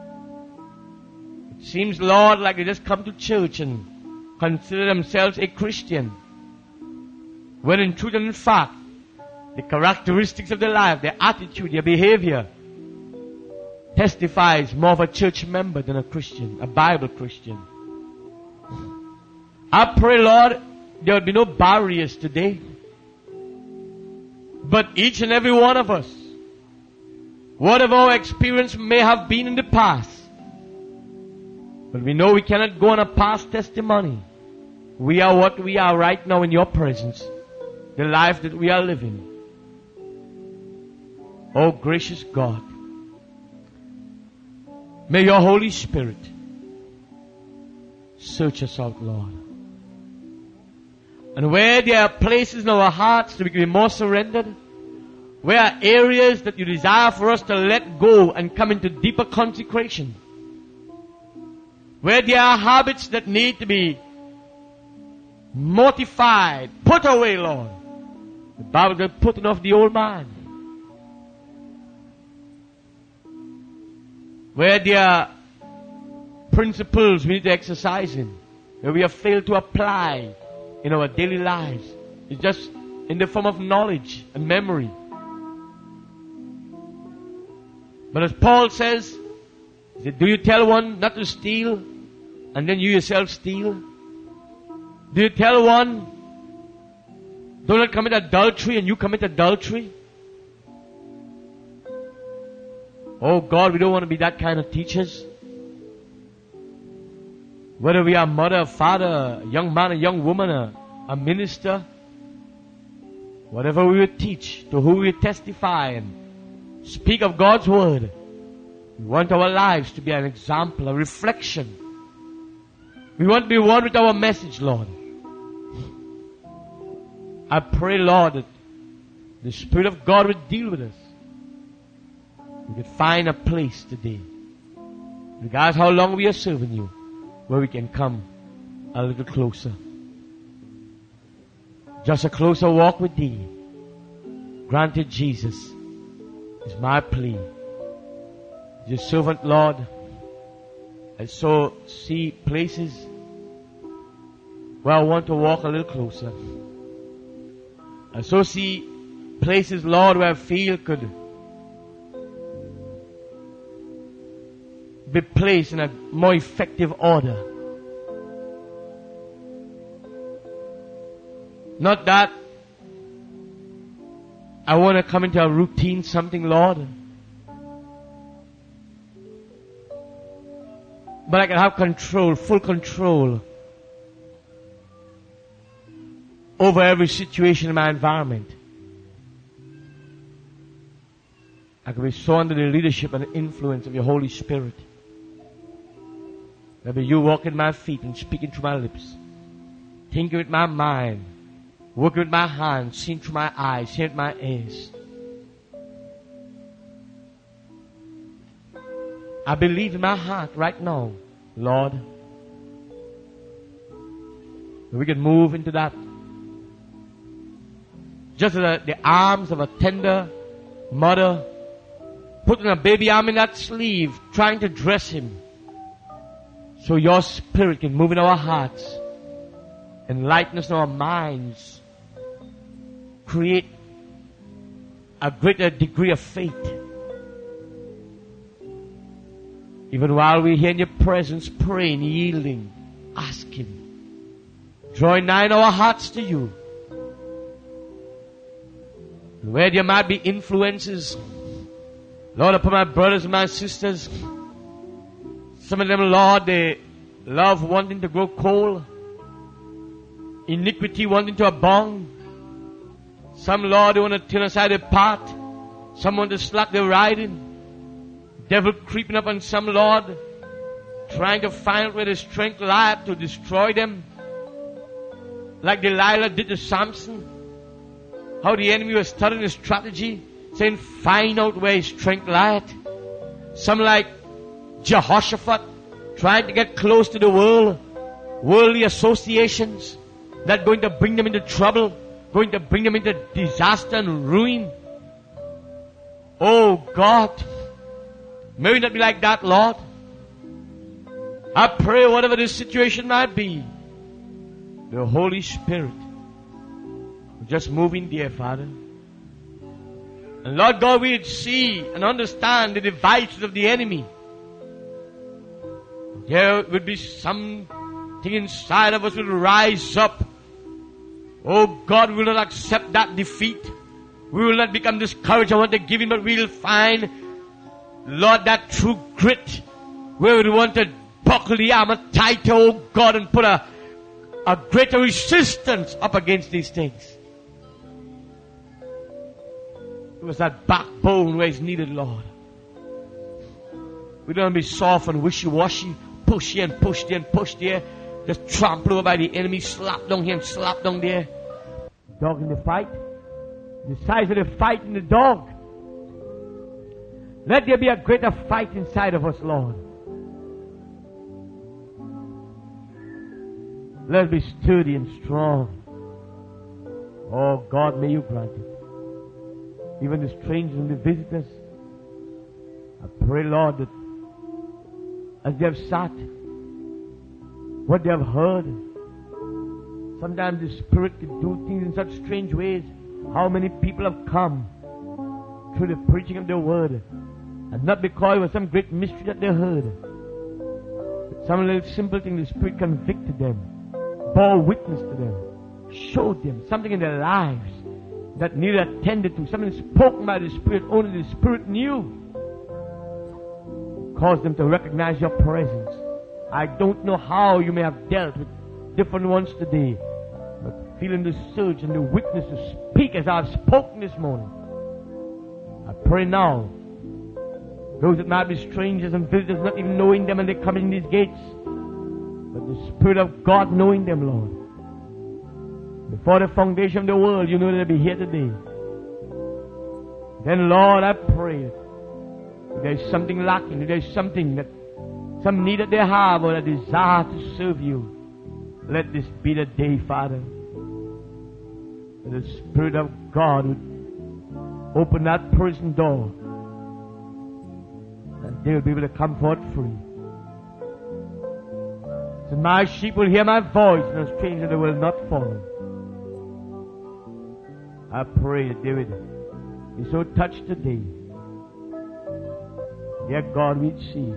B: It seems, Lord, like they just come to church and consider themselves a Christian, when in truth and in fact, the characteristics of their life, their attitude, their behavior testifies more of a church member than a Christian, a Bible Christian. I pray, Lord, there will be no barriers today, but each and every one of us, whatever our experience may have been in the past, but we know we cannot go on a past testimony. We are what we are right now in your presence, the life that we are living. Oh, gracious God, may your Holy Spirit search us out, Lord. And where there are places in our hearts that we can be more surrendered, where are areas that you desire for us to let go and come into deeper consecration, where there are habits that need to be mortified, put away, Lord. The Bible says, putting off the old man where there are principles we need to exercise in, where we have failed to apply in our daily lives. It's just in the form of knowledge and memory. But as Paul says, he said, do you tell one not to steal and then you yourself steal? Do you tell one, do not commit adultery and you commit adultery? Oh God, we don't want to be that kind of teachers. Whether we are mother, a father, a young man, a young woman, a minister, whatever we will teach, to who we will testify and speak of God's word, we want our lives to be an example, a reflection. We want to be one with our message, Lord. I pray, Lord, that the Spirit of God would deal with us. We could find a place today, regardless how long we are serving you, where we can come a little closer. Just a closer walk with thee. Granted, Jesus, is my plea. Your servant, Lord, I so see places where I want to walk a little closer. I so see places, Lord, where I feel could be placed in a more effective order. Not that I want to come into a routine something, Lord, but I can have control, full control over every situation in my environment. I can be so under the leadership and the influence of your Holy Spirit. Maybe you walking my feet and speaking through my lips, thinking with my mind, working with my hands, seeing through my eyes, hearing with my ears. I believe in my heart right now, Lord, that we can move into that. Just as the arms of a tender mother putting a baby arm in that sleeve, trying to dress him, so your Spirit can move in our hearts, enlighten us in our minds, create a greater degree of faith. Even while we're here in your presence, praying, yielding, asking, drawing nigh in our hearts to you. Where there might be influences, Lord, upon my brothers and my sisters, some of them, Lord, they love wanting to grow cold, iniquity wanting to abound. Some, Lord, they want to turn aside their path. Some want to slack their riding. Devil creeping up on some, Lord, trying to find out where the strength lies to destroy them. Like Delilah did to Samson. How the enemy was studying his strategy, saying, find out where his strength lies. Some like Jehoshaphat, trying to get close to the world, worldly associations that are going to bring them into trouble, going to bring them into disaster and ruin. Oh God, may we not be like that, Lord. I pray whatever this situation might be, the Holy Spirit will just move in there, Father. And Lord God, we would see and understand the devices of the enemy. There would be something inside of us will rise up. Oh God, we will not accept that defeat. We will not become discouraged. I want to give in, but we will find, Lord, that true grit where we want to buckle the armor tighter, oh God, and put a greater resistance up against these things. It was that backbone where it's needed, Lord. We don't want to be soft and wishy-washy, push here and push there and push there, just trampled over by the enemy, slap down here and slap down there. Dog in the fight, the size of the fight in the dog. Let there be a greater fight inside of us, Lord. Let us be sturdy and strong. Oh God, may you grant it. Even the strangers and the visitors, I pray, Lord, that as they have sat, what they have heard. Sometimes the Spirit can do things in such strange ways. How many people have come through the preaching of the Word, and not because it was some great mystery that they heard, but some little simple thing the Spirit convicted them, bore witness to them, showed them something in their lives that needed attended to, something spoken by the Spirit only the Spirit knew, caused them to recognize your presence. I don't know how you may have dealt with different ones today, but feeling the surge and the witness to speak as I've spoken this morning. I pray now, those that might be strangers and visitors not even knowing them and they come in these gates, but the Spirit of God knowing them, Lord. Before the foundation of the world, you know they'll be here today. Then, Lord, I pray, if there's something lacking, if there's something that, some need that they have or a desire to serve you, let this be the day, Father, that the Spirit of God would open that prison door, and they will be able to come forth free. So my sheep will hear my voice, and a stranger they will not follow. I pray that they would be so touched today. Dear God, we see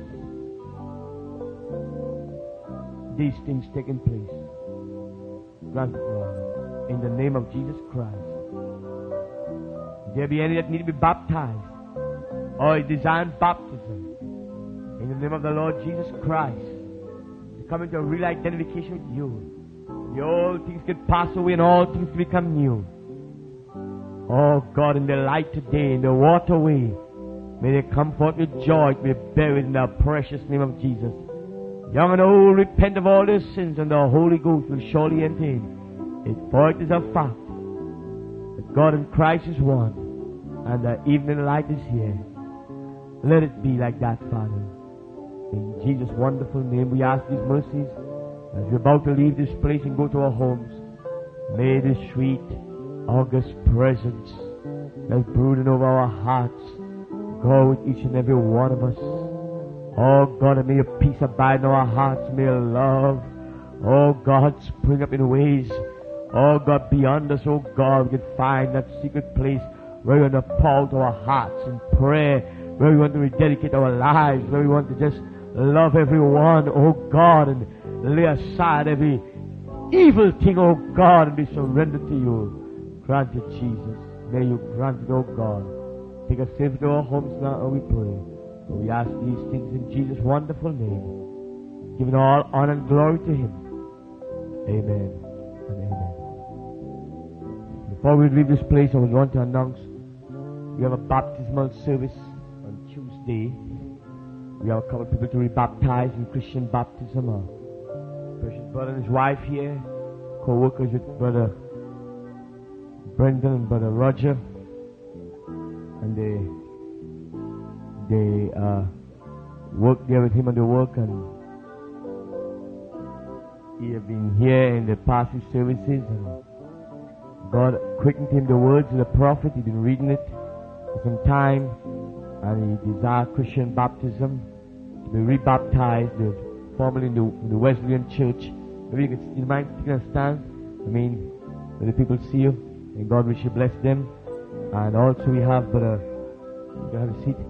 B: these things taking place. Grant it, Lord, in the name of Jesus Christ. If there be any that need to be baptized or desire baptism, in the name of the Lord Jesus Christ, to come into a real identification with you, the old things can pass away and all things can become new. Oh God, in the light today, in the waterway, may they come forth with joy to be buried in the precious name of Jesus. Young and old, repent of all their sins, and the Holy Ghost will surely enter in. For it is a fact that God and Christ is one, and the evening light is here. Let it be like that, Father. In Jesus' wonderful name, we ask these mercies as we're about to leave this place and go to our homes. May the sweet August presence that's brooding over our hearts go with each and every one of us. Oh God, and may your peace abide in our hearts. May your love, oh God, spring up in ways, oh God, beyond us, oh God, we can find that secret place where we want to pour out our hearts in prayer, where we want to rededicate our lives, where we want to just love everyone, oh God, and lay aside every evil thing, oh God, and be surrendered to you. Grant it, Jesus. May you grant it, oh God. Take us safe to our homes now, and we pray. For we ask these things in Jesus' wonderful name, giving all honor and glory to Him. Amen and amen. Before we leave this place, I would want to announce we have a baptismal service on Tuesday. We have a couple of people to be baptized in Christian baptism. Our precious brother and his wife here, co-workers with Brother Brendan and Brother Roger, and they work there with him on the work, and he have been here in the past few services, and God quickened him the words of the prophet. He's been reading it for some time, and he desired Christian baptism, to be rebaptized, formerly in the Wesleyan Church. Maybe you mind taking a stand? I mean, let the people see you, and God wish you bless them. And also we have Brother, you can have a seat,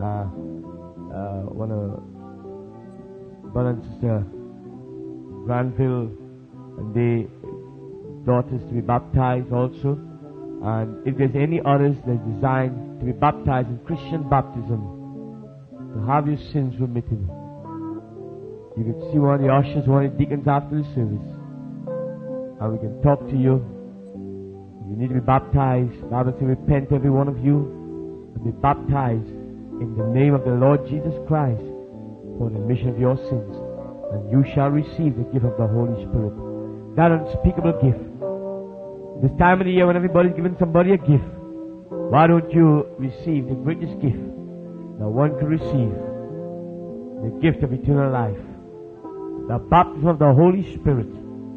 B: one of Brother and Sister Granville, and their daughters to be baptized also. And if there's any others that are designed to be baptized in Christian baptism, to have your sins remitted, you can see one of the ushers, one of the deacons after the service, and we can talk to you. If you need to be baptized, the Bible says, repent every one of you and be baptized in the name of the Lord Jesus Christ for the remission of your sins, and you shall receive the gift of the Holy Spirit. That unspeakable gift. This time of the year when everybody's giving somebody a gift, why don't you receive the greatest gift that one can receive? The gift of eternal life. The baptism of the Holy Spirit.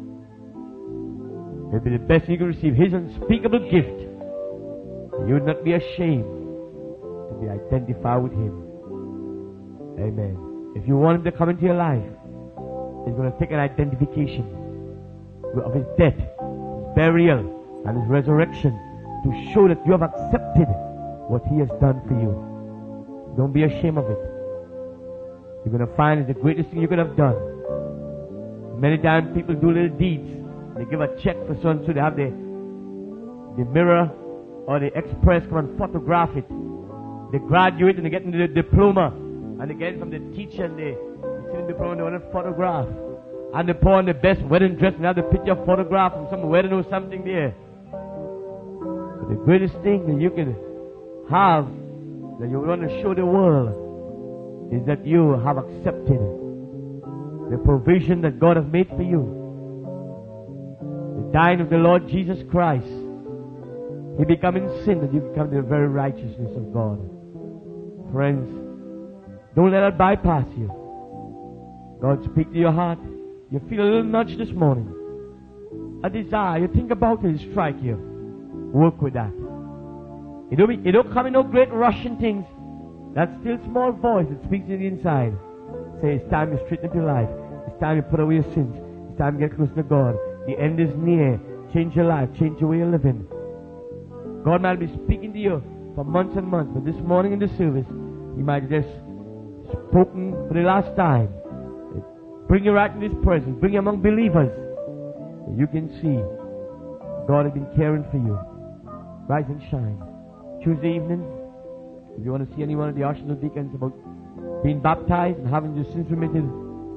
B: It will be the best you can receive. His unspeakable gift. You would not be ashamed to be identified with Him. Amen. If you want Him to come into your life, He's going to take an identification of His death, His burial, and His resurrection to show that you have accepted what He has done for you. Don't be ashamed of it. You're going to find it's the greatest thing you could have done. Many times people do little deeds. They give a check for so and so. They have the Mirror or the Express come and photograph it. They graduate and they get the diploma. And they get it from the teacher and they see the diploma and they want to photograph. And they put on the best wedding dress and have the picture photograph from some wedding or something there. But the greatest thing that you can have, that you want to show the world, is that you have accepted the provision that God has made for you. The dying of the Lord Jesus Christ. He becoming sin that you become the very righteousness of God. Friends, don't let that bypass you. God speak to your heart. You feel a little nudge this morning. A desire. You think about it, it strike you. Work with that. It don't come in no great rushing things. That still small voice that speaks to the inside. Say, it's time to straighten up your life. It's time to put away your sins. It's time to get close to God. The end is near. Change your life. Change your way of living. God might be speaking to you for months and months, but this morning in the service, He might have just spoken for the last time. Bring you right in His presence. Bring you among believers. You can see God has been caring for you. Rise and shine. Tuesday evening, if you want to see any one of the ushers or deacons about being baptized and having your sins remitted,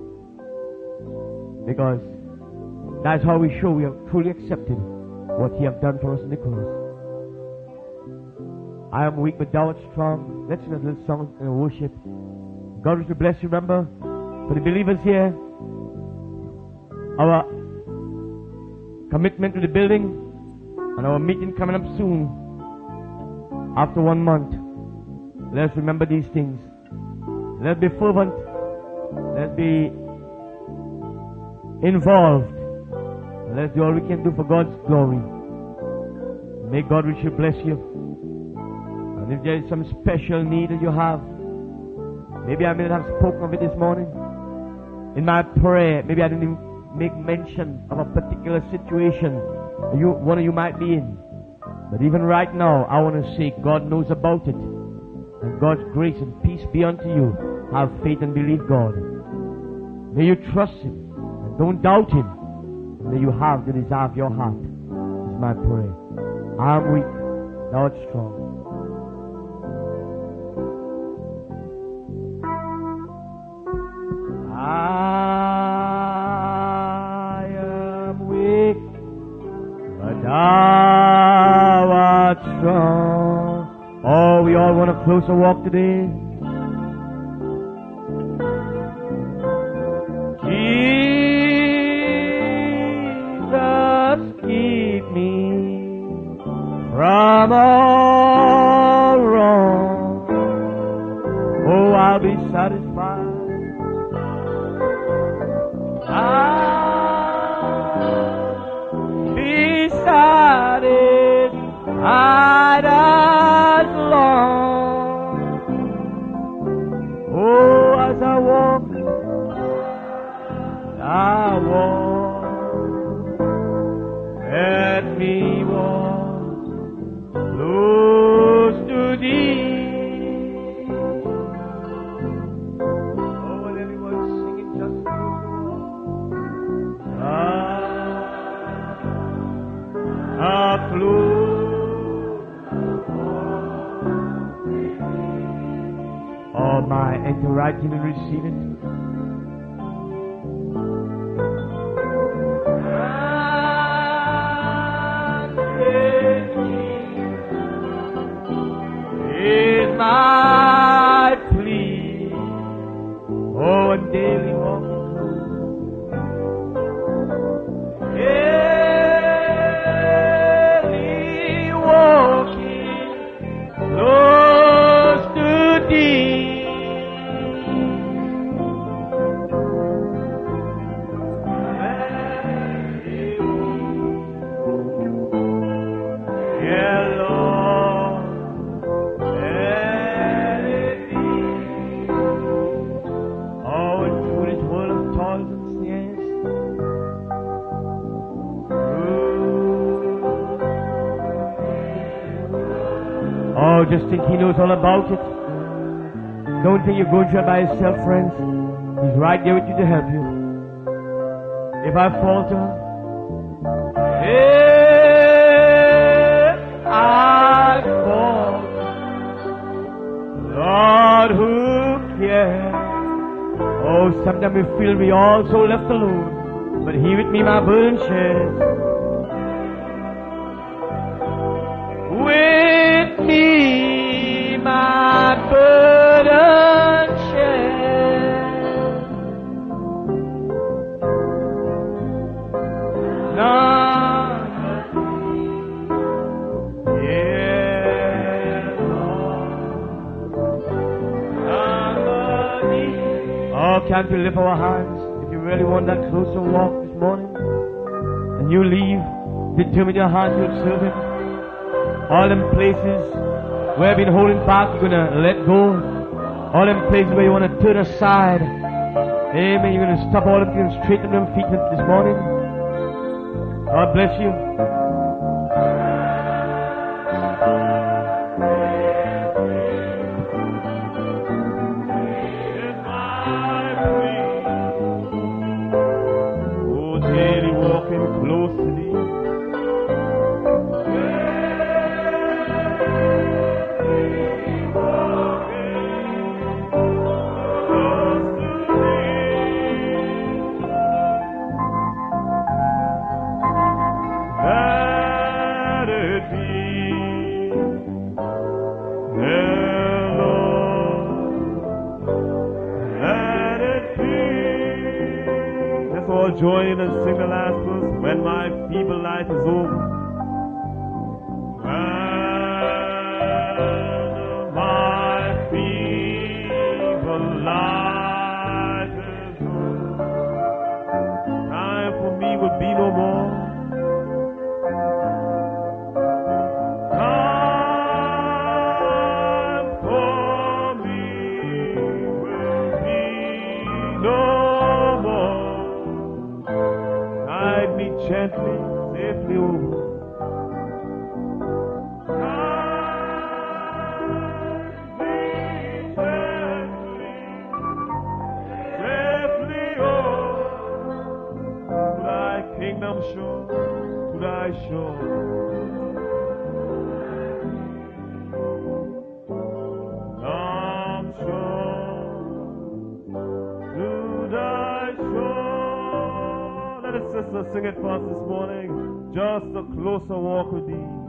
B: because that's how we show we have truly accepted what He has done for us in the cross. I am weak, but thou art strong. Let's sing a little song and worship. God will bless you. Remember, for the believers here, our commitment to the building and our meeting coming up soon, after 1 month. Let's remember these things. Let's be fervent. Let's be involved. Let's do all we can do for God's glory. May God richly bless you. And if there is some special need that you have, maybe I may not have spoken of it this morning. In my prayer, maybe I didn't even make mention of a particular situation one of you might be in. But even right now, I want to say God knows about it. And God's grace and peace be unto you. Have faith and believe God. May you trust Him. And don't doubt Him. And may you have the desire of your heart. This is my prayer. I am weak. Thou art strong. I am weak, but thou art strong. Oh, we all want a closer walk today. Jesus, keep me from all wrong. Oh, I'll be satisfied. I'll be satisfied as long. Oh, as I walk, let me walk close to Thee. Oh, and everyone sing it just oh my, enter right in and receive it. Is my plea, oh, and daily walk. just think He knows all about it. Don't think you're going through it by yourself, friends. He's right there with you to help you. If I falter, if I fall, Lord, who cares? Oh, sometimes we feel we all so left alone, but He with me my burden shares. With me my burden shares. None but Thee, yeah, none but Thee. Oh, can't we lift our hands if you really want that closer walk this morning? And you leave, determine your heart to serve Him. All them places where you've been holding back, you're going to let go. All them places where you want to turn aside. Amen. You're going to stop all of them, straighten them feet this morning. God bless you. Oh, daily walking close to Thee. Join and sing the last verse. When my feeble life is over, when my feeble life is over, time for me would be no more. Time for me will be no more. Guide me gently, safely over. Guide me gently, safely over. To Thy kingdom shore, to Thy shore. Come shore, to Thy shore. Let us, sisters, sing it for us this morning. Just a closer walk with Thee.